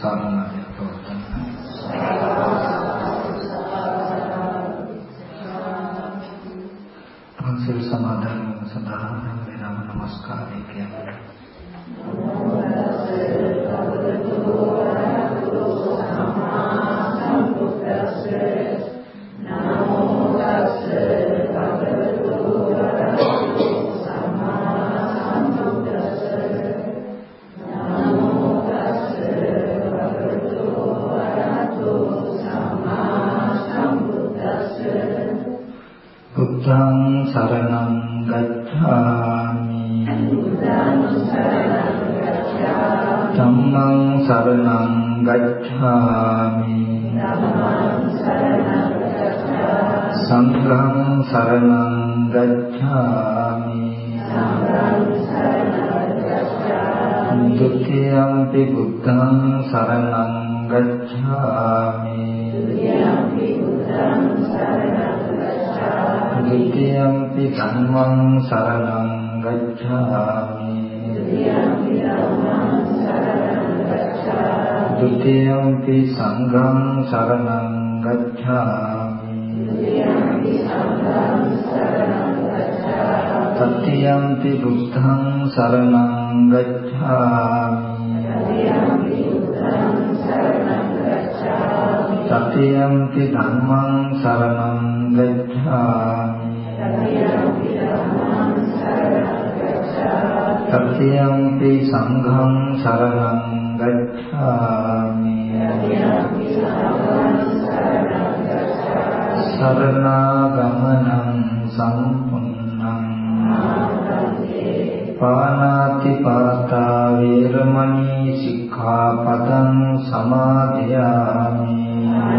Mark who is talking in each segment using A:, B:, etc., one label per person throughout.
A: සාරණාය පවත්තන පන්සිල් සමාදන් සඳහා වෙනම නමස්කාරය කියන්නේ බුද්ධං සරණං ගච්ඡාමි ධම්මං සරණං ගච්ඡාමි සංඝං සරණං ගච්ඡාමි ဒုတိယံ පි බුද්ධං සරණං ගච්ඡාමි द्वितीयंपि धम्मं शरणं गच्छामि द्वितीयंपि संघं शरणं गच्छामि तृतीयंपि बुद्धं शरणं गच्छामि तृतीयंपि धम्मं शरणं गच्छामि तृतीयंपि संघं शरणं गच्छामि शरणागमनं सम्पूर्णं पानातिपाता वेरमणि सिक्खापदं समादयामि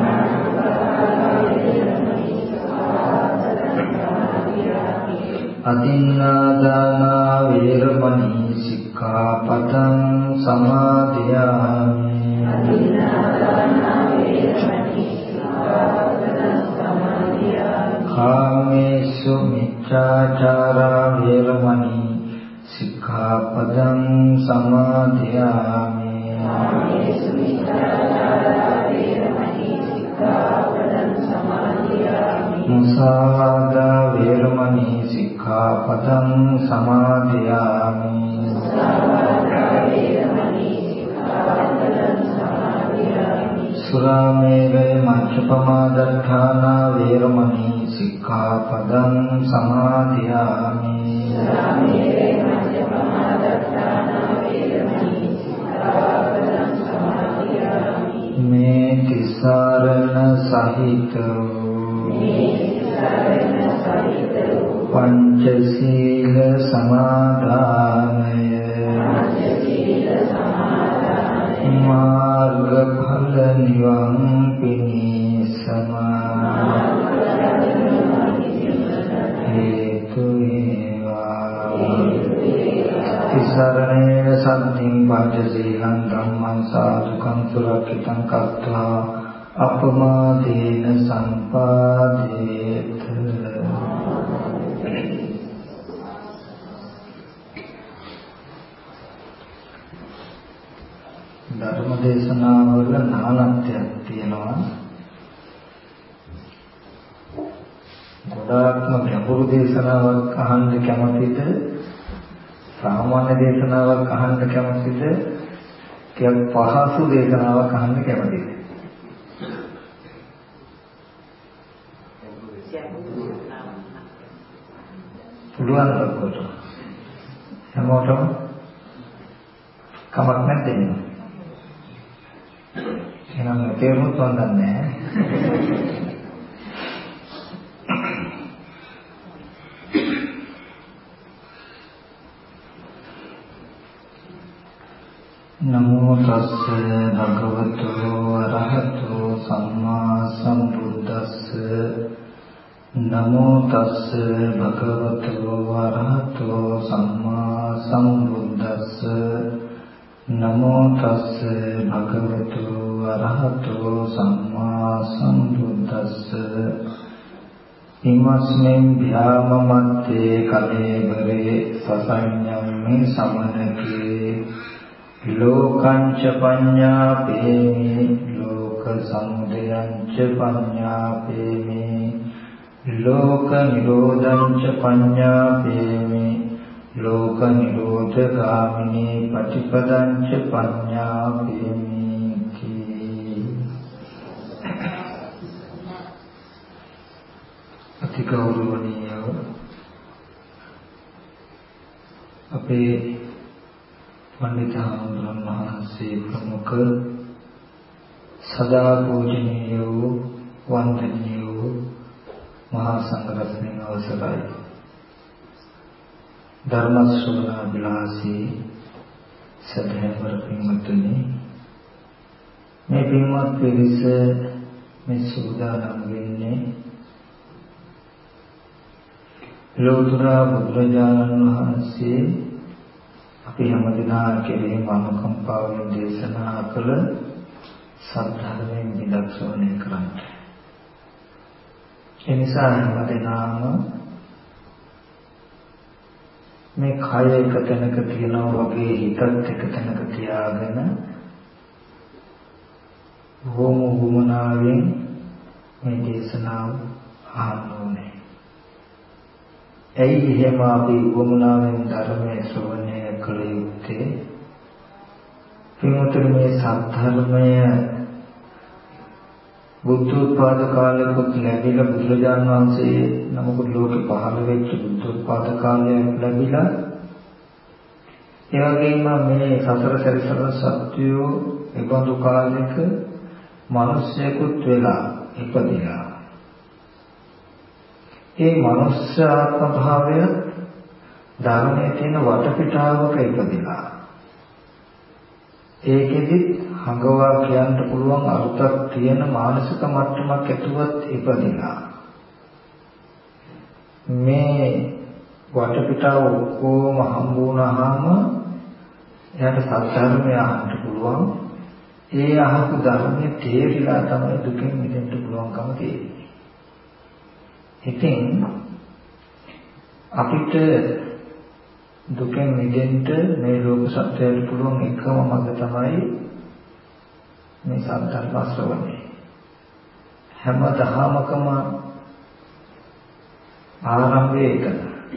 A: अदिन्नादाना वेरमणि सिक्खापदं समादयामि कामेषु मिथ्याचारा वेरमणि सिक्खापदं समादयामि मुसावादा वेरमणि सिक्खापदं समादयामि सुरामेरय मज्जपमादत्थाना वेरमणि सिक्खापदं समादयामि मे तिसरण सहित पंचशील समादानय मार्गफल निवं पिनीसम हेतु तिसरणेन सन्धिं पंचशीलं धम्मं साधुकं सुरक्षितं कृत्वा अपमादेन सम्पादेत ධර්ම දේශනාවල නානත්වයක් තියෙනවා. ගොඩාක්ම ගැඹුරු දේශනාවක් අහන්න කැමතිද? සාමාන්‍ය දේශනාවක් අහන්න කැමතිද? ටිකක් පහසු දේශනාවක් අහන්න කැමතිද? පුළුවන් ඔක්කොට. හැමෝටම කමක් නැද්ද එහෙනම්? එහෙනම් තේරුම් ගන්න නැහැ. නමෝ තස්ස භගවතු වරහතෝ සම්මා සම්බුද්දස්ස නමෝ තස්ස භගවතු වරහතෝ සම්මා සම්බුද්දස්ස නමෝ තස්ස භගවතු වරහතෝ සම්මා සම්බුද්දස්ස ඉමස්මින් භ්‍යාමමත්තේ කලේබරේ සසඤ්ඤම්මේ සමනකේ ලෝකංච පඤ්ඤාපේමි ලෝක සමුදයංච පඤ්ඤාපේමි ලෝක නිරෝධංච පඤ්ඤාපේමි ලෝක නිරෝධගාමිනී පටිපදංච පඤ්ඤාපේමි. අති ගෞරවනීය අපේ පඬිතුන් වහන්සේ ප්‍රමුඛ සදා පූජනීය වූ වන්දනීය වූ මහා සංඝරත්නයන් අවසරයි. ධර්ම ශ්‍රවණ විලාසී සදහැවර පින්වත්නි, මේ පින්වත් පිරිස මේ සූදානම් වෙන්නේ ලෝතර බුදුරජාණන් වහන්සේ අපි හැමදෙනා කෙරෙහිම අනුකම්පාවෙන් දේශනා කළ සත්‍යයෙන් විදක්ෂණය කරන්නේ. ඒ නිසා හැමදෙනාම මේ කය එක තැනක තියනවා වගේ හිතත් එක තැනක තියාගෙන වුමනාවෙන් මේ දේශනාව අහන්න ඕනේ. ඇයි එහෙම අපි වුමනාවෙන් ධර්මයේ ශ්‍රවණය කළ යුත්තේ? පින්වතුනි, මේ සත්‍යධර්මය බුද්ධෝත්පාද කාලයකට ලැබිලා බුදුරජාණන් වහන්සේ නමකට ලෝකෙ පහළ වෙච්ච බුද්ධෝත්පාද කාලයක් ලැබිලා, ඒ වගේම මේ සතර සැරිසරන සත්‍යෝ එබඳු කාලයක මිනිස්සෙකුත් වෙලා ඉපදිලා, ඒ මනුෂ්‍ය ආත්ම භාවය ධර්මයේ තියෙන වටපිටාවක ඉපදිලා, ඒකෙදි හඟවා කියන්න පුළුවන් අරුතක් තියෙන මානසික මට්ටමක් ඇතුවත් ඉපදිලා, මේ වටපිටාව ඔක්කොම හම්බ වුණාම එයාට සත්‍යධර්මය අහන්න පුළුවන්. ඒ අහපු ධර්මයේ තේරිලා තමයි දුකෙන් මිදෙන්න පුළුවන්කම තියෙන්නේ. ඉතින් අපිට දුකෙන් මිදෙන්න මේ ලෝක සත්‍යයට පුළුවන් එකම මඟ තමයි මේ සත්‍යධර්ම ශ්‍රවණය. හැම දහමකම ආරම්භයේ එක.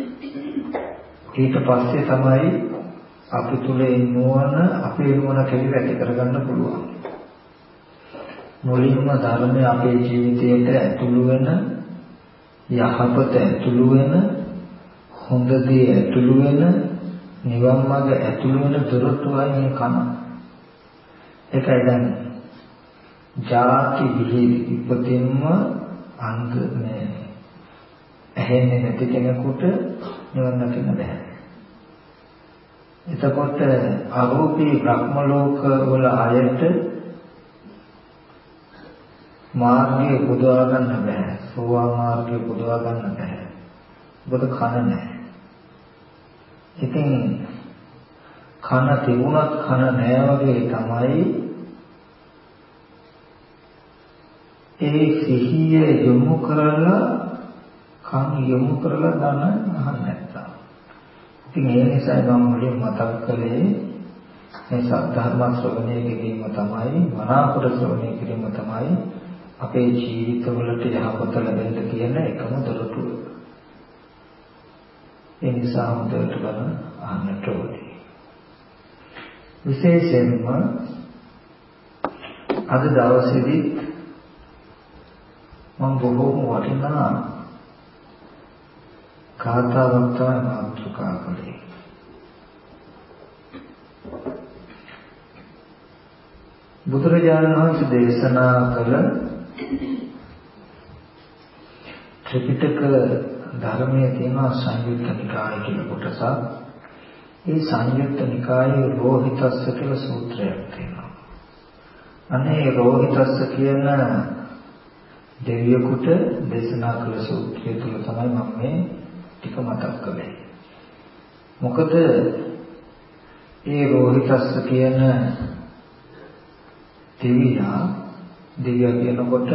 A: ඊට පස්සේ තමයි අපි තුල නුවණ, අපේ නුවණ කෙරෙහි ඇති කරගන්න පුළුවන්. මුලින්ම ධර්මය අපේ ජීවිතයට ඇතුළු වෙන, යහපත ඇතුළු වෙන, හොඳ දේ ඇතුළු වෙන, නිවන් මාර්ග ඇතුළු වෙන දොරටුවයි මේ කන. ඒකයි දැන් ජාති විහිදි ඉපදෙන්න අංග නෑ. ඇහෙන්නේ නැති කෙනෙකුට නිවන් දකින්න බෑ. එතකොට අරූපී බ්‍රහ්ම ලෝක වල ආයත මාර්ගය පුදවා ගන්න බෑ. සෝවාන් මාර්ගය පුදවා ගන්න බෑ. මොකද කන නැහැ. ඉතින් කන තිබුණත් කන නැහැ වගේ තමයි ඒ සිහිය යොමු කරලා කන් යොමු කරලා ගන්න අහන්න නැත්තම්. ඉතින් ඒ නිසා මම මුලින් මතක් කළේ මේ සත්‍යධර්ම ශ්‍රවණය කිරීම තමයි, මනාකොට ශ්‍රවණය කිරීම තමයි අපේ ජීවිතවලට යහපත ලැබෙන්න කියන එකම දොරටුව. ඒ නිසා හොඳට බලන්න අහන්නට ඕනේ. විශේෂයෙන්ම අද දවසේදී මම බොහෝම වටිනා කාතාවක් තමයි මාතෘකා කළේ. බුදුරජාණන් වහන්සේ දේශනා කළ ත්‍රිපිටක ධර්මයේ තියෙන සංයුත්ත නිකාය කියන කොටස. ඒ සංයුත්ත නිකායේ රෝහිතස්ස කියලා සූත්‍රයක් තියෙනවා. අනේ රෝහිතස්ස කියන දෙවියෙකුට දේශනා කළ සූත්‍රය තුළ තමයි මම මේ ටික මතක් කළේ. මොකද ඒ රෝහිතස්ස කියන දෙවියා කියනකොට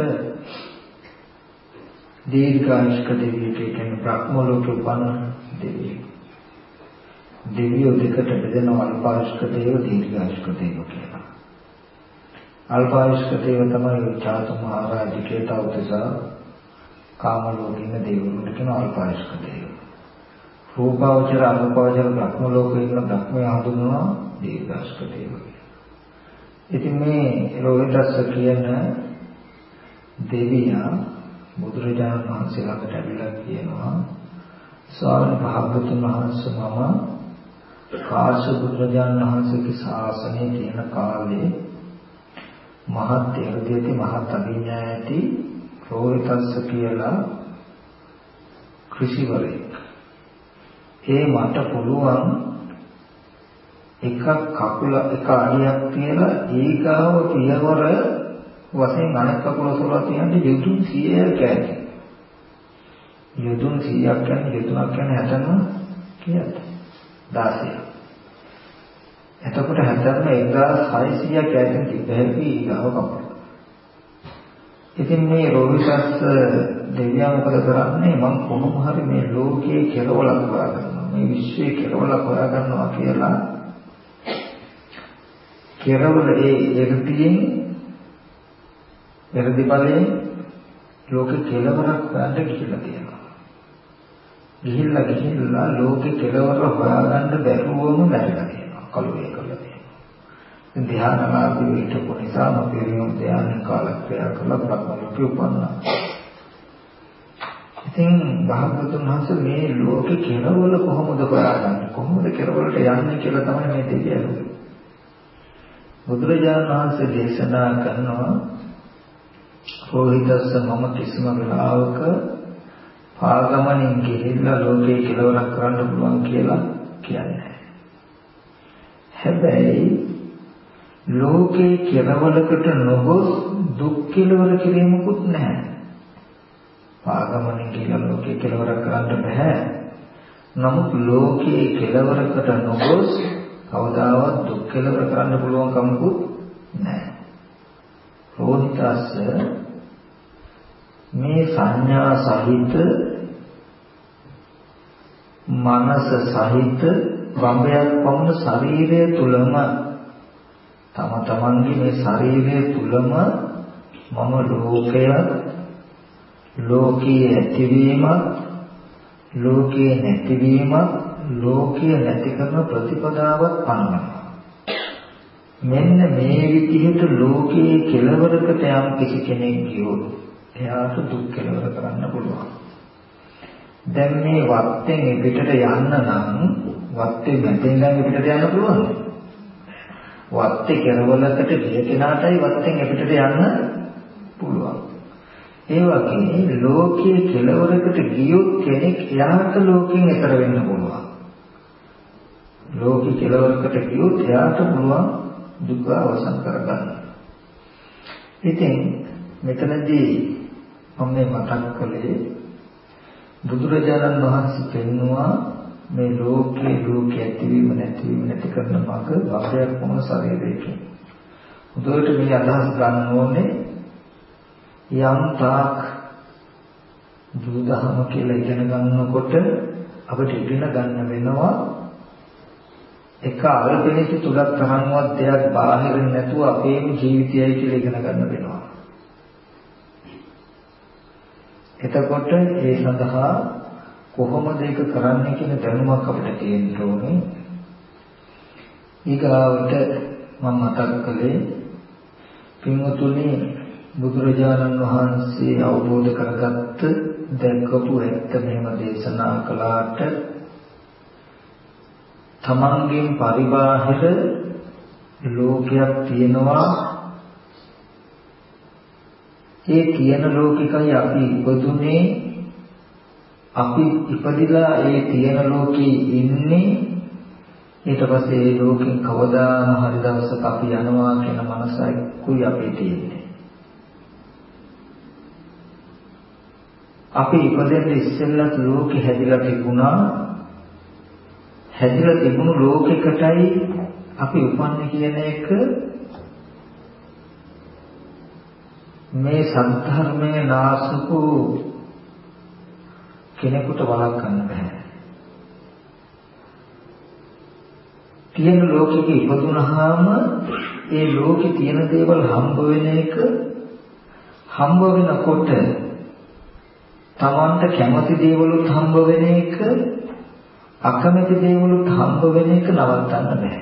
A: දීර්ඝායුෂ්ක දෙවියෙක්, කියන බ්‍රහ්ම ලෝකේ උපන්න දෙවියෙක්. දෙවියෝ දෙකට බෙදෙනවා අල්පායුෂ්ක දේව දීර්ඝායුෂ්ක දේව කියලා. අල්පායුෂ්ක දේව තමයි චාතු මහරජිකේත උදෙසා කාම ලෝකේ ඉන්න දේවරුන්ට කියන අල්පායුෂ්ක දේව. රූපාවචර අරූපාවචර බ්‍රහ්ම ලෝකේ ඉන්න බ්‍රහ්මයා හඳුන්වනවා දීර්ඝායුෂ්ක දේව කියලා. ඉතින් මේ රෝහිතස්ස කියන දෙවියා බුදුරජාණන් වහන්සේ ළඟට ඇවිල්ලා කියනවා ස්වාමීන් වහන්සේ මම කාශ්‍යප බුදුරජාණන් වහන්සේගේ ශාසනයේ තියෙන කාලේ මහත් එරදීති මහත් අභිඥා ඇති රෝහිතස්ස කියලා ඍෂිවරයෙක්. ඒ මට පුළුවන් එක කකුල එක අඩියක් තියලා ඒකාව පියවර වශයෙන් අනෙක් කකුල සොරලා තියන්නේ යොදුන් 100ක් ඇති. යොදුන් 100ක් කියන්නේ යොදුනක් කියන්නේ 60ම කියන්නේ 16. එතකොට 60ම 1600ක් ඇතින් තිබෙහි ඊගාව කකුල. ඉතින් මේ රෝහිතස්ස දෙවියන් මොකද කරන්නේ? මම කොහොම හරි මේ ලෝකයේ කෙලවලක් හොයාගන්නවා. මේ විශ්වයේ කෙලවලක් හොයාගන්නවා කියලා කෙරවල එරදියෙන් එරදි බලයෙන් ලෝකේ කෙලවරක් හොයන්න ගිහිල්ලා තියෙනවා. ගිහිල්ලා ලෝකේ කෙලවර හොයාගන්න බැරුවම බැරිලා තියෙනවා. කලුවේ කරලා තියෙනවා. ඉතින් ධ්‍යානලාභී වෙච්ච නිසා මොකේරියම් ධ්‍යාන කාලක්‍රියා කරලා බ්‍රහ්ම ලෝකෙ උපන්නා. ඉතින් භාග්‍යවතුන් වහන්සේ මේ ලෝකේ කෙලවර කොහොමද හොයාගන්නේ? කොහොමද කෙලවරට යන්නේ කියලා තමයි මේ දෙවියන්. බුදුරජාණන් වහන්සේ දේශනා කරනවා රෝහිතස්ස මම කිසිම වෙලාවක පාගමනින් ගිහිල්ලා ලෝකේ කෙලවරක් කරන්න පුළුවන් කියලා කියන්නේ. හැබැයි ලෝකේ කෙලවරකට නොගොස් දුක් කෙලවර කිරීමකුත් නැහැ. පාගමනින් ගිහිල්ලා ලෝකේ කෙලවර කරන්න බෑ. නමුත් ලෝකේ කෙලවරකට නොගොස් කවදාවත් දුක් කෙලවර කරන්න පුළුවන් කමකුත් නැහැ. රෝහිතස්ස මේ සංඥා සහිත මනස සහිත වම්බයක් වුණ ශරීරය තුලම තම තමන්ගේ මේ ශරීරය තුලම මම ලෝකය ලෝකයේ ඇතිවීම ලෝකයේ නැතිවීම ලෝකයේ නැති කරන ප්‍රතිපදාවක් පනවනවා. මෙන්න මේ විදිහට ලෝකයේ කෙලවරකට යම් කිසි කෙනෙක් ගියොත් එයාට දුක් කෙලවර කරන්න පුළුවන්. දැන් මේ වත්තෙන් පිටට යන්න නම් වත්තේ මැදෙන් ඉඳන් පිටට යන්න පුළුවන්. වත්තේ කෙලවරකට ගිය කෙනාටයි වත්තෙන් පිටට යන්න පුළුවන්. ඒ වගේ ලෝකයේ කෙලවරකට ගියොත් කෙනෙක් එයාට ලෝකෙන් එතර වෙන්න පුළුවන්. ලෝකයේ කෙලවරකට ගියොත් එයාට පුළුවන් දුක අවසන් කරගන්න. ඉතින් මෙතනදී මම මේ මතක් කළේ බුදුරජාණන් වහන්සේ පෙන්වුවා මේ ලෝකේ ඇතිවීම නැතිවීම නැති කරන මඟ භවයක් වුණ ශරීරයකින්. උදේට මේ අදහස් ගන්න ඕනේ යම් තාක් බුදුදහම කියලා ඉගෙන ගන්නකොට අපිට ඉගෙන ගන්න වෙනවා එක අල්පෙනිස තුලක් තරම්වත් දෙයක් බාහිර නැතුව අපේම ජීවිතයයි කියලා ඉගෙන ගන්න වෙනවා. එතකොට ඒ සඳහා කොහොමද ඒක කරන්නේ කියන දැනුමක් අපිට තියෙන්න ඕනේ. ඊගාවට මම මතක් කළේ පින්වතුනි බුදුරජාණන් වහන්සේ අවබෝධ කරගත්ත දැක්කපු ඇත්ත මෙහෙම දේශනා කළාට තමන්ගෙන් පරිබාහිර ලෝකයක් තියෙනවා. ඒ තියෙන ලෝකිකයි අපි ඉපදුනේ. අපි ඉපදිලා ඒ තියෙන ලෝකේ ඉන්නේ. ඊට පස්සේ ඒ ලෝකෙන් කවදාම හරි දවසක අපි යනවා කියන මනසකුයි අපේ තියෙන්නේ. අපි ඉපදෙන්න ඉස්සෙල්ලා ලෝකෙ හැදිලා තිබුණා. හැදිලා තිබුණු ලෝකයකටයි අපි උපන්නේ කියන එක මේ සත්‍යධර්මයේ නාසකු කෙනෙකුට වළක්වන්න බෑ. තියෙන ලෝකෙක ඉපදුනහම ඒ ලෝකේ තියෙන දේවල් හම්බ වෙන එක හම්බ වෙනකොට තමන්ට කැමති දේවලුත් හම්බ වෙන එක අකමැති දේවලුත් හම්බ වෙන එක නවත්තන්න බෑ.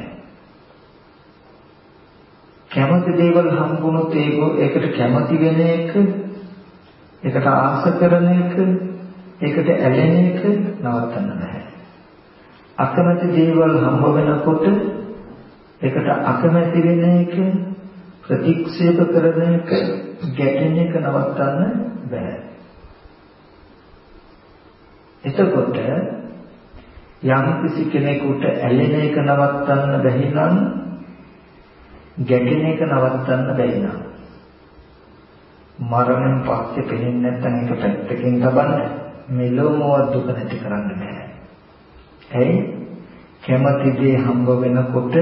A: කැමති දේවල් හම්බුනොත් ඒකට කැමති වෙන එක, ඒකට ආස කරන එක, ඒකට ඇලෙන එක නවත්තන්න බෑ. අකමැති දේවල් හම්බ වෙනකොට ඒකට අකමැති වෙන එක, ප්‍රතික්ෂේප කරන එක, ගැටෙන එක නවත්තන්න බෑ. එතකොට යම් කිසි කෙනෙකුට ඇලෙන එක නවත්තන්න බැරි නම් ගැටෙන එක නවත්තන්න බැරි නම් මරණයෙන් පස්සේ පෙනෙන්නේ නැත්නම් ඒක පැත්තකින් තබන්න මෙලොවම දුක නැති කරන්න බෑ. ඇයි? කැමති දේ හම්බ වෙනකොට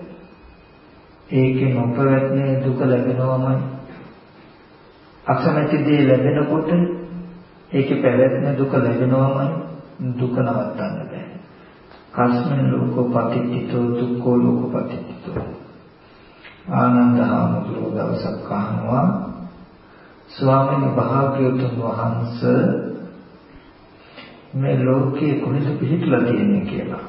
A: ඒකේ නොපැවැත්මේ දුක ලැබෙනවමයි. අකමැති දේ ලැබෙනකොට ඒකේ පැවැත්ම දුක ලැබෙනවමයි. දුක නවත්තන්න බෑ. කස්මින් ලෝකෝ පටිච්චිතෝ දුක්ඛෝ ලෝකෝ පටිච්චිතෝ. ආනන්ද හාමුදුරුවෝ දවසක් අහනවා ස්වාමීන් භාග්‍යවතුන් වහන්සේ මේ ලෝකේ කොහෙද පිහිටලා තියෙන්නේ කියලා.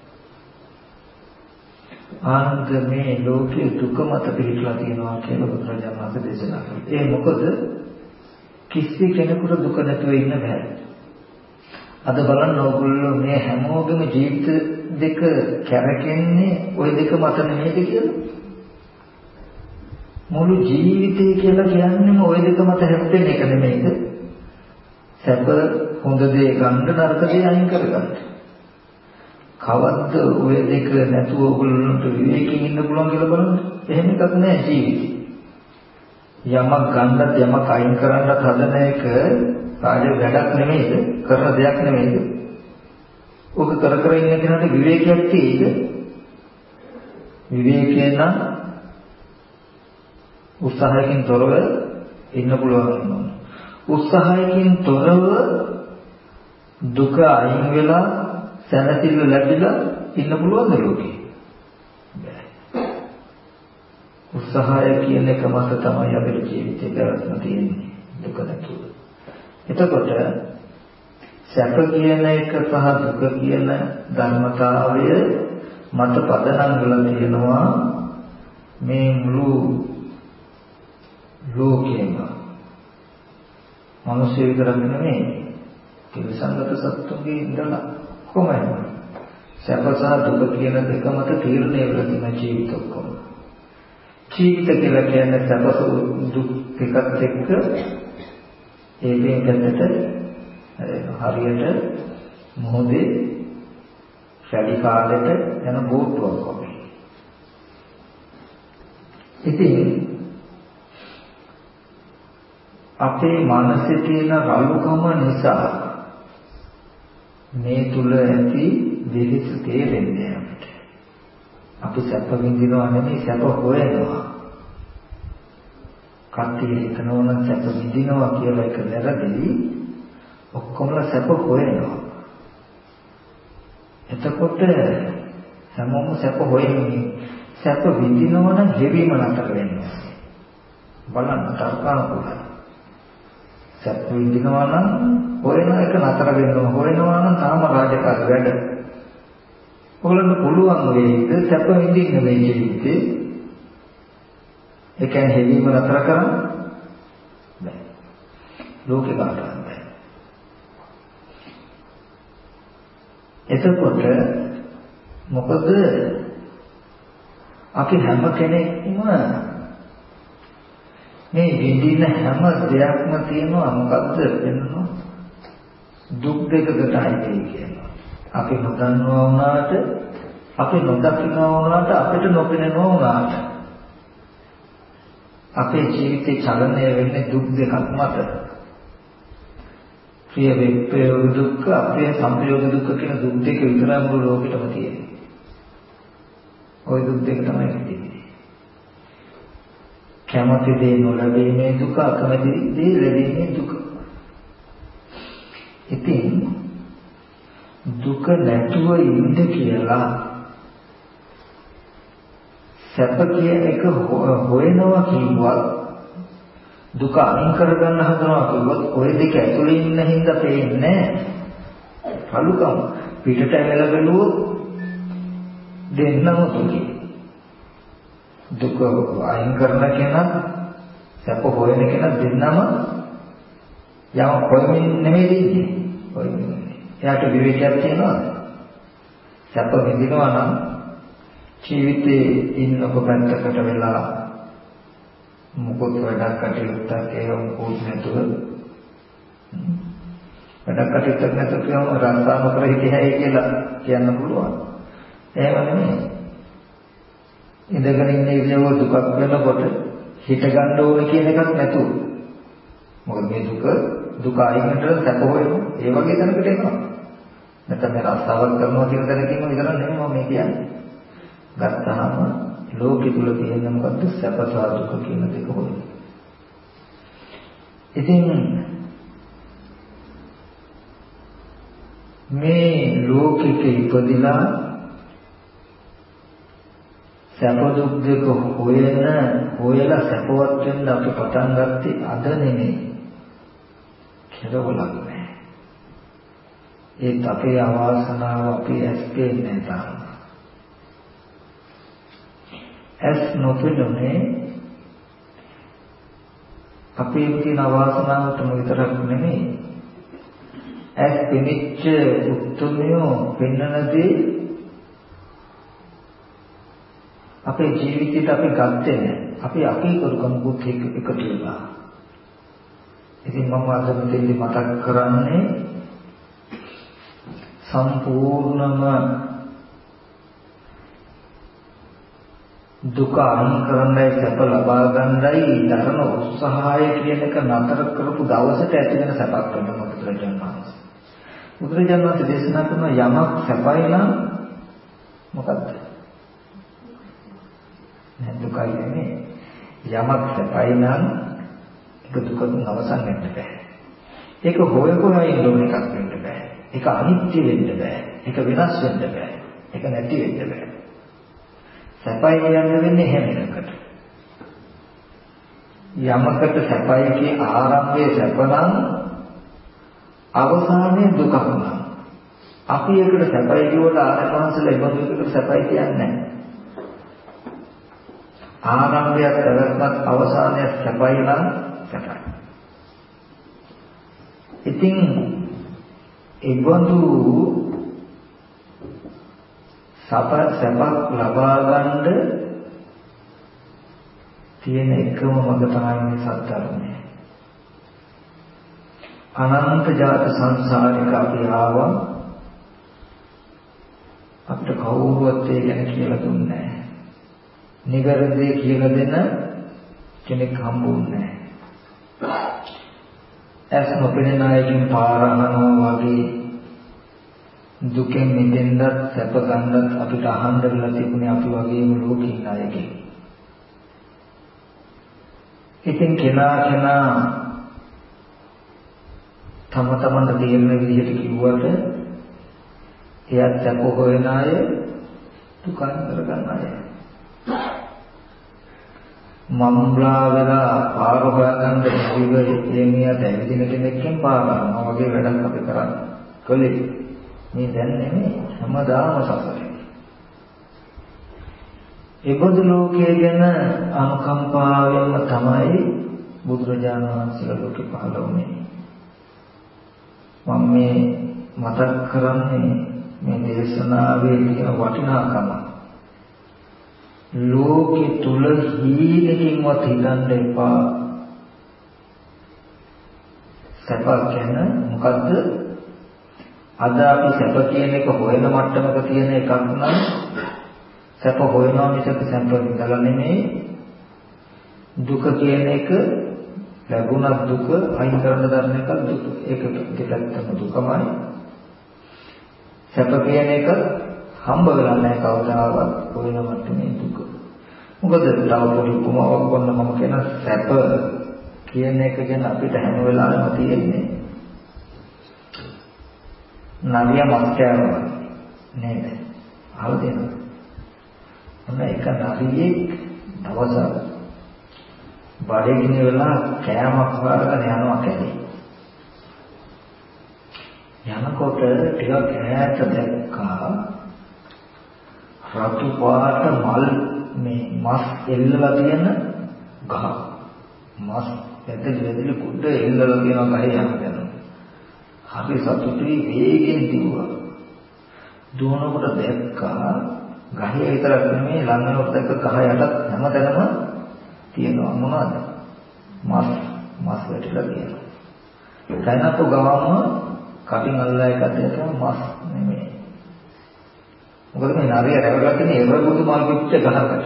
A: ආනන්ද මේ ලෝකේ දුක මත පිහිටලා තියෙනවා කියලා බුදුරජාණන් වහන්සේ දේශනා කළා. ඒ මොකද කිසි කෙනෙකුට දුක නැතුව ඉන්න බෑ. අද බලන්න ඕගොල්ලෝ මේ හැමෝගෙම ජීවිත දෙක කැරකෙන්නේ ওই දෙක මත නෙමෙයිද කියලා. මුළු ජීවිතය කියලා කියන්නේම ওই දෙක මත හැප්පෙන එක නෙමෙයිද? සැප හොඳ දේ ගන්න නරක දේ අයින් කරගන්න. කවද්ද ওই දෙක නැතුව ඕගොල්ලන්ට විවේකයෙන් ඉන්න පුළුවන් කියලා බලන්න. එහෙම එකක් නෑ ජීවිතේ. යමක් ගන්නත් යමක් අයින් කරන්නත් හදන එක කාර්ය වැඩක් නෙමෙයිද? කරන දෙයක් නෙමෙයිද? ඔබ කර කර ඉන්න කෙනාට විවේකයක් තියෙයිද? විවේකයෙන් නම් උත්සාහයකින් තොරව ඉන්න පුළුවන් වෙනවා. උත්සාහයකින් තොරව දුක අයින් වෙලා සැනසෙල්ල ලැබිලා ඉන්න පුළුවන්ද ලෝකේ? බැහැ. උත්සාහය කියන එක මත තමයි අපේ ජීවිතේ පැවැත්ම තියෙන්නේ. දුක නැතුව. එතකොට සැප කියන එක සහ දුක කියන ධර්මතාවය මත පදනම් වෙලා තියෙනවා මේ මුළු ලෝකේම. මිනිස්සු විතරක් නෙමෙයි තිරසංගත සත්තුන්ගේ ඉඳලා කොහොමද සැප සහ දුක කියන දෙක මත තීරණය වෙලා තියෙන ජීවිත ඔක්කොම. ජීවිත කියලා කියන්නේ සැප දුක් එකත් එක්ක ඒකෙන් ගැටට හරියට මොහොතේ ශැලි කාලෙට යන බෝට්ටුවක් වගේ. ඉතින් අපේ මනසේ තියෙන රළුකම නිසා මේ තුල ඇති දෙවිස තේරෙන්නේ අපිට. අපි සැප විඳිනවා නෙමෙයි සැප හොයනවා. කට්ටිය හිතනවා නම් සැප විඳිනවා කියලා එක වැරදි. ඔක්කොමලා සැප හොයනවා. එතකොට හැමෝම සැප හොයන්නේ. සැප විඳිනවා නම් හෙවීම නතර වෙනවා. බලන්න තර්කානුකූලයි. සැප විඳිනවා නම් හොයන එක නතර වෙනවා. හොයනවා නම් තාම රාජකාරී වැඩ. ඔයගොල්ලන්ට පුළුවන් වෙයිද සැප විඳින්න මේ ජීවිතේ? ඒ කියන්නේ හෙවීම නතර කරන්න බෑ. ලෝකේ කාටවත් බෑ. එතකොට මොකද අපි හැම කෙනෙක්ම මේ විඳින හැම දෙයක්ම තියෙනවා මොකද්ද වෙනවා දුක් දෙකකට අයිති කියනවා. අපි නොදන්නවා වුණාට අපි නොදකින්නවා වුණාට අපිට නොපෙනෙනවා වුණාට අපේ ජීවිතේ චලනය වෙන්නේ දුක් දෙකක් මත. ප්‍රිය විප්‍රයෝග දුක්ඛ අපේ සංප්‍රයෝග දුක්ඛ කියන දුක් දෙක විතරයි මුළු ලෝකෙටම තියෙන්නේ. ওই දුක් දෙක තමයි තියෙන්නේ. කැමති දේ නොලැබීමේ දුක, අකමැති දේ ලැබීමේ දුක. ඉතින් දුක නැතුව ඉන්න කියලා සැප කියන එක හොයනවා කිව්වත් දුක අයින් කරගන්න හදනවා කිව්වත් ඔය දෙක ඇතුලේ ඉන්න හින්දා පේන්නේ නැහැ. කලුකම පිටට ඇවිල්ලා බලුවොත් දෙන්නම දුකයි. දුක අයින් කරන කෙනා සැප හොයන කෙනා දෙන්නම යම හොයමින් නෙමෙයි ඉන්නේ. හොයමින්. එයාට විවේකයක් තියෙනවද? සැප විඳිනවා නම් ජීවිතේ ඉන්නක පැත්තකට වෙලා මොකොත් වැඩක් කටයුත්තක් ඒවම පොත් නැතුව වැඩක් කටයුත්තක් නැතුව කියවම රස්සාව කර හිටියයි කියලා කියන්න පුළුවන්. එහෙම නෙමෙයි. ඉඳගෙන ඉන්න ඉරියව්ව දුකක් වෙනකොට හිත ගන්න ඕන කියන එකක් නැතුව. මොකද මේ දුක අයින් කරලා සැප හොයනවා. ඒ වගේ තැනකට එනවා. නැත්නම් මේ රස්සාවක් කරනවා කියන තැනකින්ම විතර නෙමෙයි මම මේ කියන්නේ. ගත්තාම ලෝකෙ තුල තියෙන මොකද්ද සැප සහ දුක කියන දෙක හොයන. ඉතින් මේ ලෝකෙක ඉපදිලා සැප දුක් දෙක හොයලා සැපවත් වෙන්න අපි පටන් ගත්තේ අද නෙමෙයි. කෙලවලක් නෑ. ඒත් අපේ අවාසනාව අපි ඇස් දෙන්නේ නැහැ. ඇස් නොපෙනුනේ අපේ තියෙන අවාසනාවටම විතරක් නෙමෙයි. ඇස් පෙනිච්ච උත්තුමියෝ පෙන්නනදී අපේ ජීවිතේට අපි ගත්තේ නැහැ. අපි කරුකමුත් එකතු වෙලා. ඉතින් මම අද මෙතෙන්දි මතක් කරන්නේ සම්පූර්ණම දුක අයින් කරන්නයි සැප ලබා ගන්නයි දරන උත්සාහය කියන එක නතර කරපු දවසට ඇති වෙන සැපක් වෙනවා බුදුරජාණන් වහන්සේ. බුදුරජාණන් වහන්සේ දේශනා කරන යමක් සැපයි නම් මොකද්ද? නෑ දුකයි නෙමෙයි. යමක් සැපයි නම් ඒක දුකෙන් අවසන් වෙන්න බෑ. ඒක හොයලා ඉන්න ඕන එකක් වෙන්න බෑ. ඒක අනිත්‍ය වෙන්න බෑ. ඒක වෙනස් වෙන්න බෑ. ඒක නැති වෙන්න බෑ. සැපයි යන්න වෙන්නේ එහෙම එකකට. යමකට සැපයි කිය ආරම්භයේ සැප නම් අවසානයේ දුකක් නම් අපි ඒකට සැපයි කියවට ආරම්භවසල ඉබඳුකට සැපයි කියන්නේ නැහැ. ආරම්භයක් කරගත් අවසානයක් සැපයි නම් සැපයි. ඉතින් ඉබඳු සැපක් ලබා ගන්න තියෙන එකම මඟ තමයි මේ සත්‍යර්මය. අනන්ත ජාත සංසාරික අපි ආවා අපිට කවුරුවත් ඒ ගැන කියලා දුන්නේ නැහැ. නිවැරදි කියලා දෙන කෙනෙක් හම්බුන්නේ නැහැ. ඇස් නොපෙනෙන අයකින් පාර අහනවා වගේ දුකෙන් මිදෙන්නත් සැප ගන්නත් අපිට අහන්න වෙලා තිබුණේ අපි වගේම ලෝකේ ඉන්න අයගෙන්. ඉතින් කෙනා තම තමන්ට තේරෙන විදිහට කිව්වට එයත් සැප හොයන අය දුක කරගන්න අය. මම්බලා වෙලා පාර හොයාගන්න බැරිව එමියා දැවිදින කෙනෙක්ගෙන් පාර යනවා වගේ වැඩක් අපි කරන්නේ. කලේ මේ දැන් නෙමෙයි හැමදාම සසරේ. ඒබඳු ලෝකයේ ගැන අනුකම්පාවෙන්ම තමයි බුදුරජාණන් වහන්සේලා ලෝකෙ පහළ වුණේ. මම මේ මතක් කරන්නේ මේ දේශනාවේ තියෙන වටිනාකම. ලෝකෙ තුල හීනකින්වත් හිතන්න එපා. සැප ගැන මොකද්ද? අද අපි සැප කියන එක හොයන මට්ටමක තියෙන එකක් නම් සැප හොයනවා මිසක සැප විඳලා නෙමෙයි. දුක කියන එක ලැබුණත් දුක අයින් කරන්න දරන එක දුක. ඒක දෙපැත්තම දුකමයි. සැප කියන එක හම්බ වෙලා නැහැ කවදාවත් හොයන මට්ටමේ දුක. මොකද තව පොඩි උපමාවක් වන්න මම කියන සැප කියන එක ගැන අපිට හැම වෙලාවෙම තියෙන්නේ නවිය මස්කෑව නේද? අහලා තියෙනවද? ඔන්න එක නරියෙක් දවසක් බඩගිනි වෙලා කෑමක් හොයාගෙන යනවා කැලේ. යනකොට ටිකක් ඈත දැක්කා රතු පාට මල් මේ මස් එල්ලලා තියෙන ගහ. මස් ඇදලි කුඩ එල්ලලා තියෙන ගහේ යනවා. හරි සතුටුයි වේගෙන් දිවුවා. දුවනකොට දැක්කා ගහේ විතරක් නෙමෙයි ළඟනොත් දැක්ක කහ යටත් හැමතැනම තියෙනවා මොනවද? මස් වැටිලා තියෙනවා. කනක ගවම කටින් අල්ලලා එකත් මස් නෙමෙයි. මොකද මේ නරිය රැවටලා තියෙන එවබුදු මල් පිච්ච ගහකට.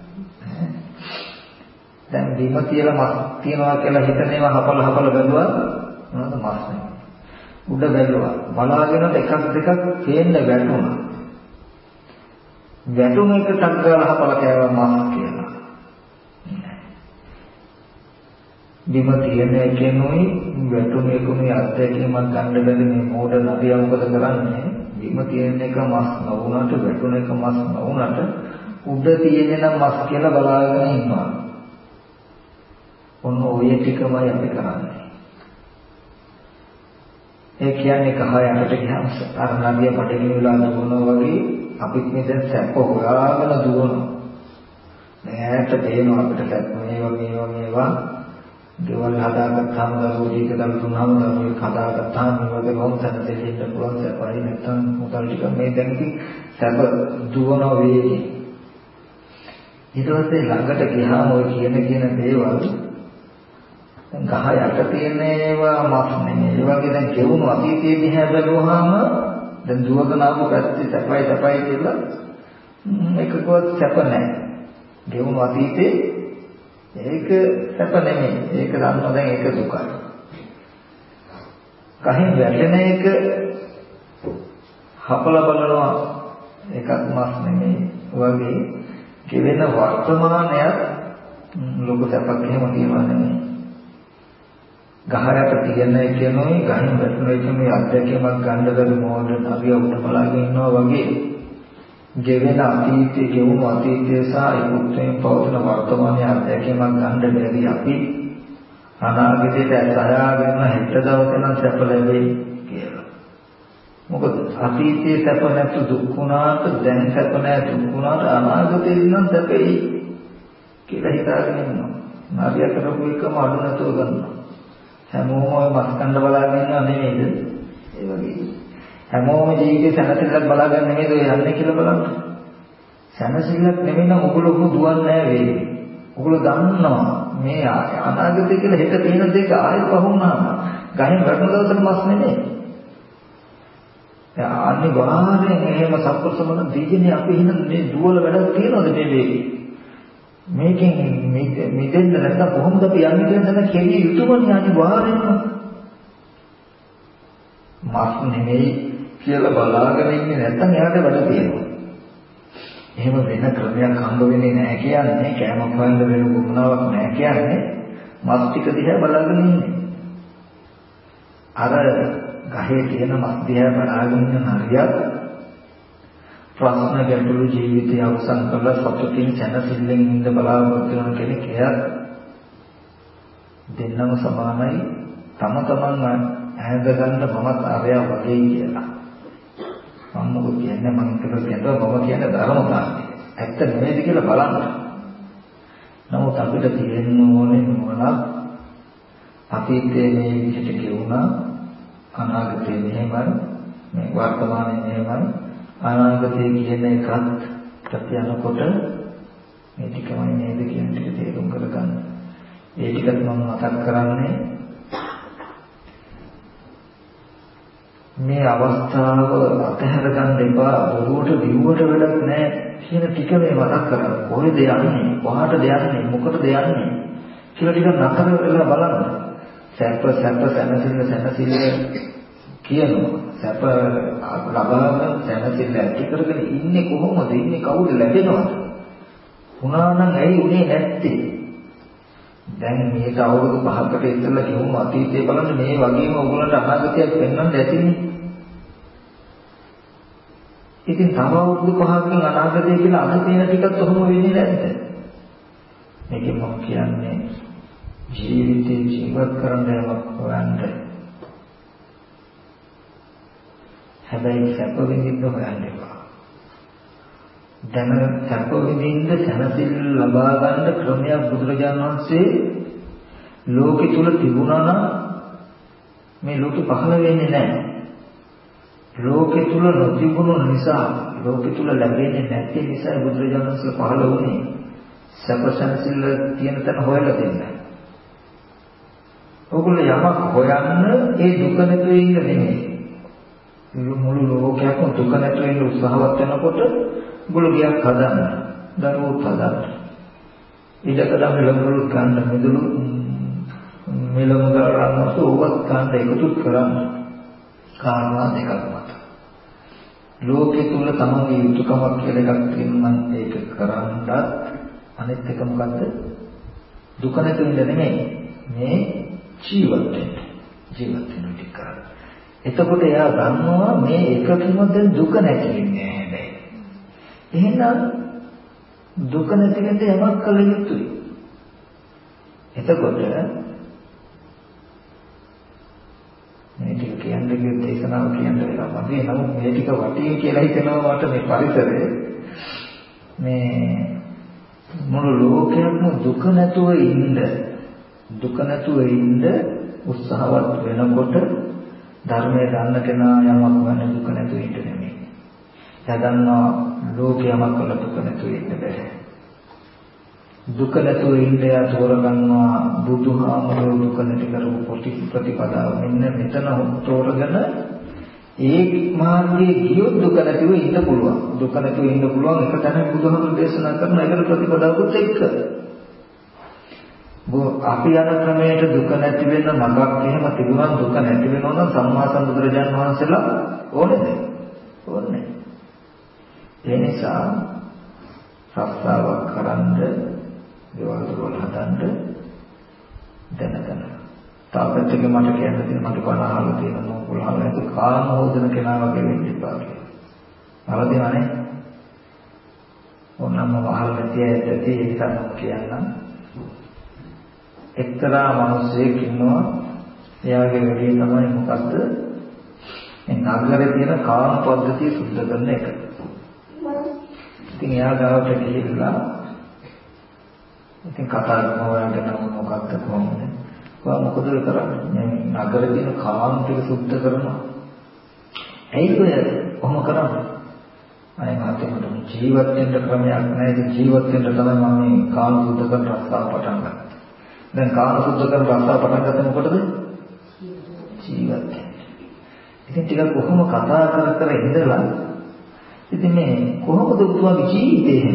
A: දැන් බිම තියලා මස් තියනවා කියලා හිතන ඒවා හපල බැලුවා මොනවද මස් නෙමෙයි. උඩ බැලුවා බලාගෙන එකක් දෙකක් පේන්න වැටුණා. වැටුම එක ටක් ගාලා හපල කෑවා මස් කියලා. බිම තියෙන එකෙනුයි වැටුම එකනුයි අත්දැකීමක් ගන්න බැරි මේ මෝඩ නරියා මොකද කරන්නේ? බිම තියෙන එක මස් නොවුනට වැටුන එක මස් නොවුනට උඩ තියෙන නම් මස් කියලා බලාගෙන ඉන්නවා. ඔන්න ඔය ටිකමයි අපි කරන්නේ. ඒ කියන්නේ කහ යකට ගියාම අර නදිය බඩගිනි වෙලා දුවනවා වගේ අපිත් මේ දැන් සැප හොයාගෙන දුවනවා. ඈත පේනවා අපිට සැප මේවා දේවල් හදාගත්තාම දරුවෝ දීක දරු තුනම දරුවෝ හදාගත්තාම මේ වගේ කොහොමද දෙන්න පුළුවන් සැපයි නැත්නම් මොකද ටික මේ දැන් ඉතින් සැප දුවන වේගය. ඊට පස්සේ ළඟට ගියාම ඔය කියන දේවල් ගහ යට තියෙන ඒවා මස් නෙමෙයි. ඒ වගේ දැන් ගෙවුණු අතීතයේ දිහා බැලුවාම දැන් දුවගෙන ආපු පැත්තේ සැපයි කියලා එකකවත් සැප නැහැ. ගෙවුණු අතීතේ ඒක සැප නෙමෙයි. ඒක දන්නවා දැන් ඒක දුකයි. කහින් වැටෙන එක හපලා බලනවා ඒකත් මස් නෙමෙයි. වගේ ගෙවෙන වර්තමානයත් ලොකු සැපක් එහෙම තියනවා නෙමෙයි. ගහයට තියෙන එකනෝයි ගහින් වැටෙන එකනෝයි අත්දැකීමක් ගන්න බැරි මොහොත නරිය උඩ බලාගෙන ඉන්නවා වගේ ගෙවෙන අතීතයේ ගෙවුණු අතීතයේ සහ ඉක්ුත්තෙන් පවතින වර්තමානයේ අත්දැකීමක් ගන්න බැරි අපි අනාගතයට සහායගෙන හෙට දවසේ නම් සැප ලැබෙයි කියලා. මොකද අතීතයේ සැප නැතු දුක් වුණාට දැන් සැප නැහැ දුක් වුණාට අනාගතේ නම් සැපෙයි කියලා හිතාගෙන ඉන්නවා. නරිය කරපු එකම අඩු නැතුව ගන්නවා. හැමෝම ඔය මස් කන්න බලාගෙන ඉන්නව නෙමෙයිද? ඒ වගේ. හැමෝම ජීවිතේ සැනසෙල්ලක් බලාගෙන නෙමෙයිද ඔය යන්නේ කියලා බලන්න. සැනසෙල්ලක් නෙමෙයි නම් ඔගොල්ලෝ දුවන්නේ නැහැ වේවි. ඔගොල්ලෝ දන්නවා මේ අනාගතය කියලා හෙට තියෙන දෙක ආයෙත් වහුණාම ගහෙන් වැටෙන දවසට මස් නෙමෙයි. අනිවාර්යෙන් එහෙම සම්පූර්ණම දීජනේ අපි හින මේ දුවල වැඩක් තියනවද මේ වේවි? මේකෙන් මිදෙන්න නැත්නම් කොහොමද අපි යන්නේ කියන දේ කෙලිය යුතුමනේ අනිවාර්යෙන්ම. මස් නෙමෙයි කියලා බලාගෙන ඉන්නේ නැත්නම් එයාට වැඩ තියෙනවා. එහෙම වෙන ක්‍රමයක් හම්බ වෙන්නේ නැහැ කියන්නේ කෑමක් හොයන්න වෙන වුණාවක් නැහැ කියන්නේ මස් ටික දිහා බලාගෙන ඉන්නේ. අර ගහේ තියෙන මස් දිහා බලාගෙන ඉන්න නරියක් ප්‍රශ්න ගැටළු ජීවිතය අවසන් කරලා සතුටින් සැනසෙල්ලෙන් ඉඳ බලාපොරොත්තු වෙන කෙනෙක් එයා දෙන්නම සමානයි තම තමන් ඇඳ ගන්න මමත් ආරයා වගේ කියලා. මම මොකද කියන්නේ මම කියනවා මම කියන්නේ ධර්මතාවය. ඇත්ත නෙමෙයිද කියලා බලන්න. නමුත් අපිට තියෙන්න ඕනේ මොනවාද? අතීතයේ මේ විදිහට කියුණා අනාගතයේ මෙහෙමයි මේ වර්තමානයේ මෙහෙමයි අනාගතයේ කියන එකත් අපි යනකොට මේ ටිකමයි නේද කියන ටික තේරුම් කරගන්න. ඒ ටිකත් මම මතක් කරන්නේ මේ අවස්ථාව අතහැර ගන්න එපා බොරුවට දිව්වට වැඩක් නැහැ කියන ටික මේ මතක් කරගන්න. කොහෙද යන්නේ? කොහාටද යන්නේ? මොකටද යන්නේ? කියලා ටික නතර වෙලා බලන්න. සැප සැනසෙල්ල කියනවා. සැප ලබාගෙන සැනසෙල්ල ඇති කරගෙන ඉන්නේ කොහොමද? ඉන්නේ කවුද ලැබෙනවද? වුණා නම් ඇයි උනේ නැත්තේ? දැන් මේක අවුරුදු 5කට ඉස්සෙල්ලා කියමු අතීතේ බලන්න මේ වගේම ඔයගොල්ලන්ට අනාගතයක් වෙන්නත් ඇතිනේ. ඉතින් තව අවුරුදු 5කින් අනාගතය කියලා අද තියෙන ටිකත් ඔහොම වෙන්නේ නැද්ද? මේකෙන් මම කියන්නේ ජීවිතේ ජීවත් කරන්න යමක් හොයන්න. හැබැයි සැප විඳින්න හොයන්න එපා. දැන සැප විඳින්න සැනසෙල්ල ලබා ගන්න ක්‍රමයක් බුදුරජාණන් වහන්සේ ලෝකෙ තුල තිබුණා නම් මේ ලෝකෙ පහළ වෙන්නේ නැහැ. ලෝකෙ තුල නොතිබුණු නිසා ලෝකෙ තුල ලැබෙන්නේ නැති නිසා බුදුරජාණන් වහන්සේ පහළ වුණේ සැප සැනසෙල්ල තියෙන තැන හොයලා දෙන්න. ඔගොල්ලෝ යමක් හොයන්න ඒ දුක නැතුව ඉන්න නෙමෙයි. මුළු ලෝකයක්ම දුක නැතුව ඉන්න උත්සාහවත් වෙනකොට ඔගොල්ලෝ ගියක් හදන්න, දරුවෝ හදන්න. ඊටකදම ලඟුරු ගන්න මෙදුළු මෙලොම කරනකොට ඕවත් ගන්න එකතු කරන්න. කාරණා දෙකක් මත. ලෝකෙ තුල තමන්ගේ යුතුයකමක් කියලා එකක් තියෙනවා ඒක කරන්නත් අනිත් එක මොකද්ද? දුක නැතුව ඉන්න නෙමෙයි. මේ ජීවත් වෙන ටික කරන්න. එතකොට එයා දන්නවා මේ එකකින්ම දැන් දුක නැති වෙන්නේ හැබැයි. එහෙනම් දුක නැති වෙන්න යමක් කළ යුතුයි. එතකොට මේ ටික කියන්නේ දේශනාව කියන්න වෙනවා. මම නමුත් මේ ටික වටියි කියලා හිතනවා මට මේ පරිසරය. මේ මුළු ලෝකයක්ම දුක නැතුව ඉන්න උත්සාහවත් වෙනකොට ධර්මයේ දන්න කෙනා යමක් වන්නේ දුක නැතුව ඉන්න නෙමෙයි. එදන්නා ලෝකයමක් වල දුක නැතුව ඉන්න බැහැ. දුක නැතුව ඉන්න යා තෝරගන්නවා බුදුහාමුදුරුවෝ දුක නැති කරපු ප්‍රතිපදාව. මෙන්න මෙතන තෝරගෙන ඒ මාර්ගයේ ගියොත් දුක නැතිව ඉන්න පුළුවන්. දුක නැතිව ඉන්න පුළුවන් එක තැනක බුදුහාමුදුරුවෝ දේශනා කරන ඒකට ප්‍රතිපදාවකුත් එක්ක. අපි යන ක්‍රමයට දුක නැති වෙන මඟක් එහෙම තිබුණා දුක නැති වෙනවා නම් සම්මා සම්බුදුරජාණන් වහන්සේලා ඕනේද? ඕනේ. ඒ නිසා රස්සාවක් කරන්ද දේවල් වල හදන්න දැනගන්න. තාපෙත්ගේ මට කියන්න තියෙන මට බණ අහලා තියෙන මොකලහම නැතු කාම හොදන කෙනා වගේ වෙන්න එපා කියලා. අවදිවනේ. ඕනම අහලා තියෙද්දී ඒක තමයි කියන්නම්. එක්තරා මිනිහෙක් ඉන්නවා එයාගේ වැඩේ තමයි මොකද්ද? මේ නගරේ තියෙන කාම පද්ධතිය සුද්ධ කරන එක. ඉතින් එයා ගාවට ගිහිල්ලා ඉතින් කතා කරනවා නම් මොකක්ද කොහොමද? කොහොමද කරන්නේ? මේ නගරේ තියෙන කාම ටික සුද්ධ කරනවා. ඇයි ඔය කොහොම කරන්නේ? අනේ මාතේකට ජීවත් වෙන්න ක්‍රමයක් නැහැ. ජීවත් වෙන්න තමයි මම මේ කාම සුද්ධ කරන රස්තාව පටන් ගත්තේ. දැන් කාම සුද්ධ කරන රස්තාව පටන් ගත්තේ මොකටද? ජීවත් වෙන්න. ඉතින් ටිකක් කොහොම කතා කර ඉඳලා ඉතින් මේ කොහොමද උතුම්ගේ ජීවිතේ එහෙම?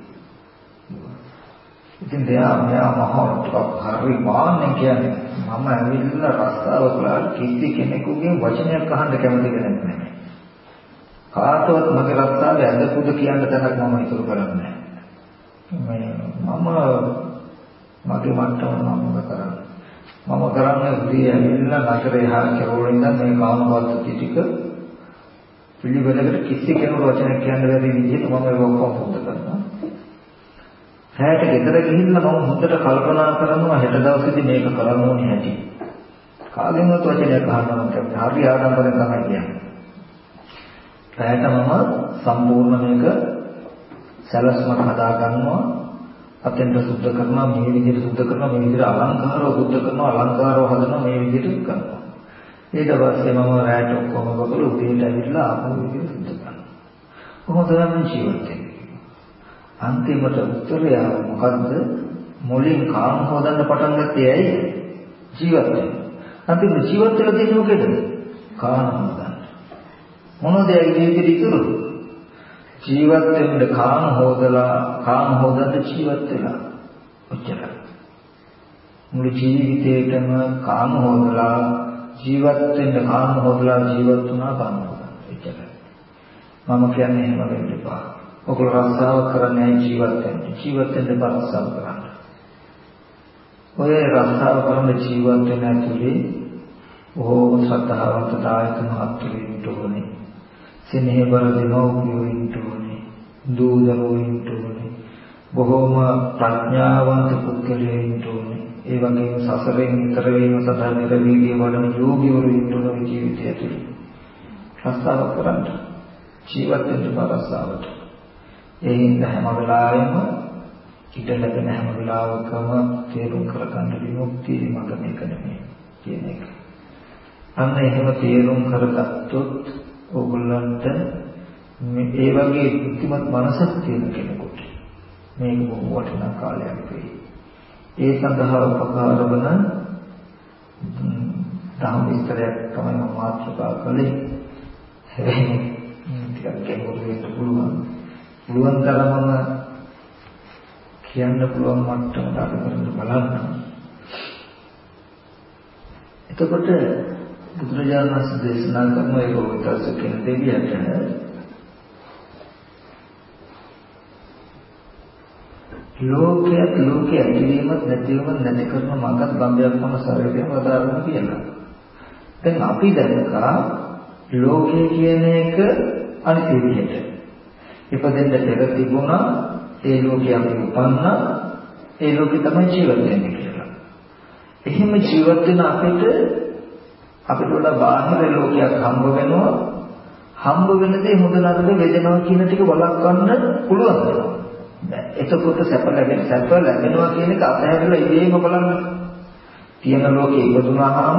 A: ඉතින් මෙයා මහා හරි මාන්නේ කියන්නේ මම ඇවිල්ලා රස්තාව කළා කිසි කෙනෙකුගේ වචනයක් අහන්න කැමති කෙනෙක් නැහැ. කාටවත් මගේ රස්තාවේ ඇඳපුද කියන්න තැනක් මම ඉතුරු කරන්නේ නැහැ. මගේ මට්ටම මම කරන්නේ. මම කරන්නේ උදේ ඇවිල්ලා නගරේ හා කෙරවලින් ඉඳන් මේ කාම පද්ධති ටික පිළිවෙලකට කිසි කෙනෙකුට වචනයක් කියන්න බැරි විදිහට මම ඒක ඔක්කොම පුරුදු කරනවා. හැට ගෙදර ගිහිල්ලා මම හොඳට කල්පනා කරනවා හෙට දවසේදී මේක කරන්න ඕනේ නැති. කාගෙන්වත් වචනයක් අහන්න නම් හරි ආඩම්බරෙන් තමයි කියන්නේ. හැට මම සම්පූර්ණ මේක සැලැස්මක් හදා ගන්නවා. අතෙන්ට සුද්ධ කරනවා මේ විදිහට සුද්ධ කරනවා මේ විදිහට අලංකාරව සුද්ධ කරනවා අලංකාරව හදනවා මේ විදිහට කරනවා. ඊට පස්සේ මම රැට ඔක්කොම ගොඩල උදේට ඇවිල්ලා ආපහු විදිහට සුද්ධ කරනවා. කොහොමද නම් ජීවත් වෙන්නේ? අන්තිමට උත්තරය මොකද්ද? මුලින් කාම හොදන්න පටන් ගත්තේ ඇයි? ජීවත් වෙන්න. අන්තිමට ජීවත් වෙලා තියෙන්නේ මොකේද? කාම හොදන්න. මොනවද ඒ ජීවිතේ ඉතුරු? ජීවත් වෙන්න කාම හොදන්න ජීවත් වෙලා. ඔච්චරයි. මුළු ජීවිතේටම කාම හොදලා ජීවත් වෙන්න කාම හොදලා ජීවත් වුණා කාම හොදන්න. ඔච්චරයි. මම කියන්නේ එහෙම වෙන්න එපා. ඔගොල්ලෝ රස්සාව කරන්නේ ජීවත් වෙන්න රස්සාව කරන්න. ඔය රස්සාව කරන ජීවත් වෙන ඇතුලේ ඕම ශ්‍රද්ධාවන්ත දායක මහත්තු වෙන්න ඕනේ. සෙනෙහබර දෙමව්පියෝ ඉන්න ඕනේ. දූ දරුවෝ ඉන්න ඕනේ. බොහෝම ප්‍රඥාවන්ත පුද්ගලයෝ ඉන්න ඕනේ. ඒ වගේම සසරෙන් ඈතර වීම සඳහා නිරවීර්ය වඩන යෝගීවරු ඉන්න ඕනේ ජීවිතය ඇතුළේ. රස්සාව කරන්න. ජීවත් වෙන්න රස්සාවට. ඒ හින්දා හැම වෙලාවෙම ඉඩ ලැබෙන හැම වෙලාවකම තේරුම් කරගන්න විමුක්තිය මඟ මේක නෙමෙයි කියන එක. අන්න එහෙම තේරුම් කරගත්තොත් ඕගොල්ලන්ට මේ වගේ බුද්ධිමත් මනසක් තියෙන කෙනෙකුට මේක බොහෝ වටිනා කාලයක් වෙයි. ඒ සඳහා උපකාර වන ධම්ම විස්තරයක් තමයි මම මාතෘකා කළේ. හැබැයි ටිකක් ගැඹුරු වෙන්න පුළුවන්. පුළුවන් තරමම කියන්න පුළුවන් මට්ටමට අද කරන්න බලන්න. එතකොට බුදුරජාණන් වහන්සේ දේශනා කරන ඒ රෝගිතස කියන දෙවියට ලෝකයේ ඇතිවීමත් නැතිවීමත් නැති කරන මඟත් බම්බයක් වන ශරීරයම වදාරන කියලා. දැන් අපි දැනගා ලෝකයේ කියන එක අනිත් විදිහට. ඉපදෙන්න පෙර තිබුණා ඒ ලෝකයේ අපි උපන්නා ඒ ලෝකෙ තමයි ජීවත් වෙන්නේ කියලා. එහෙම ජීවත් වෙන අපිට වඩා බාහිර ලෝකයක් හම්බ වෙනවා. හම්බ වෙන දේ හොඳ නරක වේදනාව කියන ටික වළක්වන්න පුළුවන්. එතකොට සැප ලැබෙනවා කියන එක අතහැරලා ඉබේම බලන්න. තියෙන ලෝකේ ඉපදුනාම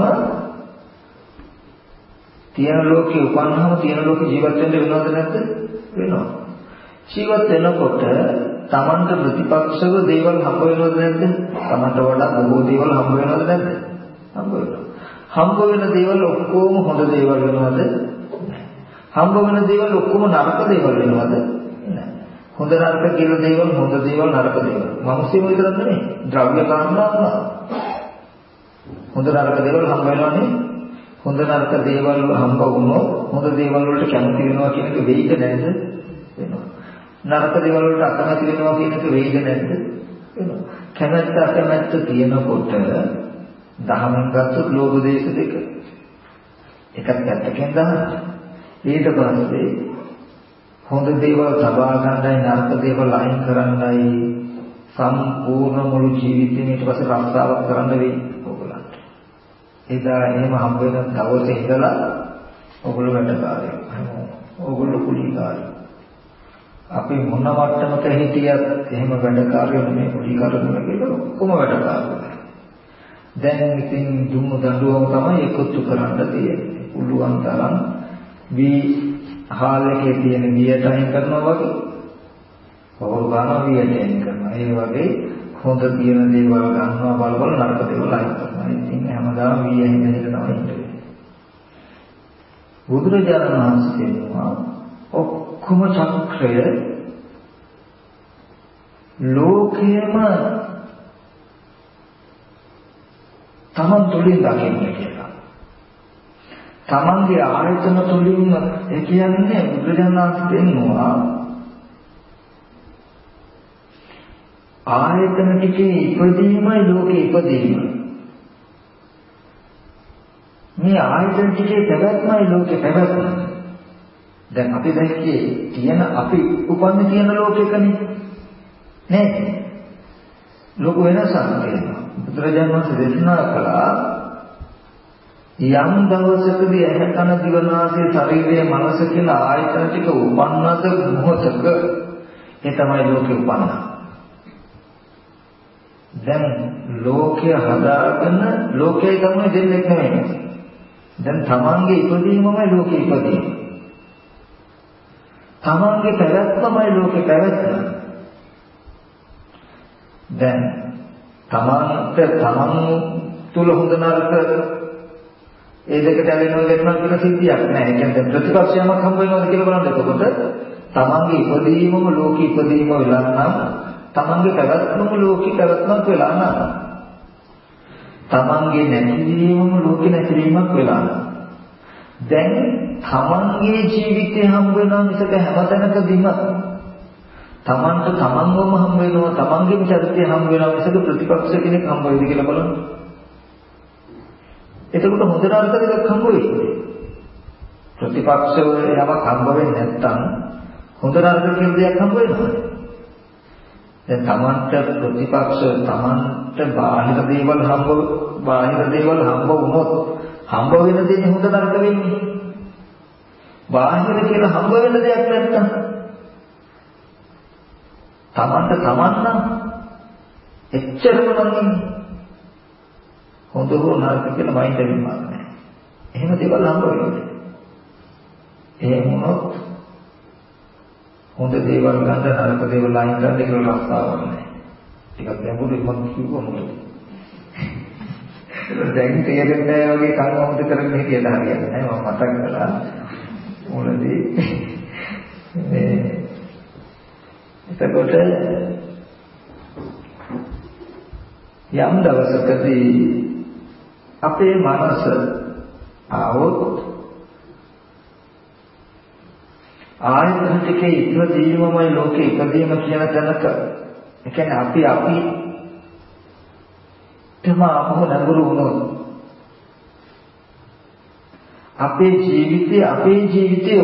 A: තියෙන ලෝකේ උපන්නාම තියෙන ලෝකේ ජීවත් වෙන්න වෙනවද නැද්ද? වෙනවා. ජීවත් වෙනකොට තමන්ට ප්‍රතිපක්ෂව දේවල් හම්බ වෙනවද නැද්ද? තමන්ට වඩා බොහෝ දේවල් හම්බ වෙනවද නැද්ද? හම්බ වෙනවා. හම්බ වෙන දේවල් ඔක්කොම හොඳ දේවල් වෙනවද? හම්බ වෙන දේවල් ඔක්කොම නරක දේවල් වෙනවද? නැහැ. හොඳ නරක කියලා දේවල් හොඳ දේවල් නරක දේවල්. මිනිස්සුම විතරක් නෙමෙයි. ද්‍රව්‍ය කාරණාත්ම. හොඳ නරක දේවල් හම්බ වෙනවනේ. හොඳ නරක දේවල් හම්බ වුණොත් හොඳ දේවල් වලට කැමති වෙනවා කියන එක වෙයිද නැද්ද? වෙනවා. නරක දේවල් වලට අකමැති වෙනවා කියන එක වෙයිද නැද්ද? වෙනවා. කැමැත්ත අකමැත්ත තියෙනකොට දහමෙන් ගත්තොත් ලෝභ දේශ දෙක. එකක් පැත්තකින් දාන්න. ඊට පස්සේ හොඳ දේවල් සබා ගන්නයි නරක දේවල් අයින් කරන්නයි සම්පූර්ණ මුළු ජීවිතේම ඊට පස්සේ රස්සාවක් කරන්න වෙයි ඔයගොල්ලන්ට. එදා එහෙම හම්බ වෙන දවසේ ඉඳලා ඔයගොල්ලෝ වැඩකාරයෝ. ඔයගොල්ලෝ කුලීකාරයෝ. අපි මොන මට්ටමක හිටියත් එහෙම වැඩකාරයෝ නෙමෙයි කුලීකාරයෝ නෙමෙයි ඔක්කොම වැඩකාරයෝ. දැන් ඉතින් දුන්නු දඬුවම තමයි එකතු කරන්න තියෙන්නේ. පුළුවන් තරම් හාල් එකේ තියෙන වියට අයින් කරනවා වගේ පොහොර ගන්නවා වියට අයින් කරනවා. ඒ වගේ හොඳ තියෙන දේවල් ගන්නවා බලවල නරක දේවල් අයින් කරනවා. ඉතින් හැමදාම විය හිතෙන එක තමයි ඉන්නේ. බුදුරජාණන් වහන්සේ කියනවා ඔක්කොම චක්‍රය ලෝකයේම තමන් තුළින් දකින්න කියලා. තමන්ගේ ආයතන තුළින් ඒ කියන්නේ බුදුරජාණන් වහන්සේ කියනවා ආයතන ටිකේ ඉපදීමයි ලෝකේ ඉපදීම. මේ ආයතන ටිකේ පැවැත්මයි ලෝකේ පැවැත්ම. දැන් අපි දැක්කේ තියෙන අපි උපන්නේ තියෙන ලෝකෙකනේ. නේද? ලෝක වෙනසක් තියෙනවා. බුදුරජාණන් වහන්සේ දේශනා කළා යම් දවසකදී ඇහැ කන දිව නාසය ශරීරය මනස කියලා ආයතන ටික උපන්නද මොහොතක ඒ තමයි ලෝකෙ උපන්නා. දැන් ලෝකය හදාගෙන ලෝකේ තමයි දෙන්නේ නෙමෙයි. දැන් තමන්ගේ ඉපදීමමයි ලෝකෙ ඉපදීම. තමන්ගේ පැවැත්මමයි ලෝකෙ පැවැත්ම. දැන් තමන් තුල හොඳ නරක ඒ දෙකට ඇලෙනවා ගැටෙනවා කියන සිද්ධියක් නෑ. ඒ කියන්නේ ප්‍රතිපක්ෂයමක් හම්බ වෙනවද කියලා බලන්න. එතකොට තමන්ගේ ඉපදීමම ලෝකෙ ඉපදීම වෙලා නම් තමන්ගේ පැවැත්මම ලෝකෙ පැවැත්මක් වෙලා නම් තමන්ගේ නැතිවීමම ලෝකෙ නැතිවීමක් වෙලා නම් දැන් තමන්ගේ ජීවිතේ හම්බ වෙනවා මිසක හැමතැනකදීම තමන්ට තමන්වම හම්බ වෙනවා තමන්ගේම චරිතය හම්බ වෙනවා මිසක ප්‍රතිපක්ෂ කෙනෙක් හම්බ වෙයිද කියලා බලන්න. එතකොට හොඳ නරක දෙකක් හම්බ වෙයි. ප්‍රතිපක්ෂව යමක් හම්බ වෙන්නේ නැත්නම් හොඳ නරක කියන දෙයක් හම්බ වෙනවා. දැන් Tamanට ප්‍රතිපක්ෂ Tamanට බාහිර දේවල් හම්බ වුණොත් හම්බ වෙන දේ හොඳ නරක වෙන්නේ. බාහිර කියලා හම්බ වෙන දෙයක් නැත්නම් Tamanට Taman නම් එච්චරම නම් හොඳ හෝ නරක කියලා මයින්ඩ් එකෙන් නැහැ. එහෙම දේවල් හම්බ වෙන්නේ. එහෙම වුණොත් හොඳ දේවල් ගන්න නරක දේවල් අයින් කරන්න කියලා රස්තාවක් නැහැ. ටිකක් ගැඹුරුයි මම කිව්වම. දැන් තේරෙන්නේ නැහැ වගේ කර්මවන්ත කරගෙන හිටියලා හරියන්නේ නැහැ. මම මතක් කළා මුලදී එතකොට යම් දවසකදී අපේ මනස ආවොත් ආයතන ටිකේ ඉපදීමමයි ලෝකේ ඉපදීම කියන තැනක ඒ කියන්නේ අපි තම අපව නඟුරු වුණොත් අපේ ජීවිතය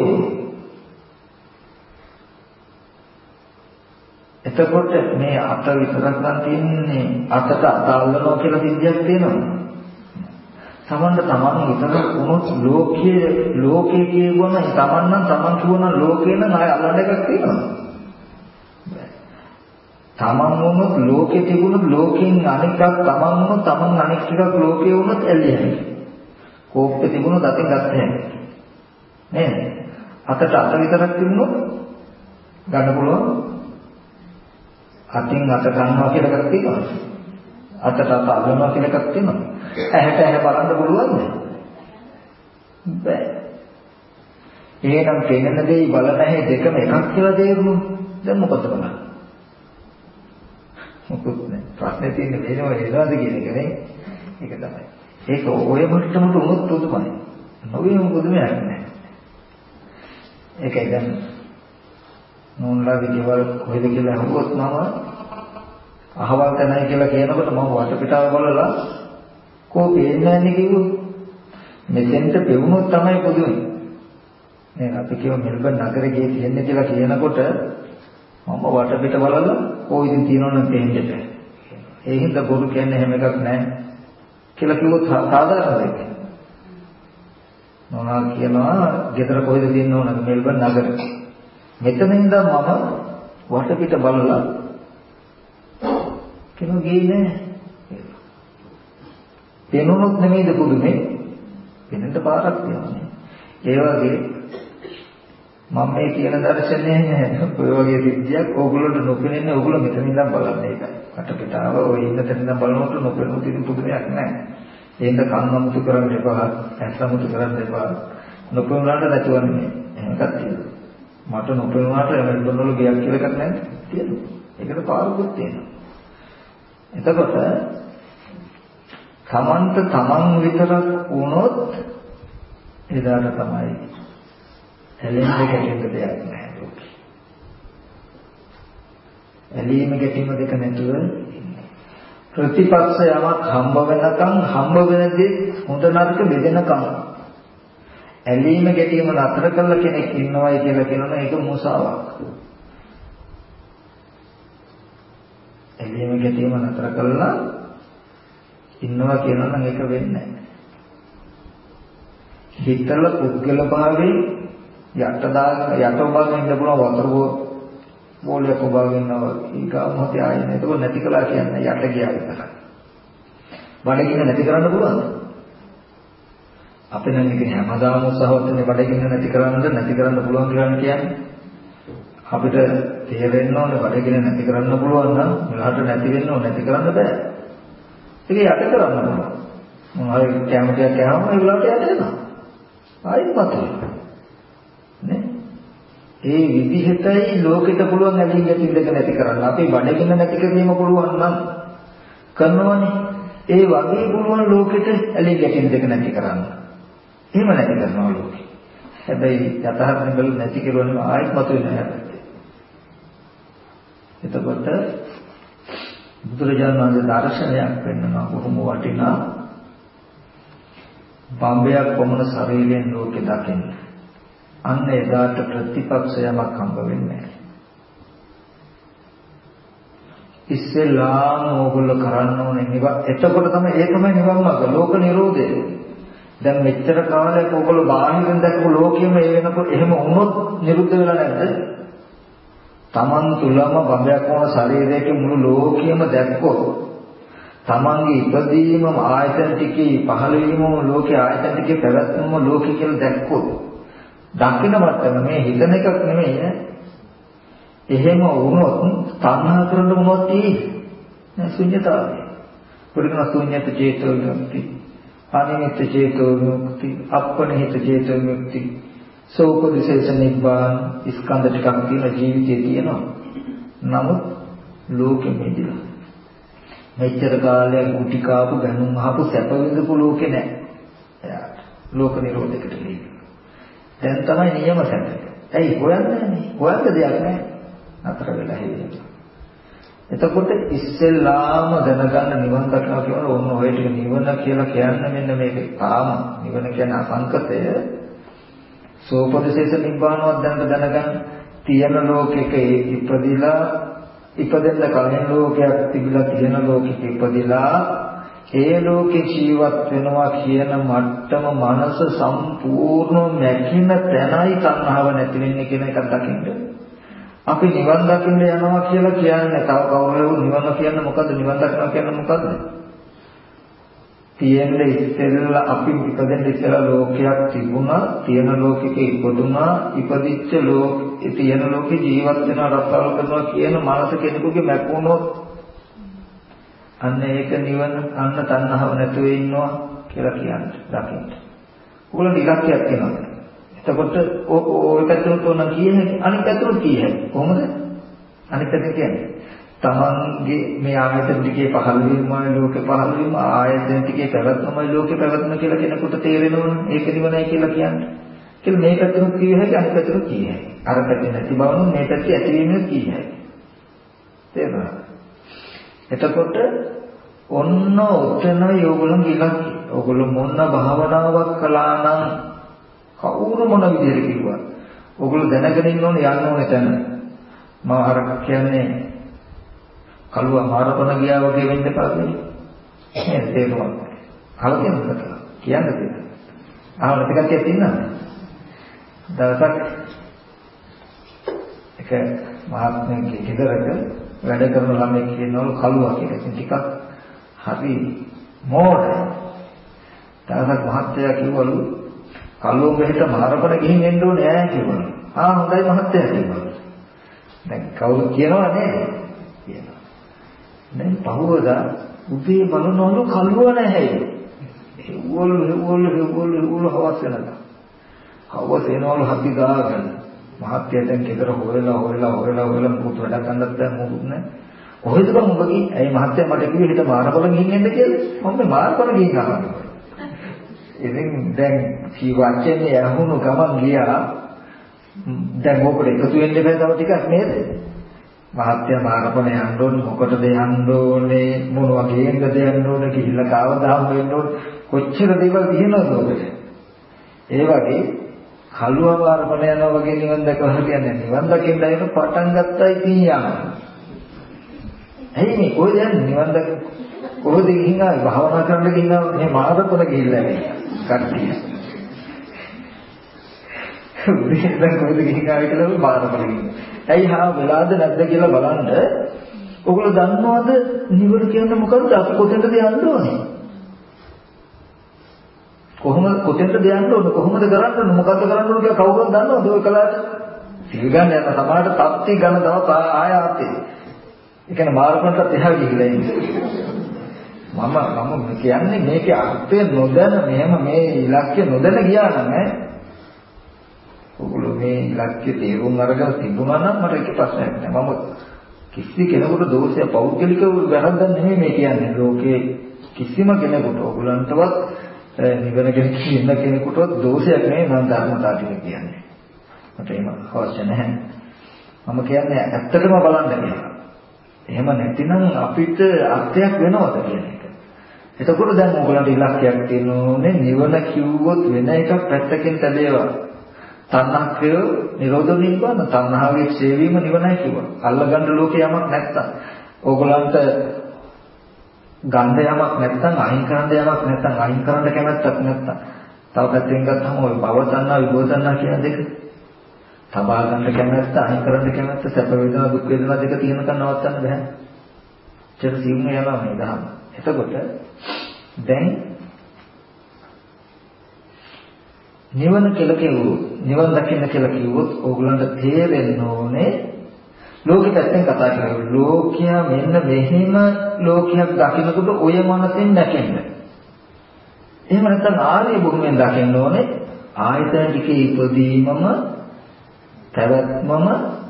A: එතකොට මේ අත විතරක් නම් තියෙන්නේ අතට අතාවලනවා කියලා සිද්ධියක් තියෙනවා. තමන්ට තමන් විතරක් වුණොත් ලෝකයේ කියවන තමන් නම් තමන් කියවන ලෝකේ නම් ආය අල්ලන්න එකක් තියෙනවා. තමන් වුණොත් ලෝකේ තිබුණොත් ලෝකෙන් අනිකක් තමන් වුණොත් තමන් අනික් එකක් ලෝකේ වුණොත් එල්ලෙයි. කෝප්පේ තිබුණොත් අතින් ගන්න හැකියි. නේද? අතට අත විතරක් තිබුණොත් ගන්න පුළුවන්. අතින් අත ගන්නවා කියලා එකක් තියෙනවා. අතට අත අල්ලනවා කියලා එකක් තියෙනවා. ඇහැට ඇහැ බලන්න පුළුවන්ද? බෑ. එහෙනම් පෙනෙන දේ බලන ඇහැ දෙකම එකක් කියලා තේරුණොත් දැන් මොකද කරන්නේ? මොකුත් නෑ. ප්‍රශ්නේ තියෙන්නේ වෙනව නේද කියන එක නේ. ඒක තමයි. ඒක ඔය මට්ටමට උනොත් පුදුමයි. නොවේම පුදුමයක් නෑ. ඒකයි දැන් නෝන්ලාගේ දේවල් කොහෙද කියලා අහුවොත් මම අහවල් තැනයි කියලා කියනකොට මම වටපිටාව බලලා කෝ පේන්නේ නැහැ කිව්වොත් මෙතෙන්ට පෙවුනොත් තමයි පුදුමයි. මේ අපි කියව මෙල්බන් නගරේ ගියේ තියෙන්නේ කියලා කියනකොට මම වටපිට බලලා කෝ ඉතින් තියෙනවනම් පේන්නේ නැහැ. ඒ හින්දා බොරු කියන්නේ හැම එකක් නැහැ කියලා කිව්වොත් සාධාරණ දෙයක්. මොනවා කියනවා ගෙදර කොහෙද තියෙන්න ඕනද මෙල්බන් නගරේ. මෙතන ඉඳන් මම වටපිට බලලා කෙනෙක් ගියේ නැහැ. පෙනුනොත් නෙමෙයිද පුදුමේ? පෙනෙන්න පාරක් තියෙනවා. ඒ වගේ මම මේ කියන දර්ශනය ඔය වගේ විද්‍යාවක් ඕගොල්ලන්ට නොපෙනෙන්නේ ඕගොල්ලෝ මෙතන ඉඳන් බලන්නේ ඒකයි. වටපිටාව ඔය ඉන්න තැන ඉඳන් බලනකොට නොපෙනුන තියෙන පුදුමයක් නැහැ. ඒක කන්නමුතු කරන්න එපා, ඇස්සමුතු කරන්න එපා. නොපෙනුනාට නැතුව නෙමෙයි. එහෙම එකක් තියෙනවා. මට නොපෙනුනාට මෙල්බන්වල ගියක් කියලා එකක් නැහැ තියෙනවා. ඒකට පාරකුත් තියෙනවා. එතකොට තමන්ට තමන් විතරක් වුණොත් එදාට තමයි ඇලෙන්න ගැටෙන්න දෙයක් නැහැ ලෝකේ. ඇලීම ගැටීම දෙක නැතුව ප්‍රතිපක්ෂ යමක් හම්බ වෙනකන් හම්බ වෙන දේ හොඳ නරක බෙදෙනකන් ඇලීම ගැටීම නතර කළ කෙනෙක් ඉන්නවයි කියලා කියනවා ඒක මුසාවක්. ඇලීම ගැටීම නතර කළා ඉන්නවා කියනවා නම් ඒක වෙන්නේ නැහැ. හිතල පුද්ගල භාවයේ යට ඔබගෙන ඉන්න පුළුවන් වතුර බෝලයක් ඔබගෙන ඉන්නවා. ඒක මොහොතේ ආයෙ නේද නැති කළා කියන්නේ යට ගියා විතරයි. බඩගින්න නැති කරන්න පුළුවන්ද? අපේ නම් ඉතින් හැමදාම උත්සාහවත් වෙන්නේ බඩගින්න නැති කරන්න පුළුවන් කියලා කියන්නේ. අපිට තේරෙන්න ඕනේ බඩගින්න නැති කරන්න පුළුවන් නම් මෙලහට නැති වෙන්න ඕනේ නැති කරන්න බෑ. ඒක යට කරන්න ඕන. මොනවායි කැමතියක් කෑවම ඒ වෙලාවට යට වෙනවා. ආයෙත් මතුවේ. නේ? ඒ විදිහටයි ලෝකෙට පුළුවන් ඇලින් ගැටින් දෙක නැති කරන්න. අපි බඩගින්න නැති කිරීම පුළුවන් නම් කරනවනේ. ඒ වගේ පුළුවන් ලෝකෙට ඇලින් ගැටින් දෙක නැති කරන්න. එහෙම නැති කරනවා ලෝකෙ. හැබැයි යථාර්ථයෙන් බැලුවොත් නැති කෙරුවම ආයෙත් මතුවේ නැහැ. එතකොට බුදුරජාණන් වහන්සේ දර්ශනයක් පෙන්වනවා බොහොම වටිනා බම්බයක් වමන ශරීරයෙන් ලෝකෙ දකින්න. අන්න එදාට ප්‍රතිපක්ෂයක් හම්බ වෙන්නේ නැහැ. ඉස්සෙල්ලාම ඕගොල්ලෝ කරන්න ඕනේ නිවන්. එතකොට තමයි ඒ තමයි නිවන් මාර්ග ලෝක නිරෝධය. දැන් මෙච්චර කාලයක් ඕගොල්ලෝ බාහිරින් දැක්කු ලෝකෙම ඒ වෙනකොට එහෙම වුණොත් නිරුද්ධ වෙලා නැද්ද? Taman තුලම බඹයක් වුණ ශරීරයක මුළු ලෝකෙම දැක්කොත් තමන්ගේ ඉපදීමම ආයතන ටිකේ පහළ වීමම ලෝකේ ආයතන ටිකේ පැවැත්මම ලෝකේ කියලා දැක්කොත් දකින්න මට්ටම මේ හිතන එකක් නෙමෙයි නේ. එහෙම වුණොත් තණ්හා කරන මොනවද තියෙන්නේ? ශුන්‍යතාවය. පුරිණ ශුන්‍යත චේතෝ විමුක්ති, අනිමිත්ත චේතෝ විමුක්ති, අප්පනිහිත චේතෝ විමුක්ති, සෝපදිශේෂ නිබ්බාන ස්කන්ධ ටිකක් තියෙන ජීවිතයේ තියෙනවා. නමුත් ලෝකෙ මෙදිලා මෙච්චර කාලයක් කුටි කාපු ගණන් අහපු සැප විඳපු ලෝකේ නැහැ. එයාට ලෝක නිරෝධයකට ගිහින්. දැන් තමයි නියම සැප. ඇයි හොයන්නේ නැහැ? හොයන්න දෙයක් නැහැ. අතර වෙලා හිටියා. එතකොට ඉස්සෙල්ලාම දැනගන්න නිවන් දක්නවා කියන ඕන ඔය ටික නිවන කියලා කියන්නේ මෙන්න මේක. තාම නිවන කියන අසංකතය සෝපදේශ නිබ්බානවත් දැනගන්න තියෙන ලෝකෙක ඉපදිලා ඉපදෙන්න කලින් ලෝකයක් තිබිලා තියෙන ලෝකෙක ඉපදිලා ඒ ලෝකේ ජීවත් වෙනවා කියන මට්ටම මනස සම්පූර්ණ නැකින තැනයි තණ්හාව නැති වෙන්නේ කියන එකක් දකින්න. අපි නිවන් දකින්න යනවා කියලා කියන්නේ තව කවුරු නිවන කියන්නේ මොකද්ද? නිවන් දකිනවා කියන්නේ මොකද්ද? තියෙන්නේ ඉස්සෙල්ලා අපි ඉපදෙන්න ඉස්සෙල්ලා ලෝකයක් තිබුණා, තියෙන ලෝකෙක ඉපදුනා, ඉපදිච්ච ලෝකේ තියෙන ලෝකේ ජීවත් වෙන රස්සාව කරනවා කියන මානස කෙනෙකුගේ මැකුණොත් අන්න ඒක නිවන, අන්න තණ්හාව නැතුව ඉන්නවා කියලා කියන්නේ දකින්න. ඕගොල්ලෝ ඉලක්කයක් වෙනවා. එතකොට ඔය පැත්තට උන කියන්නේ අනිත් පැත්තට කියන්නේ කොහොමද? අනිත් පැත්ත කියන්නේ තමන්ගේ මේ ආයතන ටිකේ පහළ වීමයි ලෝකේ පහළ වීම ආයතන ටිකේ පැවැත්මයි ලෝකේ පැවැත්ම කියලා කෙනෙකුට තේරෙනවනේ. ඒක නිවනයි කියලා කියන්නේ. කියලා මේ පැත්තට කිය හැකි අනිත් පැත්තට කිය හැකි. අර පැත්තේ නැති බවනොත් මේ පැත්තේ ඇතිවීමක් කිය හැකි. තේරුණාද? එතකොට ඔන්න උතන යෝගලන්ගේ ඉලක්කය. ඕගොල්ලෝ මොන භාවනාවක් කළා නම් කවුරු මොන විදිහට කිව්වා. ඕගොල්ලෝ දැනගෙන ඉන්න ඕනේ යන්න ඕනේ තැන. මම අර කියන්නේ කලුවා මාරපණ ගියා වගේ වෙන්න එපා කියන්නේ. එහෙනම් තේරුණා. කලකින් කියන්නේ දෙන්න. ආවල ටිකක් තියෙනවා. දවසක් එක මහත්මයෙක්ගේ ගෙදරක වැඩ කරන ළමයෙක් කියනවලු කලුවා කියලා. ඉතින් ටිකක් හරි මෝඩයි. දවසක් මහත්තයා කිව්වලු කලුව මෙහෙට මාරපණ ගිහින් එන්න ඕනේ ඈ කිව්වලු. හොඳයි මහත්තයා කිව්වලු. දැන් කවුරු කියනවා නේද? කියනවා. දැන් පහවදා උදේ බලනවලු කල්ුව නැහැ. හෙව්වලු හවස් වෙනවා. හවස් එනවලු හති ගාගෙන. මහත්තයා දැන් ගෙදර හොයලා මුකුත් වැඩ ගන්නත් දැන් මොකුත් නැහැ. කොහෙද බං උඹ ගිහින්? ඇයි මහත්තයා මට කිව්වේ හිත මාරපල ගිහින් එන්න කියලා? මම මාරපල ගිහින් ආවා. ඉතින් දැන් ජීවචන්නේ යහුණු ගමන් ගියා. දැන් මොකද එකතු වෙන්න බෑ තව ටිකක් නේද? මහත්ය මාරපණ යන්න ඕනේ මොකටද යන්න ඕනේ මොන වගේද යන්න ඕනේ කිහිල්ල කවදාම වෙන්න ඕනේ කොච්චර දේවල් කියනවද ඔබට ඒ වගේ කලුව මාරපණ යනවා වගේ නිවන් දැකලා හරියන්නේ නිවන් දකින්න ayන පටන් ගත්තා ඉතින් යනවා ඇයි මේ කොහෙද යන්නේ නිවන් දැක කොහෙද ගිහින් ආවේ භාවනා කරන්න ගිහින් ආවේ මේ මාරපණ ගිහිල්ලා නේ කට්ටිය දැන් කොහෙද ගිහින් ආවේ කියලා මාරපණ ගිහින් ඇයි වෙලාද නැද්ද කියලා බලන්න ඔයගොල්ලෝ දන්නවද නිවන කියන්නේ මොකද්ද අපි කොතෙන්ද යන්න ඕනේ කොතෙන්ද යන්න ඕනේ කොහොමද කරන්න ඕනේ මොකද්ද කරන්න ඕනේ කියලා කවුරුත් දන්නවද ඔය කලාවට ඉල්ගන්න යන සමාජයට තත්ති ගන්න තව ආය ආතේ ඒ කියන්නේ මාර්ගකට එහා ගිහිල්ලා ඉන්නේ මම කියන්නේ මේකේ අර්ථය නොදැන මෙහෙම මේ ඉලක්කය නොදැන ගියා නම් ඔගොල්ලෝ මේ ඉලක්කය තේරුම් අරගෙන තිබුණා නම් මට ඒක ප්‍රශ්නයක් නෑ. මම කිසි කෙනෙකුට දෝෂය පෞද්ගලිකව වැරද්දක් නෙමෙයි මේ කියන්නේ. ලෝකේ කිසිම කෙනෙකුට ඔයගලන්ටවත් නිවන ගැන කියන කෙනෙකුටවත් දෝෂයක් නෙමෙයි මම ධර්මතාව ටික කියන්නේ. මට එහෙම අවශ්‍ය නැහැ. මම කියන්නේ ඇත්තටම බලන්න කියලා. එහෙම නැතිනම් අපිට අර්ථයක් වෙනවද කියන එක. එතකොට දැන් ඔයගලන්ට ඉලක්කයක් තියෙනෝනේ නිවන කිව්වොත් වෙන එකක් පැත්තකින් තැබේවා. තණ්හාක්‍රය නිරෝධ නිබ්බාන තණ්හාවේ ක්ෂය වීම නිවනයි කිව්වා. අල්ලගන්න ලෝකේ යමක් නැත්තම් ඕගොල්ලන්ට ගන්න යමක් නැත්තම් අයින් කරන්න යමක් නැත්තම් අයින් කරන්න කැමැත්තක් නැත්තම් තව පැත්තෙන් ගත්තම ඔය භව තණ්හා විභව තණ්හා කියන දෙක තබා ගන්න කැමැත්ත අයින් කරන්න කැමැත්ත සැප වේදනා දුක් වේදනා දෙක තියෙනකන් නවත්තන්න බෑ. චර සිවුම යනවා මේ දහම. එතකොට දැන් නිවන කියලා කිව්වොත් නිවන් දකින්න කියලා කිව්වොත් ඕගොල්ලන්ට තේරෙන්න ඕනේ ලෝකෙ පැත්තෙන් කතා කරලා ලෝකයා මෙන්න මෙහිම ලෝකයක් දකින්නකොට ඔය මනසෙන් දැකෙන්න. එහෙම නැත්නම් ආර්ය භූමියෙන් දකින්න ඕනේ ආයතන ටිකේ ඉපදීමම පැවැත්මම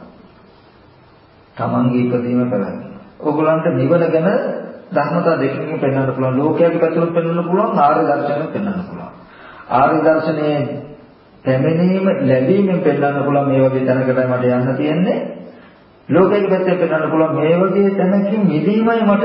A: තමන්ගේ ඉපදීම පැවැත්ම. ඕගොල්ලන්ට නිවන ගැන ධර්මතා දෙකකින් පෙන්වන්න පුළුවන්. ලෝකයාගේ පැත්තෙන් පෙන්වන්න පුළුවන් ආර්ය දර්ශනයෙන් පෙන්වන්න පුළුවන්. ආර්ය දර්ශනයේ පැමිණීම ලැබීමෙන් පෙන්වන්න පුළුවන් මේ වගේ තැනකටයි මට යන්න තියෙන්නේ. ලෝකයේ පැත්තෙන් පෙන්වන්න පුළුවන් මේ වගේ තැනකින් මිදීමයි මට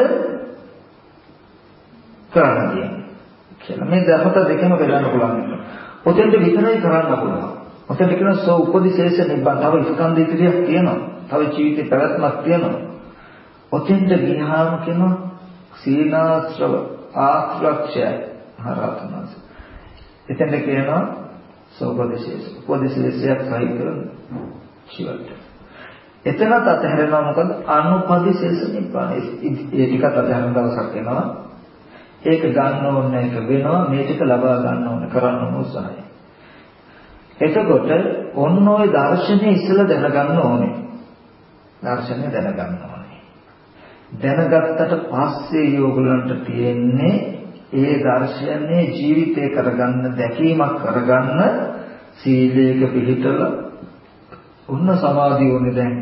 A: කරන්න තියෙන්නේ. කියලා මේ ධර්මතා දෙකම පෙන්වන්න පුළුවන්. ඔතෙන්ට විතරයි කරන්න පුළුවන්. ඔතෙන්ට කියන සෝ උපදිශේෂ නිබ්බාන තව ස්කන්ධ ඉතිරියක් තියෙනවා. තව ජීවිතේ පැවැත්මක් තියෙනවා. ඔතෙන්ට ගියාම කියනවා සීනාශ්‍රව ආක්‍රක්ෂය හරතනස. එතෙන්ට කියනවා සෝපදිශේෂ. උපදිශේෂයක් සහිත ජීවිතය. එතනත් අතහැරෙනවා මොකද අනුපදිශේෂ නිබ්බාන. ඒ ටිකත් අතහැරන දවසක් එනවා. ඒක ගන්න ඕනේ එක වෙනවා මේ ටික ලබා ගන්න ඕනේ කරන්න උත්සාහය. එතකොට ඔන්න ඔය දර්ශනේ ඉස්සෙල්ලා දැනගන්න ඕනේ. දර්ශනේ දැනගන්න ඕනේ. දැනගත්තට පස්සේ යෝගලන්ට තියෙන්නේ ඒ දර්ශනේ ජීවිතේ කරගන්න දැකීමක් කරගන්න සීලයක පිළිතලා උන්න සමාධිය ඕනේ දැන්.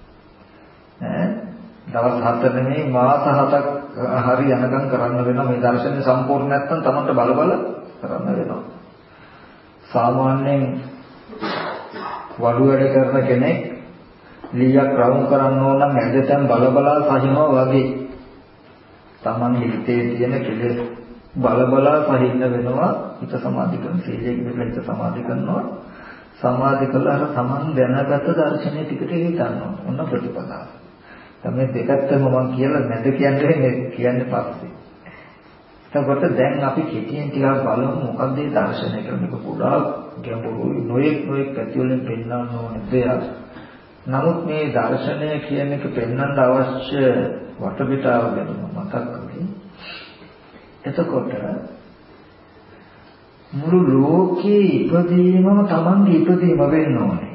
A: දවස් 7 නෙමෙයි මාස 7ක් හරි යනකම් කරන්න වෙනවා මේ දර්ශනේ සම්පූර්ණ නැත්නම් තමන්ට බල කරන්න වෙනවා. සාමාන්‍යයෙන් වඩු වැඩ කරන කෙනෙක් ලීයක් රවුම් කරන්න ඕන නම් ඇදටම බල සහිනවා වගේ තමන් හිතේ තියෙන කෙලෙස් බල සහින්න වෙනවා. හිත සමාධි කරන සීලයෙන් හිත සමාධි කරනවා. සමාධි කළා අර තමන් දැනගත දර්ශනේ ටිකට හිතනවා. ඔන්න ප්‍රතිපදාව. තමයි දෙකත්තම මම කියලා නැද කියන්නේ පස්සේ. එතකොට දැන් අපි කෙටියෙන් ටිකක් බලමු මොකක්ද මේ දර්ශනය කියලා. මේක පුරා ගැඹුරුයි නොයෙක් පැති වලින් පෙන්වන්න ඕන දෙයක්. නමුත් මේ දර්ශනය කියන එක පෙන්වන්න අවශ්‍ය වටපිටාව ගැන මතක් කරගන්න. එතකොට මුළු ලෝකේ ඉපදීමම Tamange ඉපදීම වෙන්න ඕනේ.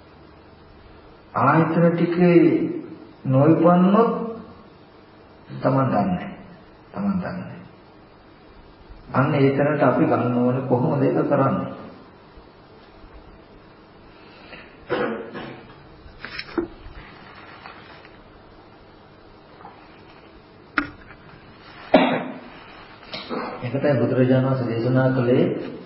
A: ආයතන ටිකේ නොයිපන්නොත් Taman දන්නේ. අන්න ඒ තරමට අපි ගන්න ඕනේ කොහොමද ඒක කරන්නේ? ඒකටයි බුදුරජාණන් වහන්සේ දේශනා කළේ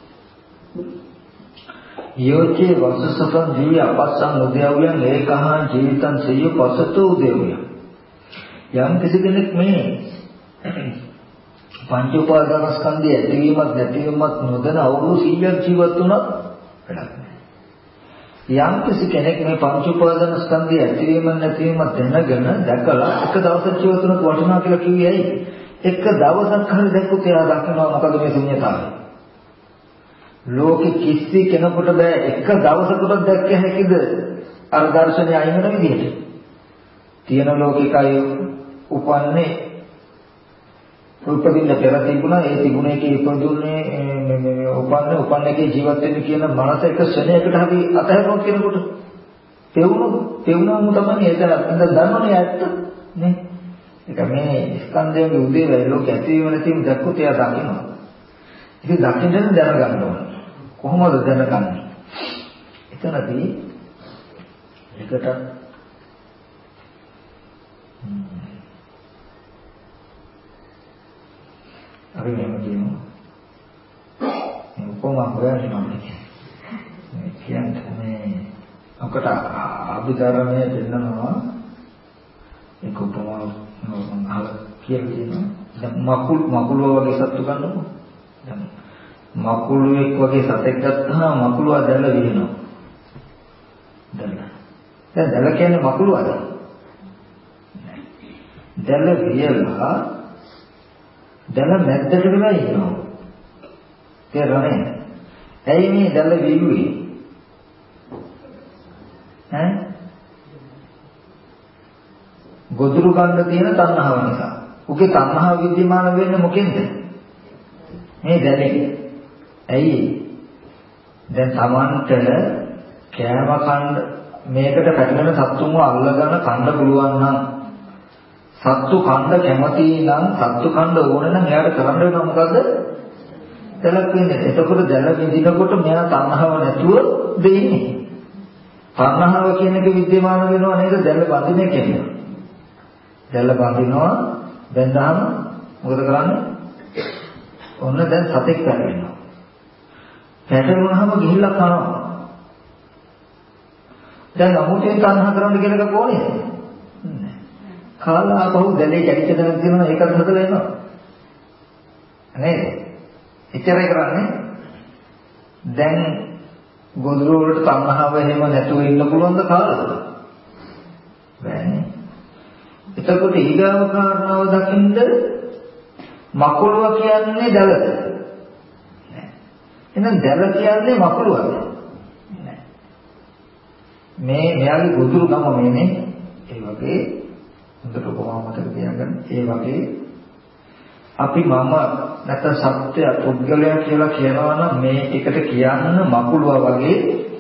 A: යෝචේ වසසතං ජී අපස්සං උදේවයන් ඒකහා ජීවිතං සිය පසතු උදේවයන්. යම් කිසි කෙනෙක් මේ පංච උපාදානස්කන්ධය ඇතිවීමත් නැතිවීමත් නොදැන අවුරුදු 100ක් ජීවත් වුණා වැඩක් නැහැ. යම් කිසි කෙනෙක් මේ පංච උපාදානස්කන්ධය ඇතිවීම නැතිවීම දැනගෙන දැකලා එක දවසක් ජීවත් වුණත් වටිනා කියලා කිව්වේ ඇයි? එක දවසක් හරි දැක්කොත් එයා දකිනවා මොකද මේ ශුන්‍යතාවය. ලෝකෙ කිසි කෙනෙකුට බෑ එක දවසකට දැක්ක හැකිද අර දර්ශනය අයින් වෙන විදිහට. තියෙන ලෝකිකයි උපන්නේ උපදින්න පෙර තිබුණා ඒ තිබුණ එකේ ඉපදුනේ උපන්න එකේ ජීවත් වෙන්න කියන මනස එක ශ්‍රේණියකට අපි අතහැරනවා කියනකොට පෙවුනම තමයි ඒක දන්නවනේ ඇත්ත නේ. ඒක මේ ස්කන්ධයේ උදේවැය ලෝක ඇතිවීම නැතිවීම දැක්කොත් එයා දකිනවා. ඉතින් දකින්න දැනගන්න ඕනේ. කොහොමද දැනගන්නේ? එතනදී එකට අපි මෙහෙම කියමු. මේ උපමා හොයන්නේ නැහැ. මේ කියන්නේ අපට අභිධර්මයේ දෙන්නවා ඒක උපමා කියනවා. දැන් මකුළුව වගේ සත්තු ගන්නකො. දැන් මකුළුවෙක් වගේ සතෙක් ගත්තාම මකුළුවා දැල විහිනවා. දැන් දැල කියන්නේ මකුළුවද? දැල වියලා දැල මැද්දට වෙලා ඉන්නවා. තේරෙන්නේ? ඇයි මේ දැල වියුවේ? ගොදුරු ගන්න තියෙන තණ්හාව නිසා. උගේ තණ්හාව විද්‍යමාන වෙන්නේ මොකෙන්ද? මේ දැලේ. ඇයි? දැන් Tamanට කෑම කන්න මේකට පැටලෙන සත්තුන්ව අල්ලගෙන කන්න පුළුවන් නම් සත්තු කන්න කැමති නම් සත්තු කන්න ඕන නම් එයාට කරන්න වෙනවා මොකද්ද? දැලක් වෙන්නේ. එතකොට දැල විඳිනකොට මෙයා තණ්හාව නැතුව දෙන්නේ. තණ්හාව කියන එක විද්‍යමාන වෙනවා නේද? දැල බඳින කියන්නේ. දැල බඳිනවා බැඳාම මොකද කරන්නේ? ඔන්න දැන් සතෙක් පැටලෙනවා. පැටලුනහම ගිහිල්ලා කනවා. දැන් අමුතෙන් තණ්හා කරන්න කියලා එකක් ඕනේ නෑ. කාලා ආපහු දැලේ කැටිච්ච තැනක් තියෙනවා ඒකත් හදලා එනවා. නේද? එච්චරයි කරන්නේ. දැන් ගොදුරු වලට තණ්හාව එහෙම නැතුව ඉන්න පුළුවන්ද කාලද? බෑනේ. එතකොට ඊගාව කාරණාව දකින්ද මකුළුව කියන්නේ දැලද? නෑ. එහෙනම් දැල කියන්නේ මකුළුවද? නෑ. මෙයාගේ ගොදුරු ගම මේනේ. ඒ වගේ හොඳට කොහොම මතක තියාගන්න. ඒ වගේ අපි මම නැත්නම් සත්‍ය පුද්ගලයා කියලා කියනවා නම් මේ එකට කියන්න මකුළුවා වගේ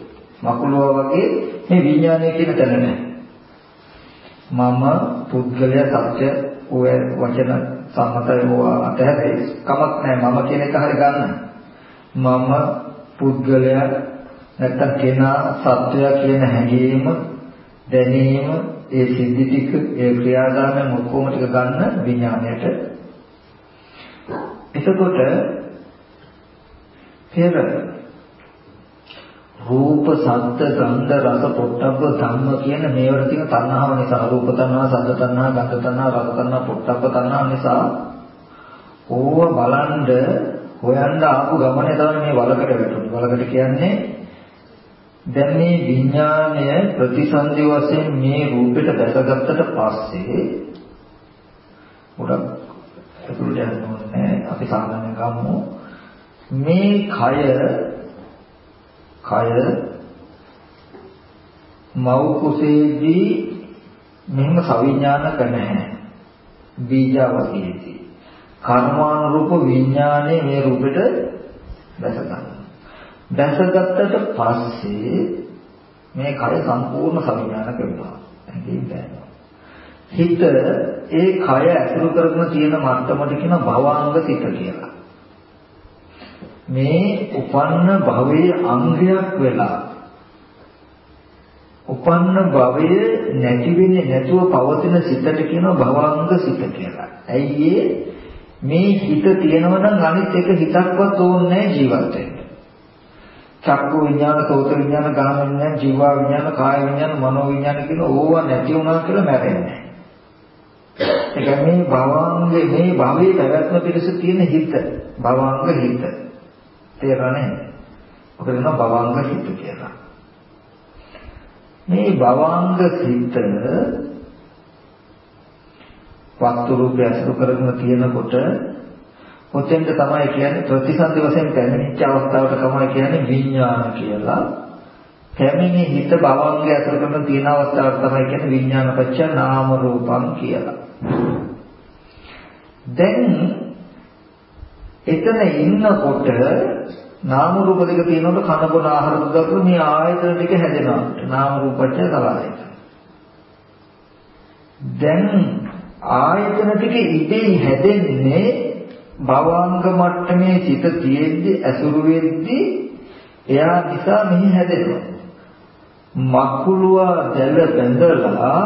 A: මේ විඥානය කියන තැන නෑ. මම පුද්ගලයා සත්‍ය ඔය වචන සම්මතව අතහැරේ කමක් නෑ. මම කියන එක හරි ගන්න. මම පුද්ගලයා නැත්නම් කෙනා සත්‍යය කියන හැඟීම දැනීම ඒ සිද්ධි ටික ඒ ක්‍රියාදාමයන් ඔක්කොම ටික ගන්න විඥාණයට. එතකොට පෙර රූප සද්ද ගන්ධ රස පොට්ටබ්බ ධම්ම කියන මේවට තියෙන තණ්හාව නිසා රූප තණ්හා සද්ද තණ්හා ගන්ධ තණ්හා රස තණ්හා පොට්ටබ්බ තණ්හා නිසා ඕව බලන්ඩ හොයන්න ආපු ගමනේ තමයි මේ වලකට වැටුනේ. වලකට කියන්නේ දැන් මේ විඥාණය ප්‍රතිසන්දි වශයෙන් මේ රූපෙට දැකගත්තට පස්සේ උඩක් ඒකට යන්නේ අපි සාමාන්‍යයෙන් ගමු මේ කය මව් කුසේදී මෙහෙම සවිඥානික නැහැ. බීජාවකයේදී කර්මානුරූප විඥානේ මේ රූපෙට දැස ගන්නවා. දැසගත්තට පස්සේ මේ කය සම්පූර්ණ සවිඥානික වෙනවා. හිත ඒ කය ඇසුරු කරගෙන තියෙන මට්ටමට කියන භවංග සිත කියලා. මේ උපන්න භවයේ අංගයක් වෙලා උපන්න භවයේ නැති වෙන්නේ නැතුව පවතින සිතට කියනවා භවංග සිත කියලා. ඇයි මේ හිත තියෙනව නම් අනිත් එක හිතක්වත් ඕනේ නැහැ ජීවත් වෙන්න. චක්කු විඥාන, සෝත විඥාන, ගාන විඥාන, ජීව විඥාන, කාය විඥාන, මනෝ විඥාන කියන ඕවා නැති වුණා කියලා මැරෙන්නේ. ඒක මේ භවංගේ මේ භවයේ පැවැත්ම පිණිස තියෙන හිත භවංග හිත. තේරෙන්නේ? ඔක දෙන භවංග හිත කියලා. මේ භවංග හිත වස්තු රූපය අසුර කරගෙන තියෙනකොට ඔතෙන්ද තමයි කියන්නේ ප්‍රතිසන්දි වශයෙන් පැමිණිච්ච අවස්ථාවට තමයි කියන්නේ විඥාන කියලා. පැමිණි හිත භවංගය අසුර කරගෙන තියෙන අවස්ථාවට තමයි කියන්නේ විඥානපච්ච නාම රූපං කියලා. දැන් එතන ඉන්නකොට නාම රූප දෙක තියෙනකොට කන බොන ආහාර දුක මේ ආයතන ටික හැදෙනවා. නාම රූපච්ච සලආයතන. දැන් ආයතන ටික ඉදී හැදෙන්නේ භවංග මට්ටමේ චිත තියෙද්දි ඇසුරු වෙද්දි එයා නිසා මෙහි හැදෙනවා. මකුළුවා දැල බැඳලා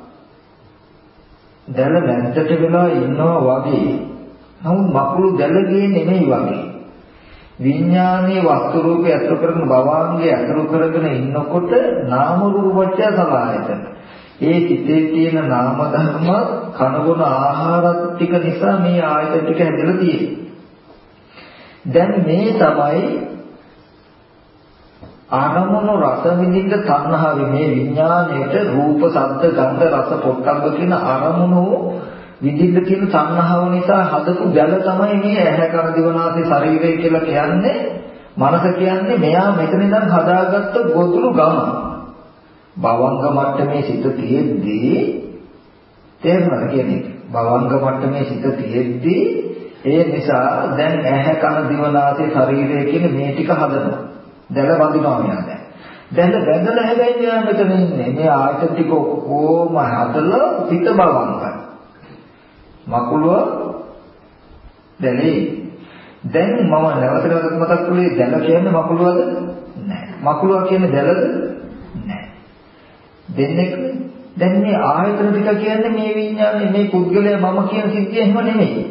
A: දැල මැද්දට වෙලා ඉන්නවා වගේ. නමුත් මකුළු දැලගේ නෙමෙයි වගේ. විඥානයේ වස්තු රූපය අසුර කරගෙන භවංගයේ අසුර කරගෙන ඉන්නකොට නාම රූපච්ඡ සලආයතන. ඒ සිතේ තියෙන නාම ධර්ම කනබුන ආහාර ටික නිසා මේ ආයතන ටික හැදලා තියෙන්නේ. දැන් මේ තමයි අරමුණු රස විඳින්න තණ්හාවේ මේ විඥාණයට රූප, ශබ්ද, ගන්ධ, රස, පොට්ටබ්බ කියන අරමුණු විඳින්න තියෙන තණ්හාව නිසා හදපු දැල තමයි මේ ඇහැ, කන, දිව, නාසය, ශරීරය කියලා කියන්නේ. මනස කියන්නේ මෙයා මෙතන ඉඳන් හදාගත්ත ගොදුරු ගම. භවංග මට්ටමේ සිත තියෙද්දී තේරුණාද කියන්නේ? භවංග මට්ටමේ සිත තියෙද්දී ඒ නිසා දැන් ඇහැ, කන, දිව, නාසය, ශරීරය කියන මේ ටික හදනවා. දැල වදිනවා මෙයා දැන්. දැන් බැඳලා හැබැයි මෙයා මෙතන ඉන්නේ. මේ ආයත ටික කොහොම හදලා සිත භවංගයි. මකුලුව දැලේ. දැන් මම නැවත නැවත මතක් කළේ දැල කියන්නේ මකුලුවද? නැහැ. මකුලුව කියන්නේ දැලද? නැහැ. දෙන්නේ දැන් මේ ආයතන ටික කියන්නේ මේ විඤ්ඤාණය මේ පුද්ගලයා මම කියන සිද්ධිය එහෙම නෙමෙයි.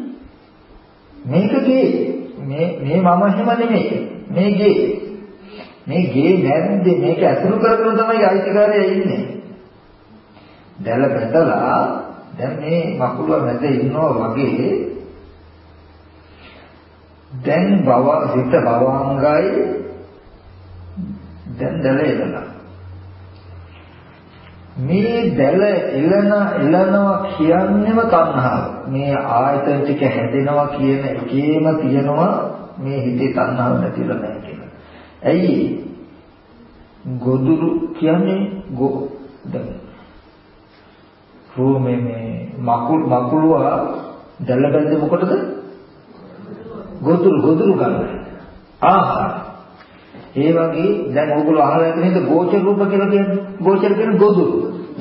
A: මේකගේ මේ මම එහෙම නෙමෙයි. මේ ගේ නැද්දේ මේක අසුරු කරගෙන තමයි අයිතිකාරය ඉන්නේ. දැල බඳලා දැන් මේ මකුලුව මැද ඉන්නවා වගේ දැන් භව සිත භවංගයි දැන් දැල එළනවා. මේ දැල එළනවා කියන්නේම තණ්හාව. මේ ආයතන ටික හැදෙනවා කියන එකේම තියෙනවා මේ හිතේ තණ්හාව නැතිලා නැහැ කියලා. ඇයි? ගොදුරු කියන්නේ දැන් රෝමේ මේ මකුලුව දැල බැඳෙ මොකටද? ගොදුරු ගන්න. ආහාර. ඒ වගේ දැන් ඕගොල්ලෝ අහලා ඇති නේද ගෝචර රූප කියලා කියන්නේ? ගෝචර කියන්නේ ගොදුරු.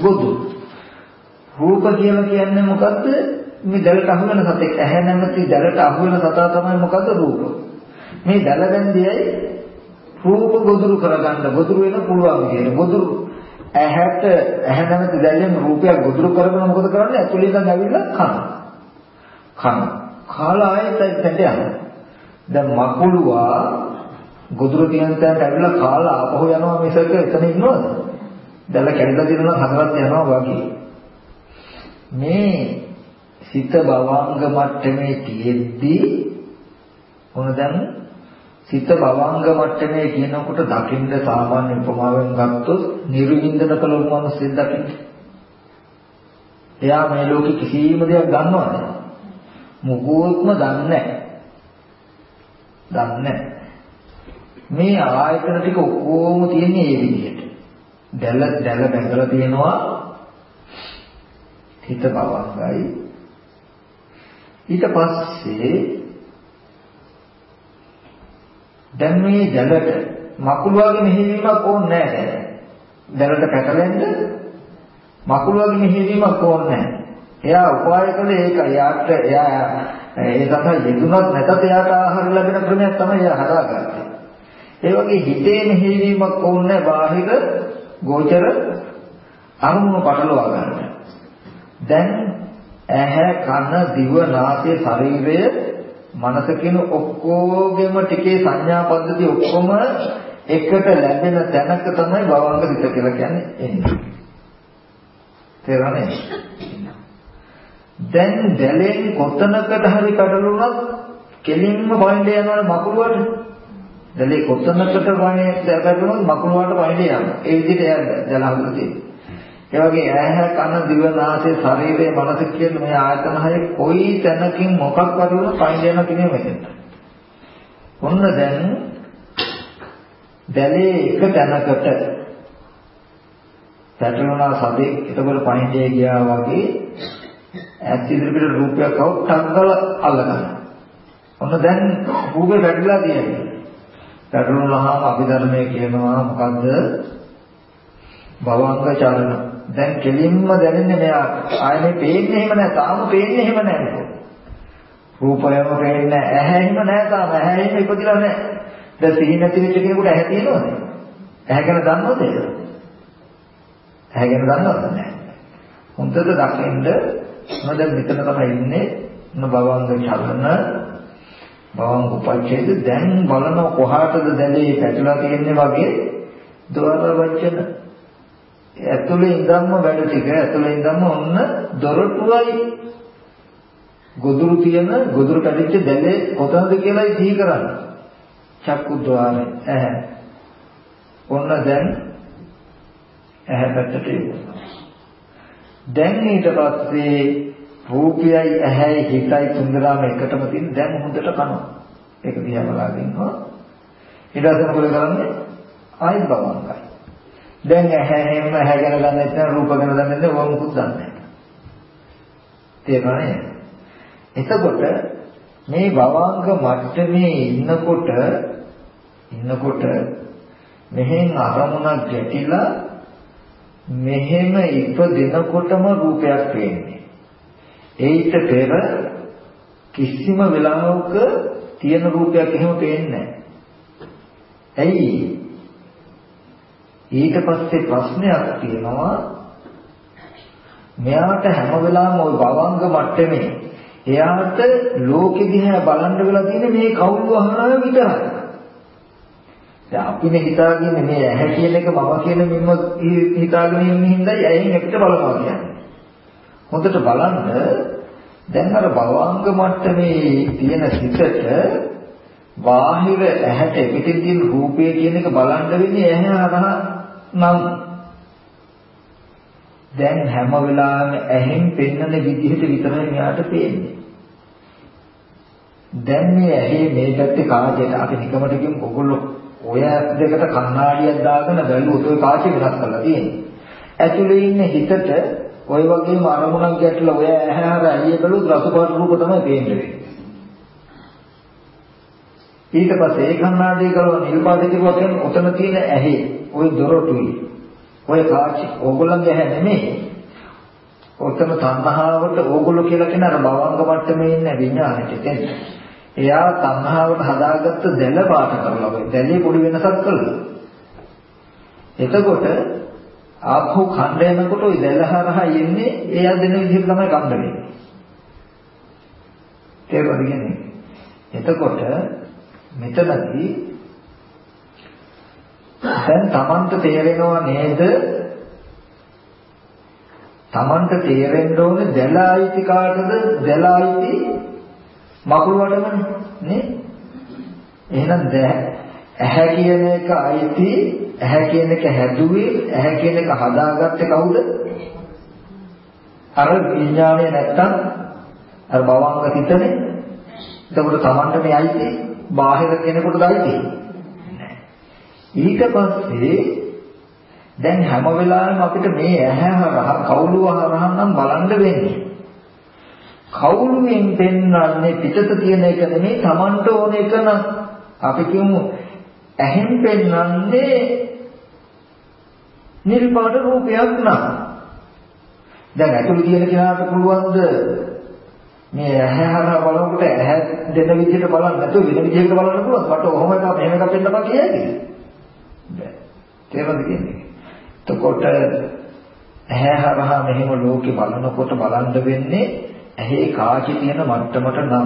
A: රූප කියලා කියන්නේ මොකද්ද? මේ දැලට අහු වෙන සතෙක්. ඇහැ නැමැති දැලට අහු වෙන සතා තමයි මොකද්ද? රූප. මේ දැල බැඳියයි රූප ගොදුරු කරගන්න ගොදුරු වෙන පුළුවන් කියන. ගොදුරු ඇහැ නැමැති දැලෙන් රූපයක් ගොදුරු කරගෙන මොකද කරන්නේ? ඇතුළේ ඉඳන් ඇවිල්ලා කන. කාලා ආයෙත් ඇට යනවා. දැන් මකුලුවා ගොදුරු තියෙන තැනට ඇවිල්ලා කාලා ආපහු යනවා මිසක එතන ඉන්නවද? දැල කැඩලා දිනනවා හතරක් යනවා වගේ. මේ සිත භවංග මට්ටමේ තියෙද්දී මොන දැන් සිත භවංග මට්ටමේ කියනකොට දකින්න සාමාන්‍ය උපමාවෙන් ගත්තොත් නිර්වින්දන කළ මිනිස්සෙක් දකින්න. එයා මේ ලෝකෙ කිසිම දෙයක් දන්නවද? මොකෝත්ම දන්නේ නැහැ. මේ ආයතන ටික ඔක්කොම තියෙන්නේ මේ විදිහට. දැල බැඳලා තියෙනවා හිත භවංගයි. ඊට පස්සේ දැන් මේ දැලට මකුලුවගේ මෙහෙවීමක් ඕනේ නැහැ. දැලට පැටලෙන්න මකුලුවගේ මෙහෙවීමක් ඕනේ නැහැ. එයා උපාය කළේ ඒකයි. එයා ඒ සඳහා යෙදුනත් නැතත් එයාට ආහාර ලැබෙන ක්‍රමයක් තමයි එයා හදාගත්තේ. ඒ වගේ හිතේ මෙහෙවීමක් ඕනේ බාහිර ගෝචර අරමුණු පටලවා ගන්න. දැන් ඇහැ, කන, දිව, නාසය, ශරීරය, මනස කියන ඔක්කොගෙම ටිකේ සංඥා පද්ධති ඔක්කොම එකට ලැබෙන තැනක තමයි භවංග සිත කියලා කියන්නේ එන්නේ. තේරෙන්නේ? දැන් දැලෙන් කොතනකට හරි කඩලුණත් කෙලින්ම පයින්ඩ යනවනේ මකුලුවට. දැලේ කොතනකට වනේ දැකගන්නොත් මකුලුවට පයින්ඩ යනවා. ඒ විදිහට යන්න දැල හදලා තියෙනවා. ඒ වගේ ඇහැ, කන, දිව, නාසය, ශරීරය, මනස කියන මේ ආයතන හය කොයි තැනකින් මොකක්වත් වුණත් පයින්ඩ යන කෙනෙක් වෙන්න. ඔන්න දැන් දැලේ එක තැනකට පැටලුණා සදේ එතකොට පයින්ඩේ ගියා වගේ ඇත් ඉදිරියට රූපයක් આવුත් ටංගල අල්ලගන්න. ඔන්න දැන් රූපේ වැටලා තියෙනවා. වැටුණාම අභිධර්මයේ කියනවා මොකද්ද? භවංග චලන. දැන් කෙලින්ම දැනෙන්නේ මෙයාට. ආයෙත් පේන්නේ එහෙම නැහැ. තාම පේන්නේ එහෙම නැහැ. රූපයම පේන්නේ නැහැ. ඇහැ එහෙම නැහැ තාම. ඇහැ එහෙම ඉපදිලා නැහැ. දැන් සිහි නැති වෙච්ච කෙනෙකුට ඇහැ තියෙනවද? ඇහැ ගැන දන්නවද ඒක? ඇහැ ගැන දන්නවද නැහැ. හොඳට දකින්න මොකද මෙතන තමයි ඉන්නේ. භවංග චලන භවංග උපච්ඡේද දැන් බලන කොහාටද දැලේ පැටලලා තියෙන්නේ වගේ දොර වචන ඇතුලේ ඉඳන්ම වැඩ ටික ඇතුලේ ඉඳන්ම ඔන්න දොරටුවයි ගොදුරු තියෙන ගොදුරු කැඩිච්ච දැලේ කොතනද කියලායි සිහි කරන්නේ. චක්කුද්්වාරේ ඇහැ ඔන්න දැන් ඇහැ පැත්තට යොමුනවා. දැන් ඊට පස්සේ රූපයයි ඇහැයි හිතයි තුන්දෙනාම එකටම තියෙන දැන් හොඳට කනවා. ඒක දිහා බලාගෙන ඉන්නවා. ඊට පස්සේ මොකද කරන්නේ? ආයෙත් බවංගයි. දැන් ඇහැ ගැන දන්නේ නැත්නම් රූප ගැන දන්නේ නැත්නම් ඕවා මොකුත් දන්නේ නැහැ. තේරුණා නේද? එතකොට මේ භවංග මට්ටමේ ඉන්නකොට මෙහෙන් අරමුණක් ගැටිලා මෙහෙම ඉපදිනකොටම රූපයක් පේන්නේ. ඒිට පෙර කිසිම වෙලාවක තියෙන රූපයක් එහෙම පේන්නේ නැහැ. ඇයි? ඊට පස්සේ ප්‍රශ්නයක් තියෙනවා. මෙයාට හැම වෙලාවෙම ওই භවංග මට්ටමේ එයාට ලෝකෙ දිහා බලන්න වෙලා තියෙන්නේ මේ කවුරු අහනවා විතරයි. දැන් අපිනේ හිතාගෙන මේ ඇහැ කියන එක මම කියන මෙන්න හිතාගෙන ඉන්න හින්දායි ඇහෙන් අපිට බලනවා කියන්නේ. හොඳට බලන්න දැන් අර භවංග මට්ටමේ තියෙන හිතට බාහිර ඇහැට පිටින් තියෙන රූපය කියන එක බලන්න වෙන්නේ ඇහැ හරහා නම් දැන් හැම වෙලාවෙම ඇහෙන් පෙන්වන විදිහට විතරයි මෙයාට පේන්නේ. දැන් මේ ඇහි මේ පැත්තේ කාචයට අපි නිකමට කියමු ඔගොල්ලෝ ඔය දෙකට කණ්ණාඩියක් දාගෙන බැලුවොත් ඔය කාචය වෙනස් කරලා තියෙන්නේ. ඇතුලේ ඉන්න හිතට ඔය වගේම අරමුණක් ගැටලා ඔය ඇහැ හර ඇයි බැලුවොත් රසපාට රූප තමයි පේන්නේ. ඊට පස්සේ ඒ කණ්ණාඩිය ගලව නිල් පාට කිව්වා කියන්නේ ඔතන තියෙන ඇහි ওই දොරටුයි ඔය කාචි ඕගොල්ලන්ගේ ඇහැ නෙමෙයි. ඔතන තණ්හාවට ඕගොල්ලෝ කියලා කියන අර භවංග මට්ටමේ ඉන්න විඥානෙට කියන්නේ. එයා තණ්හාවට හදාගත්ත දැල පාට කරලා ඔය දැලේ පොඩි වෙනසක් කළා. එතකොට ආපහු ඛණ්ඩ යනකොට ওই දැල හරහා යන්නේ එයා දෙන විදිහට තමයි ඛණ්ඩ වෙන්නේ. තේරුණාද කියන්නේ? එතකොට මෙතනදී දැන් Tamanට තේරෙනව නේද? Tamanට තේරෙන්න ඕනේ දැලයිති කාටද? දැලයිති මකුළුවටමනේ නේ? එහෙනම් ඇහැ කියන එක අයිති, ඇහැ කියන එක හැදුවේ, ඇහැ කියන එක හදාගත්තේ කවුද? අර විඥානය නැත්තම් අර භවංග හිතනේ. එතකොට Tamanට මේ අයිති බාහිර කෙනෙකුටද අයිති? ඊට පස්සේ දැන් හැම වෙලාවෙම අපිට මේ ඇහැ හරහා කවුළුව හරහා නම් බලන්න වෙන්නේ. කවුළුවෙන් පෙන්වන්නේ පිටත තියෙන එක නෙමෙයි Tamanට ඕන එක නම් අපි කියමු ඇහෙන් පෙන්වන්නේ නිල් පාට රූපයක් නම්. දැන් ඇතුළේ තියෙන කෙනාට පුළුවන්ද මේ ඇහැ හරහා බලනකොට ඇහැ දෙන විදිහට බලන්න නැතුව වෙන විදිහකට බලන්න පුළුවන්. මට ඔහොම එකක් මෙහෙම එකක් පෙන්නපන් කියයි. තේරුණාද කියන්නේ? එතකොට ඇහැ හරහා මෙහෙම ලෝකේ බලනකොට බලන්න වෙන්නේ ඇහි කාචේ තියෙන මට්ටමට නම්.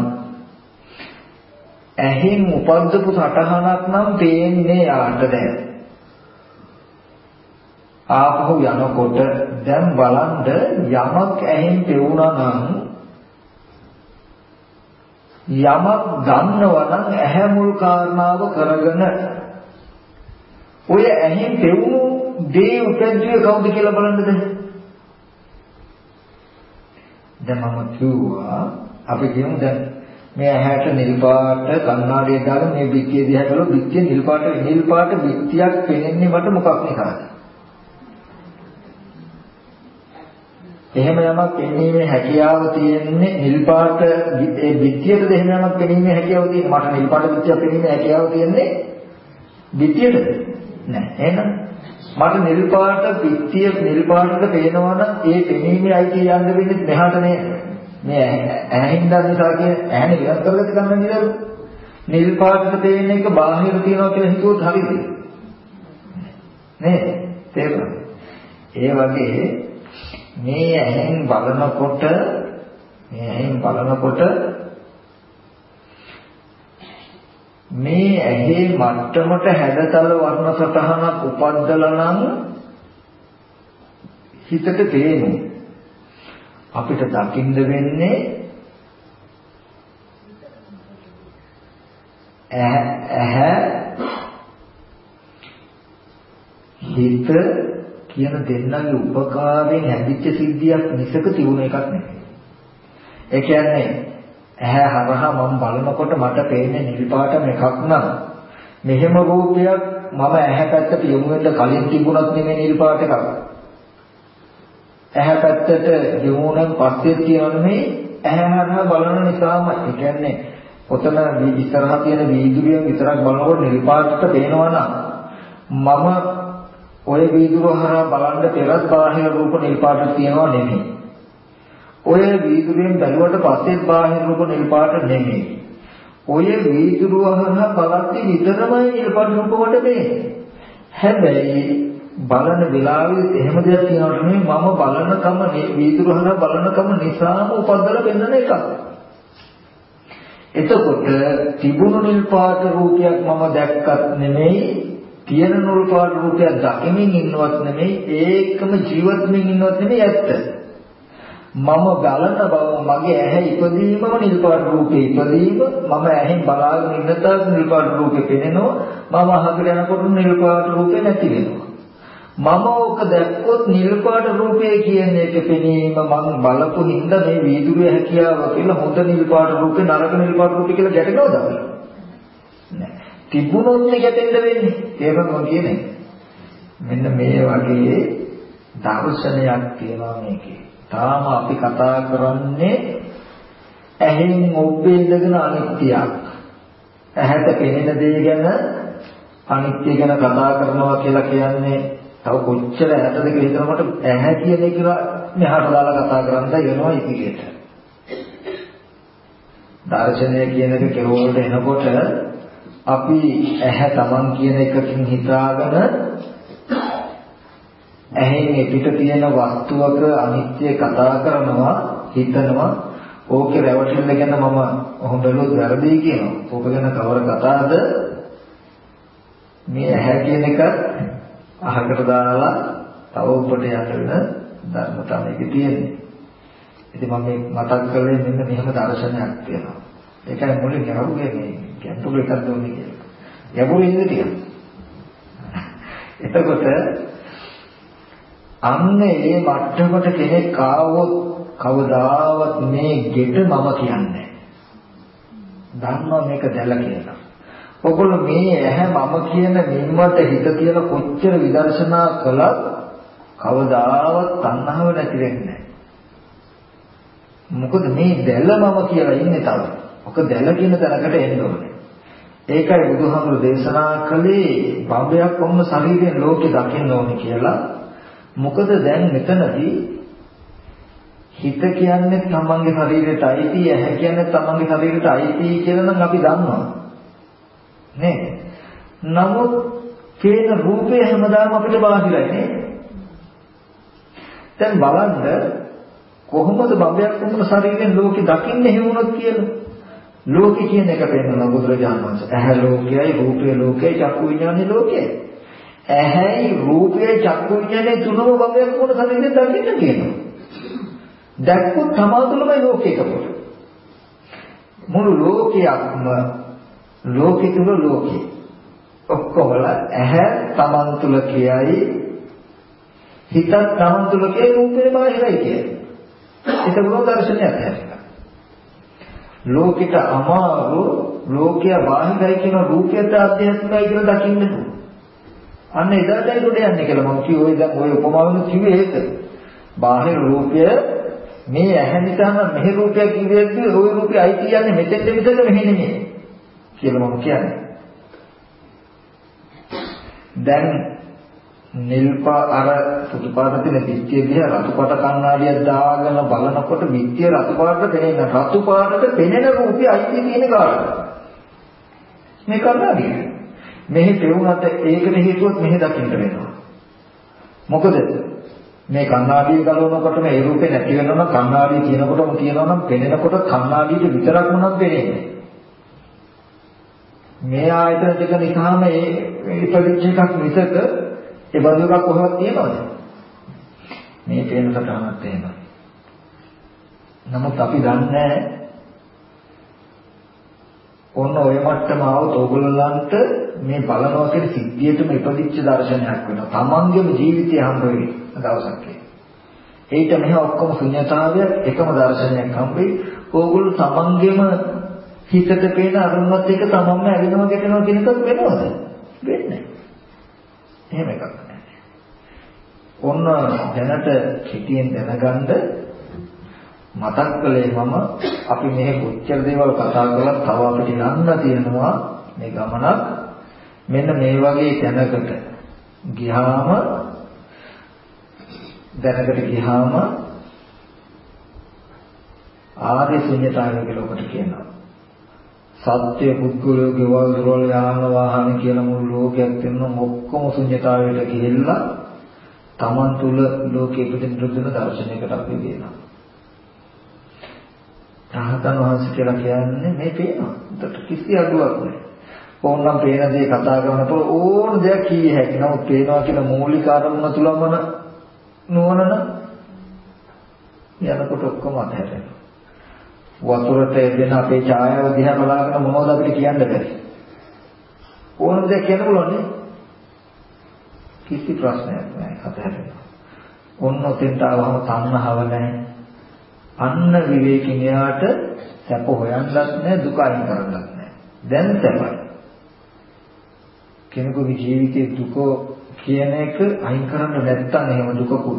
A: ඇහෙන් උපද්දපු සටහනක් නම් පේන්නේ යාට දැන්. ආපහු යනකොට දැන් බලන්න යමක් ඇහෙන් පෙවුණා නම් යමක් ගන්නවා නම් ඇහැ මුල් කාරණාව කරගෙන ඔය ඇහෙන් පෙවුණු දේ උපැද්දුවේ කවුද කියලා බලන්නද? දැන් මම කිව්වා අපි කියමු දැන් මේ ඇහැට නිල් පාට කණ්ණාඩිය දාලා මේ පිටිය දිහා බලලා පිටිය නිල් පාට පිටියක් පෙනෙන්නේ මට මොකක් නිසාද? එහෙම යමක් පෙනීමේ හැකියාව තියෙන්නේ නිල් පාට ඒ පිටියටද එහෙම යමක් පෙනීමේ හැකියාව තියෙන්නේ මට නිල් පාට පිටියක් පෙනීමේ හැකියාව තියෙන්නේ පිටියටද? නෑ එහෙනම් මට නිල් පාට පිටිය නිල් පාටට පේනවා නම් ඒ පෙනීමේ අයිතිය යන්න වෙන්නේ මෙහාට නේද? මේ ඇහින්දා නිසා කියන ඇහැනේ විනාශ කරගත්ත ගන්න නේද? නිල් පාටට පේන එක බාහිර තියනවා කියලා හිතුවොත් හරියද? නේද? තේරුණාද? ඒ වගේ මේ ඇහෙන් බලනකොට මේ ඇහි මට්ටමට හැඩතල වර්ණ සටහනක් උපද්දලා නම් හිතට පේන්නේ. අපිට දකින්න වෙන්නේ ඇහැ හිත කියන දෙන්නගේ උපකාරයෙන් හැදිච්ච සිද්ධියක් මිසක තිබුණ එකක් නෙමෙයි. ඒ කියන්නේ ඇහැ හරහා මම බලනකොට මට පේන්නේ නිල් පාටම එකක් නම් මෙහෙම රූපයක් මම ඇහැ පැත්තට යොමු වෙන්න කලින් තිබුණත් නෙමෙයි නිල් පාට එකක්. ඇහැ පැත්තට යොමු වෙන පස්සේ තියෙන නෙමෙයි ඇහැ හරහා බලන නිසාම. ඒ කියන්නේ ඔතන ඉස්සරහා තියෙන වීදුරුවෙන් විතරක් බලනකොට නිල් පාටට පේනවා නම් මම ඔය වීදුරුව හරහා බලන්න පෙරත් බාහිර රූප නිල් පාටට තියෙනවා නෙමෙයි. ඔය වීදුරුවෙන් බැලුවට පස්සේ බාහිර රූප නිල් පාට නෙමෙයි. ඔය වීදුරුව හරහා බලද්දි විතරමයි නිල් පාට රූප වලට පේන්නේ. හැබැයි බලන වෙලාවේ එහෙම දෙයක් තියෙනවට නෙමෙයි මම බලනකම වීදුරුව හරහා බලනකම නිසාම උපදලා වෙන්න එකක්. එතකොට තිබුණු නිල් පාට රූපයක් මම දැක්කත් නෙමෙයි තියෙන නිල් පාට රූපයක් දකිමින් ඉන්නවත් නෙමෙයි ඒකම ජීවත් වෙමින් ඉන්නවත් නෙමෙයි ඇත්ත. මම බලන බව මගේ ඇහැ ඉපදීමම නිල් පාට රූපේ ඉපදීම මම ඇහෙන් බලාගෙන ඉන්න තාක් නිල් පාට රූපේ පෙනෙනවා. මම අහකට යනකොට නිල් පාට රූපේ නැති වෙනවා. මම ඕක දැක්කොත් නිල් පාට රූපය කියන එක පෙනීම මම බලපු හින්දා මේ වීදුරුවේ හැකියාව කියලා හොඳ නිල් පාට රූපේ නරක නිල් පාට රූපේ කියලා ගැටෙනවද අපි? නෑ. තිබුණොත් ගැටෙන්න වෙන්නේ. ඒක මම කියන්නේ. මෙන්න මේ වගේ දර්ශනයක් තියෙනවා මේකේ. තාම අපි කතා කරන්නේ ඇහෙන් ඔබ්බේ ඉඳගෙන අනිත්‍යයක්. ඇහැට පෙනෙන දේ ගැන අනිත්‍ය ගැන කතා කරනවා කියලා කියන්නේ තව කොච්චර ඈතද කියලා හිතනකොට ඇහැ කියන එක මෙහාට දාලා කතා කරන්න වෙනවා ඉතිරියට. දර්ශනය කියන එක කෙරවලට එනකොට අපි ඇහැ Taman කියන එකකින් හිතාගෙන ඇහෙන් පිට තියෙන වස්තුවක අනිත්‍ය කතා කරනවා හිතනවා ඕකේ රැවටෙන්න ගැන මම ඔහොම බැලුවොත් වැරදි කියනවා. ඕක ගැන කවර කතාවද මේ ඇහැ කියන එක අහකට දාලා තව උඩට යන්න වෙන ධර්මතාව මේකේ තියෙන්නේ. ඉතින් මම මේ මතක් කරන්නේ මෙන්න මෙහෙම දර්ශනයක් තියෙනවා. ඒකයි මුලින් යවුවේ මේ ගැඹුරු එකක් දුන්නේ කියලා. යවුවේ ඉන්නේ තියෙනවා. එතකොට අන්න ඒ මට්ටමට කෙනෙක් ආවොත් කවදාවත් මේ ගෙට මම කියන්නේ දන්නවා මේක දැල කියලා. ඔගොල්ලෝ මේ ඇහැ මම කියන නිම්මත හිත කියලා කොච්චර විදර්ශනා කළත් කවදාවත් තණ්හාව නැති වෙන්නේ නැහැ. මොකද මේ දැල මම කියලා ඉන්නේ තව. ඔක දැල කියන තැනකට එන්න ඕනේ. ඒකයි බුදුහාමුදුරු දේශනා කළේ භවයක් වොන්න ශරීරයෙන් ලෝකෙ දකින්න ඕනේ කියලා. මොකද දැන් මෙතනදී හිත කියන්නේ තමන්ගේ ශරීරයට අයිති, ඇහැ කියන්නේ තමන්ගේ ශරීරයට අයිති කියලා නම් අපි දන්නවා. නේද? නමුත් කේන රූපය හැමදාම අපිට බාහිරයි නේද? දැන් බලන්න කොහොමද භවයක් වුණ ශරීරයෙන් ලෝකෙ දකින්නේ හේවුනොත් කියලා. ලෝකෙ කියන එක පෙන්වන බුදුරජාණන් වහන්සේ. ඇහැ ලෝකයයි, රූපය ලෝකයයි, චක්කු විඥානේ ලෝකයයි. ඇහැයි රූපයයි චක්කු විඥානේ තුනම භවයක් වුණ ශරීරයෙන් දකින්න කියනවා. දැක්කොත් තමතුළමයි ලෝකයක පොත. මුළු ලෝකයක්ම ලෝකෙ තුල ලෝකෙ. ඔක්කොමල ඇහැ තමන් තුල කියයි, හිතත් තමන් තුල කියයි, රූපේ බාහිරයි කියයි. ඒක මොන දර්ශනයක් හැදෙනවා. ලෝකෙට අමාරු ලෝකය බාහිරයි කියන රූපයට අධ්‍යාත්මිකයි කියලා දකින්න. අන්න එදාටයි උඩ යන්නේ කියලා මම කිව්වේ. දැන් ওই උපමාවෙන් කිව්වේ ඒක. බාහිර රූපය මේ ඇහැ නිසා නම් මෙහි රූපයක් කිව්වෙද්දී ওই රූපය අයිති යන්නේ මෙතෙන්ද විතර මෙහෙ නෙමෙයි කියලා මම කියන්නේ. දැන් නිල්පා අර සුදු පාට තියෙන පිටිය දිහා රතු පාට කණ්ණාඩියක් දාගෙන බලනකොට පිටිය රතු පාටට පෙනෙන රතු පාටට පෙනෙන රූපය අයිති තියෙන කාරණා. මේ කණ්ණාඩිය. මෙහි පෙවුනට ඒකට හේතුවක් මෙහි දකින්න වෙනවා. මොකද මේ කණ්ණාඩිය ගලවනකොට මේ රූපේ නැති වෙනවා නම් කණ්ණාඩිය කියනකොටම කියනවා නම් පෙනෙනකොට කණ්ණාඩියට විතරක් මොනවද පෙනෙන්නේ? මේ ආයතන දෙක නිසාම ඒ ඉපදිච්ච එකක් මිසක ඒ බඳු එකක් කොහොමද තියෙනවද? මේ පේන සටහනක් එහෙමයි. නමුත් අපි දන්නේ ඔන්න ඔය මට්ටම આવොත් ඕගොල්ලන්ට මේ බලනවා කියන සිද්ධියටම ඉපදිච්ච දර්ශනයක් වෙනවා. තමන්ගේම ජීවිතය හම්බ වෙයි දවසක්. ඒිට මෙහා ඔක්කොම ශුන්‍යතාවය එකම දර්ශනයක් හම්බෙයි. ඕගොල්ලෝ තමන්ගේම හිතට පේන අරමුණත් එක තමන්ම ඇවිදම ගැටෙනවා කියන එකක් වෙනවද? වෙන්නේ නැහැ. එහෙම එකක් නැහැ. ඔන්න දැනට හිතියෙන් දැනගන්න මතක් කළේ මම අපි මේ කොච්චර දේවල් කතා කළත් තව අපිට යන්න තියෙනවා මේ ගමනක්. මෙන්න මේ වගේ තැනකට ගියාම දැනකට ගියාම ආර්ය ශුන්‍යතාවය කියලා ඔකට කියනවා. සත්‍ය පුද්ගලයෝ ගෙවල් දොරවල් යාන වාහන කියන මුළු ලෝකයක් තියෙන ඔක්කොම ශුන්‍යතාවයට ගිහිල්ලා තමන් තුළ ලෝකෙ පිටින් රුදුන දර්ශනයකට අපි දෙනවා. රහතන් වහන්සේ කියලා කියන්නේ මේ පේනවා. ඒකට කිසි අඩුවක් නැහැ. ඕනනම් පේන දේ කතා කරනකොට ඕන දෙයක් කිය හැකියි. නමුත් පේනවා කියන මූලික අරමුණ තුලම නෝනන යනකොට ඔක්කොම අතහැරෙනවා. වතුරට එදෙන අපේ ඡායාව දිහා බලාගෙන මොනවද අපිට කියන්න බැරි. ඕන දෙයක් කියන්න පුළුවන් නේ. කිසි ප්‍රශ්නයක් නැහැ අතහැරෙනවා. ඔන්න ඔතෙන්ට ආවම තණ්හාව නැහැ. අන්න විවේකයෙන් යාට සැප හොයන්නත් නැහැ දුක අයින් කරන්නත් නැහැ. දැන් සැපයි. කෙනෙකුගේ ජීවිතයේ දුක කියන එක අයින් කරන්න නැත්තම් එහෙම දුකකුත්.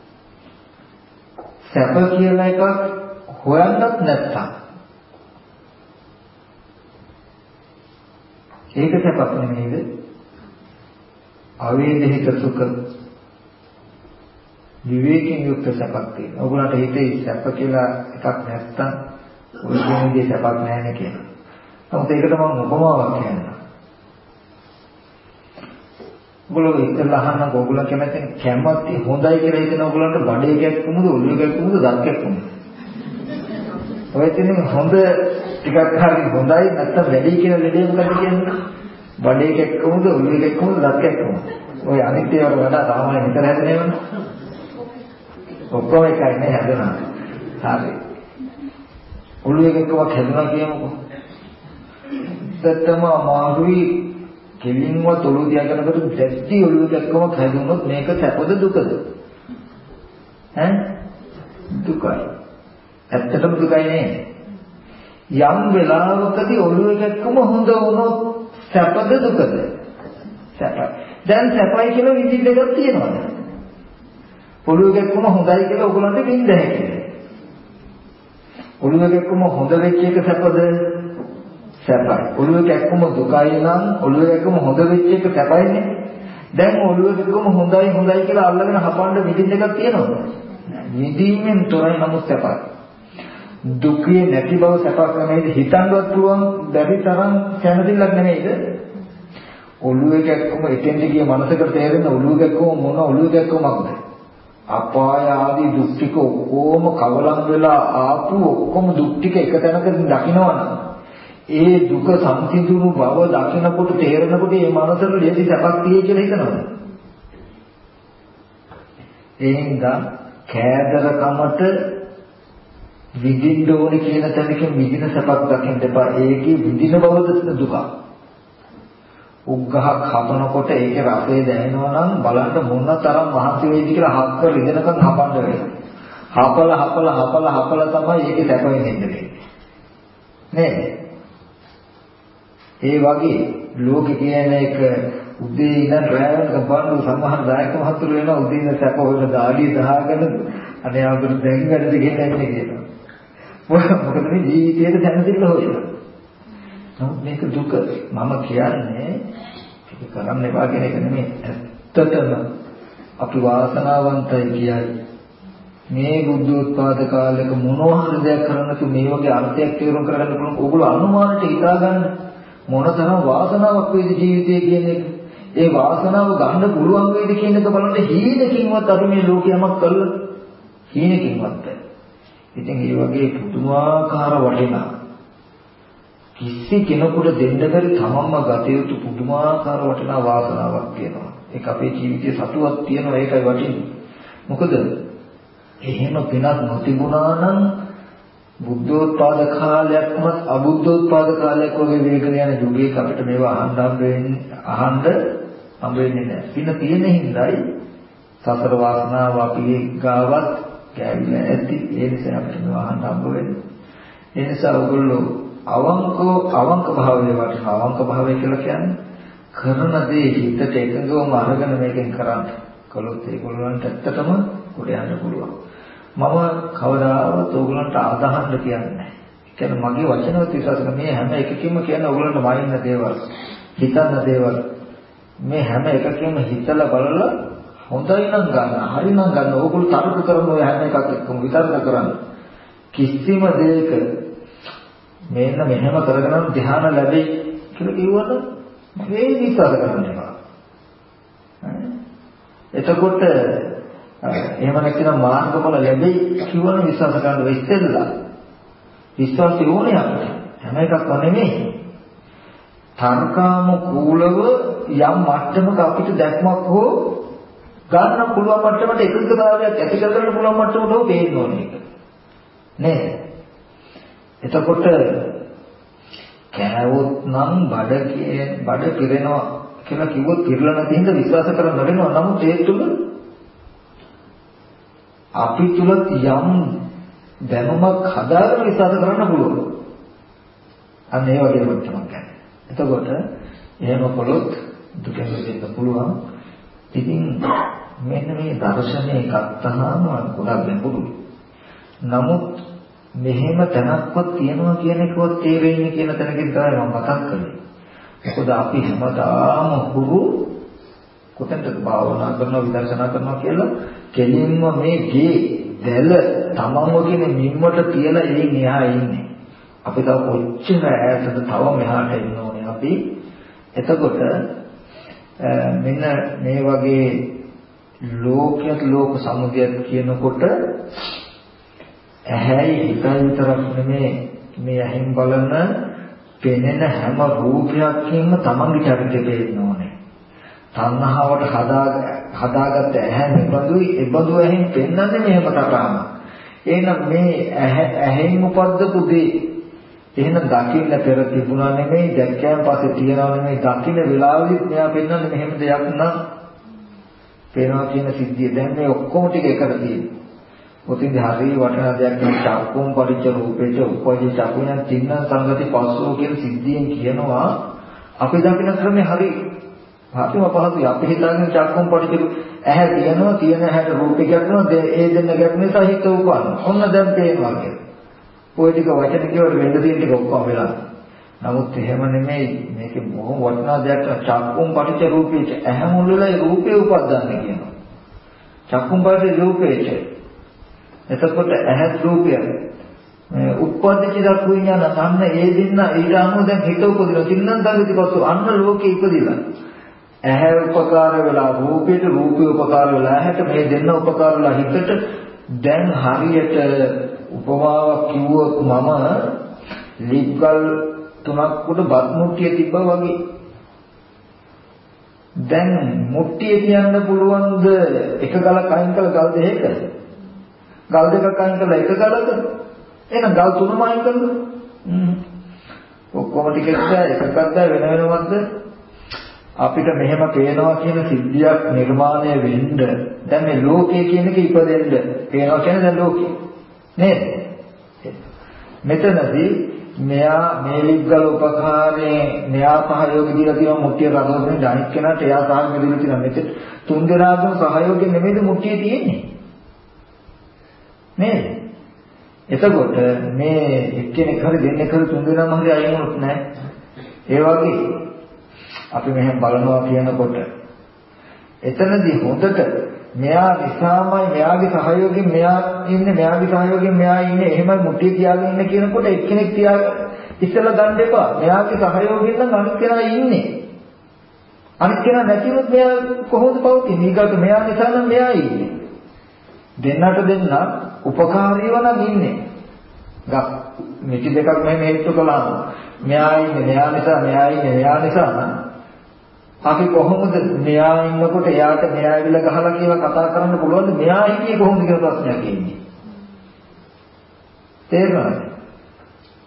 A: සැප කියලා එකක් හොයන්නත් නැත්තම් ඒක සැපක් නෙමෙයිද? අවේදිත සුඛ විවේකයෙන් යුක්ත සැපක් තියෙනවා. ඔයගොල්ලන්ට හිතේ සැප කියලා එකක් නැත්තම් ඔය කියන දේ සැපක් නැහැ නේ කියලා. නමුත් ඒකට මම උපමාවක් කියන්නම්. ඔයගොල්ලෝ ඉස්සෙල්ලා අහන්න ඔයගොල්ලෝ කැමති හොඳයි කියලා හිතන ඔයගොල්ලන්ට බඩේ කැක්කුමුද ඔළුවේ කැක්කුමුද දත් කැක්කුමුද? ඔය කියන්නේ හොඳ ටිකක් හරි හොඳයි නැත්තම් වැඩි කියලා ලෙඩේ මොකද කියන්නේ? බඩේ කැක්කුමුද ඔළුවේ කැක්කුමුද දත් කැක්කුමුද? ඔය අනිත් ඒවාට වඩා සාමාන්‍ය විතර හැදෙනවනේ. ඔක්කොම එකයි නේ හැදුනා. හරි. ඔළුවේ කැක්කුමක් හැදුනා කියමුකෝ. දැත්තම අමාරුයි කෙලින්ව තොළු දිහාකට දැස්ටි ඔළුවේ කැක්කුමක් හැදුනොත් මේක සැපද දුකද? ඈ? දුකයි. ඇත්තටම දුකයි නේ. යම් වෙලාවකදී ඔළුවේ කැක්කුම හොඳ වුණොත් සැපද දුකද? සැපයි. දැන් සැපයි කියලා විදිහ දෙකක් තියෙනවා. ඔළුවේ කැක්කුම හොඳයි කියලා ඔයගොල්ලන්ට විඳ හැකියි. ඔළුවේ කැක්කුම හොඳ වෙච්ච එක සැපද? සැපයි. ඔළුවේ කැක්කුම දුකයි නම් ඔළුවේ කැක්කුම හොඳ වෙච්ච එක සැපයිනේ. දැන් ඔළුවේ කැක්කුම හොඳයි කියලා අල්ලගෙන හපන්න විදිහ දෙකක් තියෙනවද? විදීමෙන් තොරයි නමුත් සැපයි. දුකේ නැති බව සැපක් නෙමෙයිද? හිතන්නවත් පුළුවන් බැරි තරම් සැනසෙල්ලක් නෙමෙයිද? ඔළුවේ කැක්කුම එතෙන්ට ගිය මනසකට තේරෙන ඔළුවේ කැක්කුම මොන ඔළුවේ කැක්කුමක්ද? අපාය ආදී දුක් ටික ඔක්කොම කවලම් වෙලා ආපු ඔක්කොම දුක් ටික එක තැනක දකින්නවනම් ඒ දුක සංසිඳුණු බව දකිනකොට තේරෙනකොට මේ මනසට ලේසි සැපක් තියෙයි කියලා හිතනවද? එහෙනම් කෑදරකමට විඳින්න ඕනේ කියන තැනකින් විඳින සැපක් දකින්න එපා. ඒකේ විඳින බවද දුක. උග්ගහක් හපනකොට ඒකේ රසය දැනෙනවා නම් බලන්න මොන තරම් මහන්සි වෙයිද කියලා හක්ක රිදෙනකන් හපන්න වෙනවා. හපලා තමයි ඒකේ සැප වෙන්නේ. නේද? ඒ වගේ ලෝකේ කියන එක උදේ ඉඳන් රැ වෙනකම් බලන සමහර දායක මහතුරු වෙනවා උදේ ඉඳන් සැප හොයලා දාඩිය දහගෙන අනේ අපිට දැන් වැඩද ගෙන්නන්නේ කියලා. මොකද මේ ජීවිතේට දැනසිල්ල හොයනවා. නමුත් මේක දුක. මම කියන්නේ ඒක කරන්න එපා කියන එක නෙමෙයි. ඇත්තටම අපි වාසනාවන්තයි කියයි. මේ බුද්ධ උත්පාද කාලයක මොනවා හරි දෙයක් කරන්න තු මේ වගේ අර්ථයක් තේරුම් කරගන්න පුළුවන්. ඕගොල්ලෝ අනුමානට හිතා ගන්න මොනතරම් වාසනාවක් වේද ජීවිතයේ කියන එක. ඒ වාසනාව ගන්න පුළුවන් වේද කියන එක බලන්න හීනකින්වත් අපි මේ ලෝකයමක් කළා. හීනකින්වත්. ඉතින් මේ වගේ පුදුමාකාර වටිනා කිසි කෙනෙකුට දෙන්න බැරි තමන්ම ගත යුතු පුදුමාකාර වටිනා වාසනාවක් තියෙනවා. ඒක අපේ ජීවිතයේ සතුටක් තියෙනවා. ඒකයි වටින්නේ. මොකද එහෙම පිනක් නොතිබුණා නම් බුද්ධෝත්පාද කාලයක්ම අබුද්ධෝත්පාද කාලයක් වගේ වේගන යන යුගයක අපිට මේවා අහන්න හම්බ වෙන්නේ නැහැ. පින තියෙන හින්දායි සතර වාසනාව අපි ගාවත් කැවිලා ඇති. ඒ නිසා අපිට මේවා අහන්න හම්බ වෙන්නේ. ඒ නිසා ඔයගොල්ලෝ අවංක භාවයේ වටින අවංක භාවය කියලා කියන්නේ කරන දේ හිතට එකඟවම අරගෙන මේකෙන් කරන්න. කළොත් ඒගොල්ලන්ට ඇත්තටම උඩ යන්න පුළුවන්. මම කවදාවත් ඕගොල්ලන්ට අදහන්න කියන්නේ නැහැ. ඒ කියන්නේ මගේ වචනවත් විශ්වාස කරන මේ හැම එකකින්ම කියන්නේ ඕගොල්ලන්ට වයින්න දේවල්, හිතන්න දේවල්. මේ හැම එකකින්ම හිතලා බලලා හොඳයි නම් ගන්න, හරි නම් ගන්න. ඕගොල්ලෝ තර්ක කරන ඔය හැම එකක් එක්කම විතර්ක කරන්න. කිසිම දෙයක මෙන්න මෙහෙම කරගෙන ධ්‍යාන ලැබෙයි කියලා කිව්වොත් මේ විශ්වාස කරන්න එපා. එතකොට එහෙම නැත්නම් මාර්ගඵල ලැබෙයි කියවන විශ්වාස කරන්න වෙස්සෙල්ලා විශ්වාසය ඕනේ අපිට. හැම එකක්ම නෙමෙයි. තර්කාම කූලව යම් මට්ටමක අපිට දැක්මක් හෝ ගන්න පුළුවන් මට්ටමට එකඟතාවයක් ඇති කරගන්න පුළුවන් මට්ටමට හෝ පේන්න ඕනේ ඒක. නේද? එතකොට කෑවොත් නම් බඩ පිරෙනවා කියලා කිව්වොත් පිරලා නැති හින්දා විශ්වාස කරන්න වෙනවා. නමුත් ඒ තුල අපි තුල යම් දැනුමක් හදාගෙන විශ්වාස කරන්න පුළුවන්. අන්න ඒ වගේ දෙයක් තමයි කියන්නේ. එතකොට එහෙම කළොත් දුකෙන් මිදෙන්න පුළුවන්. ඉතින් මෙන්න මේ දර්ශනය ගත්තාම ගොඩක් ගැඹුරුයි. නමුත් මෙහෙම තැනක්වත් තියනවා කියන එකවත් තේරෙන්නේ කියන තැනකින් තමයි මම මතක් කළේ. මොකද අපි හැමදාම හුරු කොතෙන්ද භාවනා කරනවා විදර්ශනා කරනවා කියලා කෙලින්ම මේ ගේ දැල තමන්ව කියන නිම්මට තියලා ඒ මෙහා ඉන්නේ. අපි තව කොච්චර ඈතද තව මෙහාට එන්න ඕනේ අපි. එතකොට මෙන්න මේ වගේ ලෝකයක් ලෝක සමුදයක් කියනකොට ඇහැයි හිතයි විතරක් නෙමේ මේ ඇහෙන් බලන පෙනෙන හැම රූපයකින්ම තමන්ගේ චරිතය පේන්න ඕනේ. තණ්හාවට හදාගත්ත ඇහැ නිබඳුයි ඒබඳු ඇහෙන් පෙන්වන්නේ මෙහෙම තටාම. එහෙනම් මේ ඇහෙන් උපද්දපු දේ එහෙනම් දකින්න පෙර තිබුණා නෙමෙයි දැක්කයන් පස්සේ තියනවා නෙමෙයි දකින්න වෙලාවෙදිත් මෙයා පෙන්වන්නේ මෙහෙම දෙයක් නම් පේනවා කියන සිද්ධිය. දැන් මේ ඔක්කොම ටික එකට තියෙනවා. ඔතින්ද හරි වටිනා දෙයක් තමයි චක්කුම් පරිච්ඡ රූපේච උපජ්ජ චක්කුයන් තින්න සංගති පස්සෝ කියන සිද්ධියෙන් කියනවා අපි දකින ක්‍රමේ හරි හරිම පහසුයි. අපි හිතාගෙන චක්කුම් පරිච්ඡ ඇහැ තියෙනවා තියෙන ඇහැට රූපේ ගැටෙනවා ඒ දෙන්න ගැටෙන නිසා හිත උපන්න. ඔන්න දැන් පේනවා කියලා. ඔය ටික වචන කියවට වෙන්න තියෙන ටික ඔක්කොම වෙලා. නමුත් එහෙම නෙමෙයි මේකේ බොහොම වටිනා දෙයක් චක්කුම් පරිච්ඡ රූපේච ඇහැ මුල් වෙලා ඒ රූපේ උපදින්න කියනවා. චක්කුම් පරිච්ඡ රූපේච එතකොට ඇහත් රූපය උප්පදිත චක්කු විඥාන අන්න ඒ දෙන්න ඊට අනුව දැන් හිත උපදින තින්නම් සංගතිපස්සෝ අන්න ලෝකේ ඉපදිලා ඇහැ උපකාර වෙලා රූපයට රූපේ උපකාර වෙලා ඇහැට මේ දෙන්න උපකාර වෙලා හිතට දැන් හරියට උපමාවක් කිව්වොත් මම ලිප්ගල් තුනක් උඩ බත් මුට්ටිය තිබ්බා වගේ දැන් මුට්ටිය තියන්න පුළුවන්ද එක ගලක් අයින් කළ ගල් දෙකක ගල් දෙකක් අයින් කළා එක ගලක එහෙනම් ගල් තුනම අයින් කළා ඔක්කොම ටික එකක් වෙන වෙනමද අපිට මෙහෙම පේනවා කියන සිද්ධියක් නිර්මාණය වෙන්න දැන් මේ ලෝකය කියන එක ඉපදෙන්න පේනවා කියන්නේ දැන් ලෝකය නේද මෙතනදී මෙයා මේ ලිග්ගල උපකාරයෙන් මෙයා සහයෝගය දීලා තියෙනවා මුට්ටිය රඳවගෙන අනිත් කෙනාට එයා සහයෝගය දීලා තියෙනවා මෙතන තුන් දෙනාගම සහයෝගය නෙමෙයිද මුට්ටිය තියෙන්නේ නේද? එතකොට මේ එක්කෙනෙක් හරි දෙන්නෙක් හරි තුන් දෙනාම හරි අයින් වුණොත් නෑ. ඒ වගේ අපි මෙහෙම බලනවා කියනකොට එතනදී හොඳට මෙයා නිසාමයි මෙයාගේ සහයෝගයෙන් මෙයා ඉන්නේ මෙයාගේ සහයෝගයෙන් මෙයා ඉන්නේ එහෙමයි මුට්ටිය තියාගෙන ඉන්න කියනකොට එක්කෙනෙක් තියාගෙන ඉස්සෙල්ලා ගන්න එපා. මෙයාගේ සහයෝගයෙන් නම් අනිත් කෙනා ඉන්නේ. අනිත් කෙනා නැතිවොත් මෙයා කොහොමද පවතින්නේ? ඊගොල්ලෝ මෙයා නිසා නම් මෙයා ඉන්නේ. දෙන්නට දෙන්න උපකාරීව නම් ඉන්නේ. මිටි දෙකක් මෙහෙම හේතු කළාම මෙයා ඉන්නේ මෙයා නිසා මෙයා ඉන්නේ මෙයා නිසා නම් අපි කොහොමද මෙයා ඉන්නකොට එයාට මෙයා ඇවිල්ලා ගහලා කියලා කතා කරන්න පුළුවන්ද මෙයා හිටියේ කොහොමද කියලා ප්‍රශ්නයක් එන්නේ. තේරුණාද?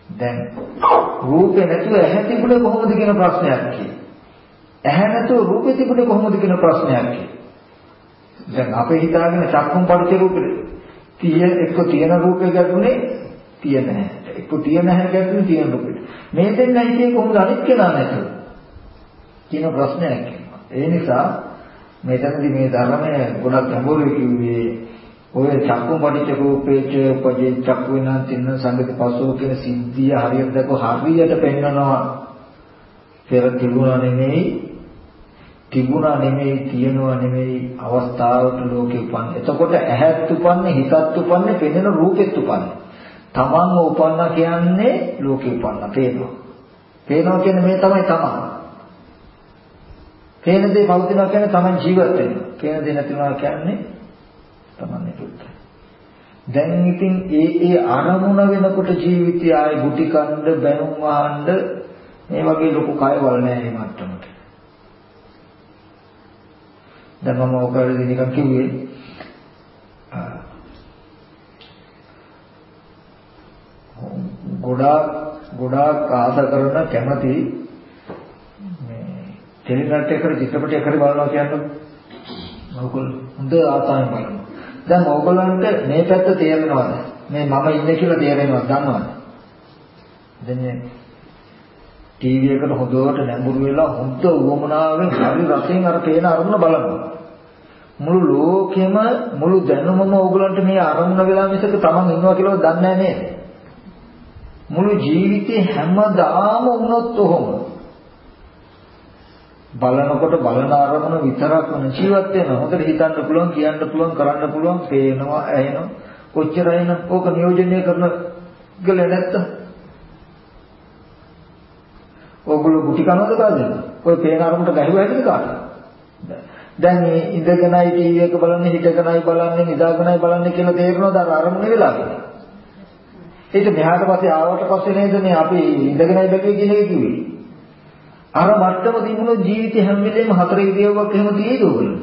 A: දැන් රූපේ නැතුව ඇහැ තිබුණේ කොහොමද කියන ප්‍රශ්නයක් කියේ. ඇහැ නැතුව රූපේ තිබුණේ කොහොමද කියන ප්‍රශ්නයක් කියේ. දැන් අපේ හිතාගෙන චක්කුම් පරිච්ඡ රූපේ එක්ක තියෙන රූපේ ගැටුනේ තියෙන නැහැ. එක්ක තියෙන නැහැ ගැටුනේ තියෙන රූපෙට. මේ දෙන්න හිතේ කොහොමද අනිත් කෙනා නැතුව කියන ප්‍රශ්නයක් කියනවා. ඒ නිසා මෙතනදී මේ ධර්මය ගොඩක් ගැඹුරුයි කිව්වේ ඔය චක්කුම් පටිච්ච රූපේච උපජේ චක්කු විනා තින්න සංගති පසෝ කියන සිද්ධිය හරියට දැක්ව හරියට පෙන්නනවා. පෙර තිබුණා නෙමෙයි තියනවා නෙමෙයි අවස්ථාවට ලෝකෙ උපන්නේ. එතකොට ඇහත් උපන්නේ හිතත් උපන්නේ පෙනෙන රූපෙත් උපන්නේ. තමන්ව උපන්නා කියන්නේ ලෝකෙ උපන්නා පේනවා. පේනවා කියන්නේ මේ තමයි තමන්. පේන දේ පවතිනවා කියන්නේ තමන් ජීවත් වෙනවා. පේන දේ නැතිනවා කියන්නේ තමන් නිරුද්ධ. දැන් ඉතින් ඒ අරමුණ වෙනකොට ජීවිතය ආයේ ගුටි කන්න බැනුම් වහන්න මේ වගේ ලොකු කයවල් නැහැ මේ මට්ටමට. දැන් මම ඔකරදී නිකන් කිව්වේ ගොඩාක් ආස කරන කැමති මේ ටෙලිනාට් එකේ චිත්‍රපටයක් හරි බලනවා කියන්නේ ඔයගොල්ලෝ හොඳ ආසාවෙන් බලනවා. දැන් ඔයගොල්ලන්ට මේ පැත්ත තේරෙනවද? මේ මම ඉන්නේ කියලා තේරෙනවද? දන්නවද? දැන් ටීවී එකට හොඳට නැඹුරු වෙලා හොඳ උවමනාවෙන් හරි රසයෙන් අර පේන අරමුණ බලනවා. මුළු ලෝකෙම මුළු දැනුමම ඕගලන්ට මේ අරමුණ වෙලා මිසක තමන් ඉන්නවා කියලා දන්නේ නැහැ නේද? මුළු ජීවිතේ හැමදාම වුණොත් ඔහොම බලනකොට බලන අරමුණ විතරක්ම ජීවත් වෙනවා. හොඳට හිතන්න පුළුවන්, කියන්න පුළුවන්, කරන්න පුළුවන්, පේනවා, ඇහෙනවා. කොච්චරයි නම් ඕක නියෝජනය කරන ගල නැත්තම් ඔයගොල්ලෝ ගුටි කනවද කාදද? ඔය පේන අරමුණට ගැහුවා හැදෙද කාටද? දැන් මේ ඉඳගෙනයි ටීවී එක බලන්නේ, හිටගෙනයි බලන්නේ, නිදාගෙනයි බලන්නේ කියලා තේරෙනවද අර අරමුණ වෙලාවක? ඒක මෙහාට පස්සේ ආවට පස්සේ නේද මේ අපි ඉඳගෙනයි බැලුවේ කියන එක කිව්වේ. අර මට්ටම තිබුණොත් ජීවිතේ හැම වෙලේම හතර ඉරියව්වක් එහෙම තියෙයිද ඔයගොල්ලන්ට?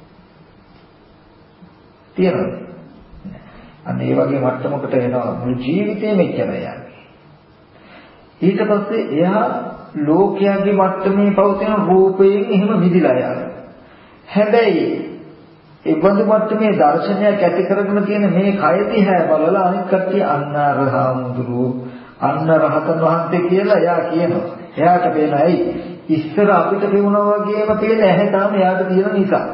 A: තියෙනවද? අන්න ඒ වගේ මට්ටමකට එනවා මුළු ජීවිතේම එච්චරයි යන්නේ. ඊට පස්සේ එයා ලෝකයාගේ මට්ටමේ පවතින රූපයෙන් එහෙම විදිලා යනවා. හැබැයි ඒ බඳු මට්ටමේ දර්ශනයක් ඇති කරගෙන තියෙන මේ කය දිහා බලලා අනිත් කට්ටිය අන්නරහමුදුරු අන්න රහතන් වහන්සේ කියලා එයා කියනවා. එයාට පේනවා ඇයි ඉස්සර අපිට පේුණා වගේම පේන ඇහැ තාම එයාට තියෙන නිසා.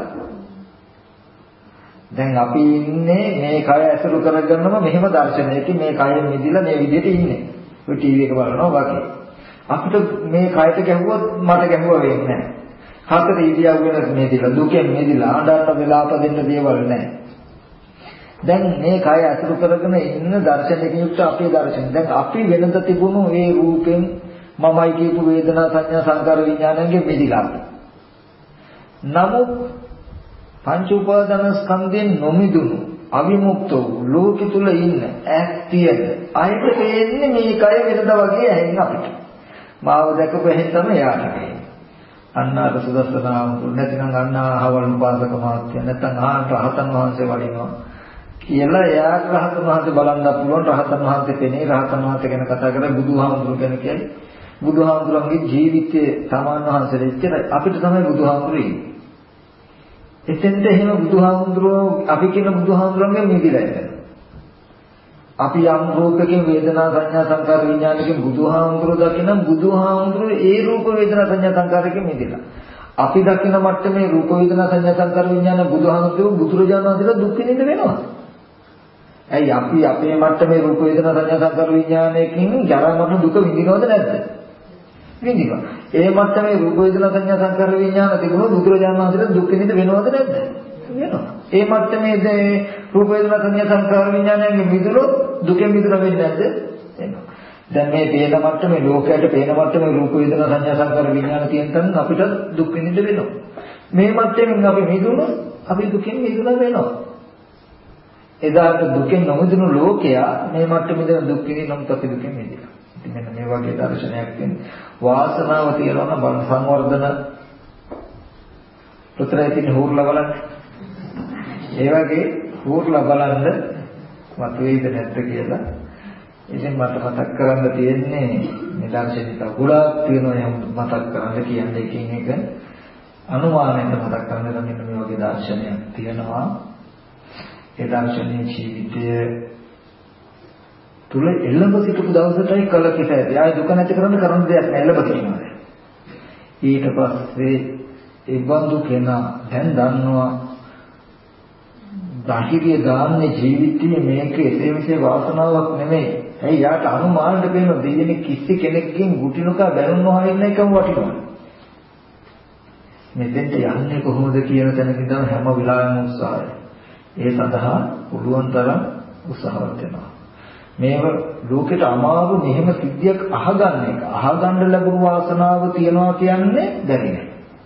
A: දැන් අපි ඉන්නේ මේ කය ඇසුරු කරගෙනම මෙහෙම දර්ශනයකින් මේ කයෙන් මිදිලා මේ විදිහට ඉන්නේ. ඔය ටීවී එක බලනවා වගේ. අපිට මේ කයට ගැහුවොත් මට ගැහුවා වෙන්නේ නැහැ. හතර ඉරියව්වෙන් මේදිලා දුකෙන් මේදිලා ආඩාට වෙලාප දෙන්න දේවල් නැහැ. දැන් මේ කය අසුරු කරගෙන ඉන්න දර්ශනයකින් යුක්ත අපේ දර්ශනය. දැන් අපි වෙනද තිබුණු මේ රූපෙන් මමයි කියපු වේදනා සංඥා සංකාර විඥානයෙන් මේදිලා. නමුත් පංච උපාදාන ස්කන්ධයෙන් නොමිදුණු අවිමුක්ත වූ ලෝකෙ තුල ඉන්න ඇක්තියද අයිට පේන්නේ මේ කය වෙනද වගේ ඇහෙන්න අපිට. මාව දැකපු එහෙන් තමයි යාට පේන්නේ. අන්නාට සුදස්සනාම නැතිනම් අන්නාහවල් උපාසක මහත්ය නැත්නම් ආහාර රහතන් වහන්සේ වඩිනවා කියලා එයාට රහතන් වහන්සේ බලන්න පුළුවන්. රහතන් වහන්සේ පෙනේ රහතන් වහන්සේ ගැන කතා කරලා බුදුහාමුදුරු ගැන කියයි. බුදුහාමුදුරන්ගේ ජීවිතයේ සමාන වහන්සේලා ඉච්චරයි අපිට තමයි බුදුහාමුදුරු ඉන්නේ. එතෙන්ට එහෙම බුදුහාමුදුරුවෝ අපි කියන බුදුහාමුදුරන්ගේ මිදිලා ඉන්නේ. අපි යම් රූපකේ වේදනා සංඥා සංකාර විඥානකේ බුදුහාමුදුරුවෝ දකිනම් බුදුහාමුදුරුවෝ ඒ රූප වේදනා සංඥා සංකාරකේ මිදිලා. අපි දකින මට්ටමේ රූප වේදනා සංඥා සංකාර විඥාන බුදුහාමුදුරුවෝ බුදුරජාණන් වහන්සේලා දුක් විඳින්න වෙනවා. ඇයි අපි අපේ මට්ටමේ රූප වේදනා සංඥා සංකාර විඥානයකින් ජරා මරණ දුක විඳිනවද නැද්ද? විඳිනවා. ඒ මට්ටමේ රූප වේදනා සංඥා සංකාර විඥාන තිබුණොත් බුදුරජාණන් වහන්සේට දුක් විඳින්න වෙනවද නැද්ද? වෙනවා. ඒ මට්ටමේ රූප වේදනා සංඥා සංකාර විඥානයෙන් මිදුණොත් දුකෙන් මිදුණ වෙන්නේ නැද්ද? වෙනවා. දැන් මේ පේන මට්ටමේ ලෝකයට පේන මට්ටමේ රූප වේදනා සංඥා සංකාර විඥාන තියෙන තැන අපිට දුක් විඳින්න වෙනවා. මේ මට්ටමින් අපි මිදුණොත් අපි දුකෙන් මිදුණ වෙනවා. එදාට දුකෙන් නොමිදුණු ලෝකයා මේ මට්ටමේ දුක් විඳිනොත් අපි දුකෙන් මිදෙනවා. ඉතින් මෙන්න මේ වගේ දර්ශනයක් තියෙන වාසනාව තියනවා නම් බල සංවර්ධන පුත්‍රය තියෙන හුරුලා බලන්න. ඒ වගේ හුරුලා බලන්න මතුවේද නැද්ද කියලා ඉතින් මට මතක් කරන්න තියෙන්නේ මේ දාර්ශනික ගුණාක් තියෙනවා මතක් කරන්න කියන්නේ එකින් එක අනුමානෙන් මතක් කරන්න නම් මෙන්න මේ වගේ දාර්ශනයක් තියෙනවා. ඒ දාර්ශනික ජීවිතය තුල එළඹ සිටපු දවසටයි කලකිට ඇති. ආය දුක නැති කරන්න කරන්න දෙයක් නෑ එළඹ සිටිනවා. ඊට පස්සේ ඒ බඳු කෙනා දැන් දන්නවා ධෛර්යය ගන්න ජීවිතයේ මේක එසේ මෙසේ වාසනාවක් නෙමෙයි. ඇයි යාට අනුමානෙට පේන දෙයනේ කිසි කෙනෙක්ගෙන් ගුටිනුකා බැනුම් නොහින්න එකම වටිනවා. මෙතෙන්ට යන්නේ කොහොමද කියන තැනක ඉඳන් හැම වෙලාවෙම උත්සාහය. ඒ සඳහා පුළුවන් තරම් උත්සාහවත් වෙනවා. මේව ලෝකෙට අමාරු මෙහෙම සිද්ධියක් අහගන්න එක. අහගන්න ලැබුණු වාසනාව තියනවා කියන්නේ දැනෙන්නේ.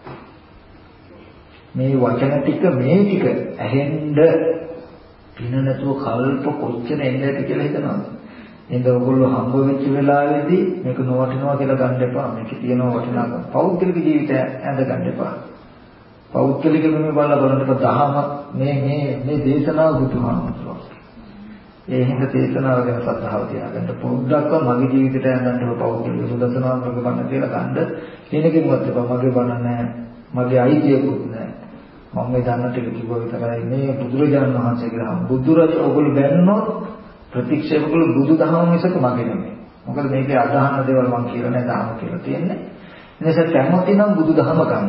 A: මේ වචන ටික මේ ටික ඇහෙන්න පින නැතුව කල්ප කොච්චර එන්නද කියලා හිතනවා. එහෙනම් ඔයගොල්ලෝ හම්බ වෙච්ච වෙලාවේදී මේක නොවටිනවා කියලා ගන්න එපා. මේකේ තියෙන වටිනාකම පෞද්ගලික ජීවිතය ඇඳ ගන්න එපා. පෞද්ගලික මේ බලන්න දහම මේ දේශනාව බුදුහාමුදුරුවෝ. ඒ හින්දා දේශනාව ගැන සද්ධාව තියාගන්න. පොඩ්ඩක්ව මගේ ජීවිතයට ඇඳන්න පෞද්ගලික සුදසනාව මගේ බණ කියලා ගන්න. කෙනකින්වත් එපා. මගේ බණ නැහැ. මගේ අයිතියකුත් නැහැ. මම මේ දන්න ටික කිව්ව විතරයි. මේ බුදුරජාණන් වහන්සේ කියලා බුදුරජාණන් ඔයගොල්ලෝ බැන්නොත් ප්‍රතික්ෂේප කළ බුදුදහම මිසක මගේ නෙමෙයි. මොකද මේකේ අදහන දේවල් මම කියලා නෑ දහම කියලා තියෙන්නේ. ඒ නිසා කැමති නම් බුදුදහම ගන්න.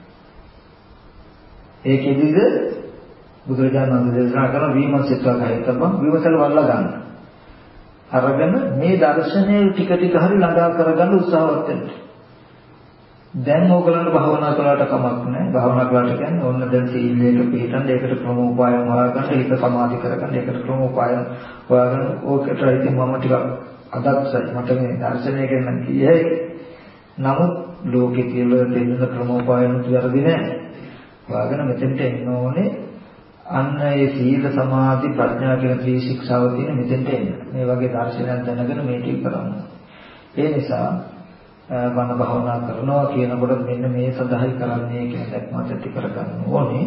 A: ඒකෙදිද බුදුරජාණන් වහන්සේ දේශනා කරන විමර්ශිතව කහිතබම් විමසල වල්ලා ගන්න. අරගෙන මේ දර්ශනය ටික ටික හරි ළඟා කරගන්න උත්සාහවත් වෙන්න. දැන් ඕගලන්ට භාවනා කළාට කමක් නැහැ. භාවනා කළාට කියන්නේ ඕන්න දැන් සීලයට පිළිපදන් ඒකට ක්‍රමෝපායම් හොයාගන්න, හිත සමාධි කරගන්න, ඒකට ක්‍රමෝපායම් හොයාගන්න. ඕකට ඉතින් මම ටිකක් අදක්ෂයි. මට මේ දර්ශනය ගැන කියයි. නමුත් ලෝකේ කියලා දෙන්න ක්‍රමෝපායම් වැරදි නැහැ. හොයාගෙන මෙතෙන්ට එන්න ඕනේ. අන්න ඒ සීල සමාධි ප්‍රඥා කියන ත්‍රි ශික්ෂාව තියෙන මෙතෙන්ට එන්න. මේ වගේ දර්ශනයක් දැනගෙන මේක කරන්න. ඒ නිසා බණ භාවනා කරනවා කියනකොට මෙන්න මේ සදායි කරන්නේ කියන දැක්මත් ඇති කරගන්න ඕනේ.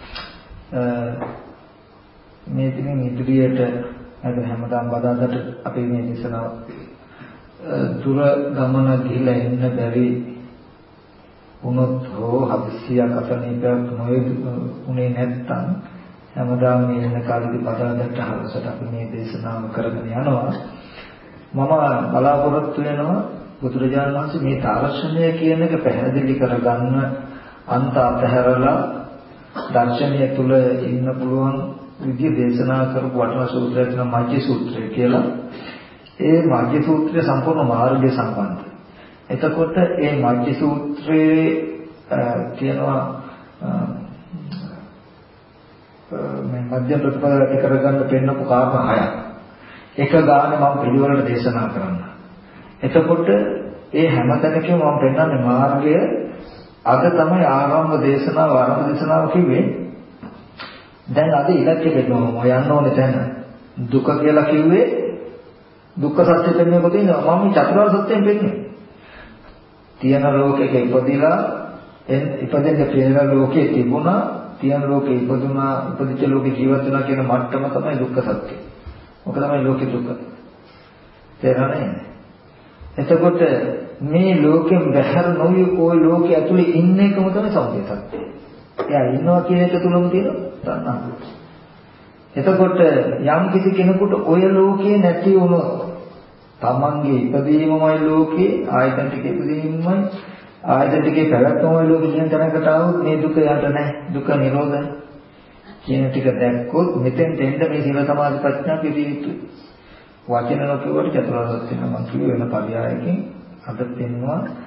A: මේ තින් ඉදිරියට අද හැමදාම බදාදට අපි මේ දේශනාව දුර ගමන ගිහිලා එන්න බැරි වුණොත් හෝ හදිසියක් අසනීපයක් නොයුනේ නැත්තම් හැමදාම මේ එන කාලෙදි බදාදට හවසට අපි මේ දේශනාව කරගෙන යනවා. මම බලාපොරොත්තු වෙනවා බුදුරජාණන් වහන්සේ මේ තාර්ශණය කියන එක පැහැදිලි කරගන්න අන්ත අතහැරලා දර්ශනය තුල ඉන්න පුළුවන් විදිහ දේශනා කරපු වටිනා සූත්‍රයක් තමයි මජ්ජි සූත්‍රය කියලා. ඒ මජ්ජි සූත්‍රය සම්පූර්ණ මාර්ගය සම්බන්ධයි. එතකොට ඒ මජ්ජි සූත්‍රයේ කියනවා මේ මධ්‍ය ප්‍රතිපදාවට කරගන්න පෙන්නපු කාරණා හයක්. එක ගානේ මම පිළිවෙලට දේශනා කරනවා. එතකොට ඒ හැමතැනකම මම පෙන්නන්නේ මාර්ගය. අද තමයි ආරම්භ දේශනාව කිව්වේ. දැන් අද ඉලක්කෙ වෙනවා යන්න ඕනේ තැන. දුක කියලා කිව්වේ දුක්ඛ සත්‍ය දෙන්නේ කොටින් මම චතුරාර්ය සත්‍යයෙන් පෙන්නේ. තියෙන ලෝකෙක ඉපදිලා ඉපදෙන්න පෙර ලෝකේ තිබුණා, තියෙන ලෝකේ ඉපදුනා, ඉපදිච්ච ලෝකේ ජීවත් වෙනවා කියන මට්ටම තමයි දුක්ඛ සත්‍ය. මොක තමයි ලෝකේ දුක. තේරෙන්නේ? එතකොට මේ ලෝකෙන් බැහැර නොවි ওই ලෝකයේ ඇතුලේ ඉන්න එකම තමයි සමුදය සත්‍ය. එයා ඉන්නවා කියන එක තුලම තියෙන තණ්හා. එතකොට යම් කිසි කෙනෙකුට ওই ලෝකේ නැති වුණොත් තමන්ගේ ඉපදීමමයි ලෝකේ, ආයතන ටික ඉපදීමමයි, ආයතන ටිකේ පැවැත්මමයි ලෝකේ කියන තරකට આવුත් මේ දුක යට නැහැ. දුක නිරෝධයි කියන ටික දැක්කොත් මෙතෙන් දෙන්න මේ සීල සමාධි ප්‍රඥා පිළිවිද යුතුයි. වචන නොකියුවට චතුරාර්ය සත්‍ය නම් කිව්ව වෙන පරයයකින් අද පෙන්නවා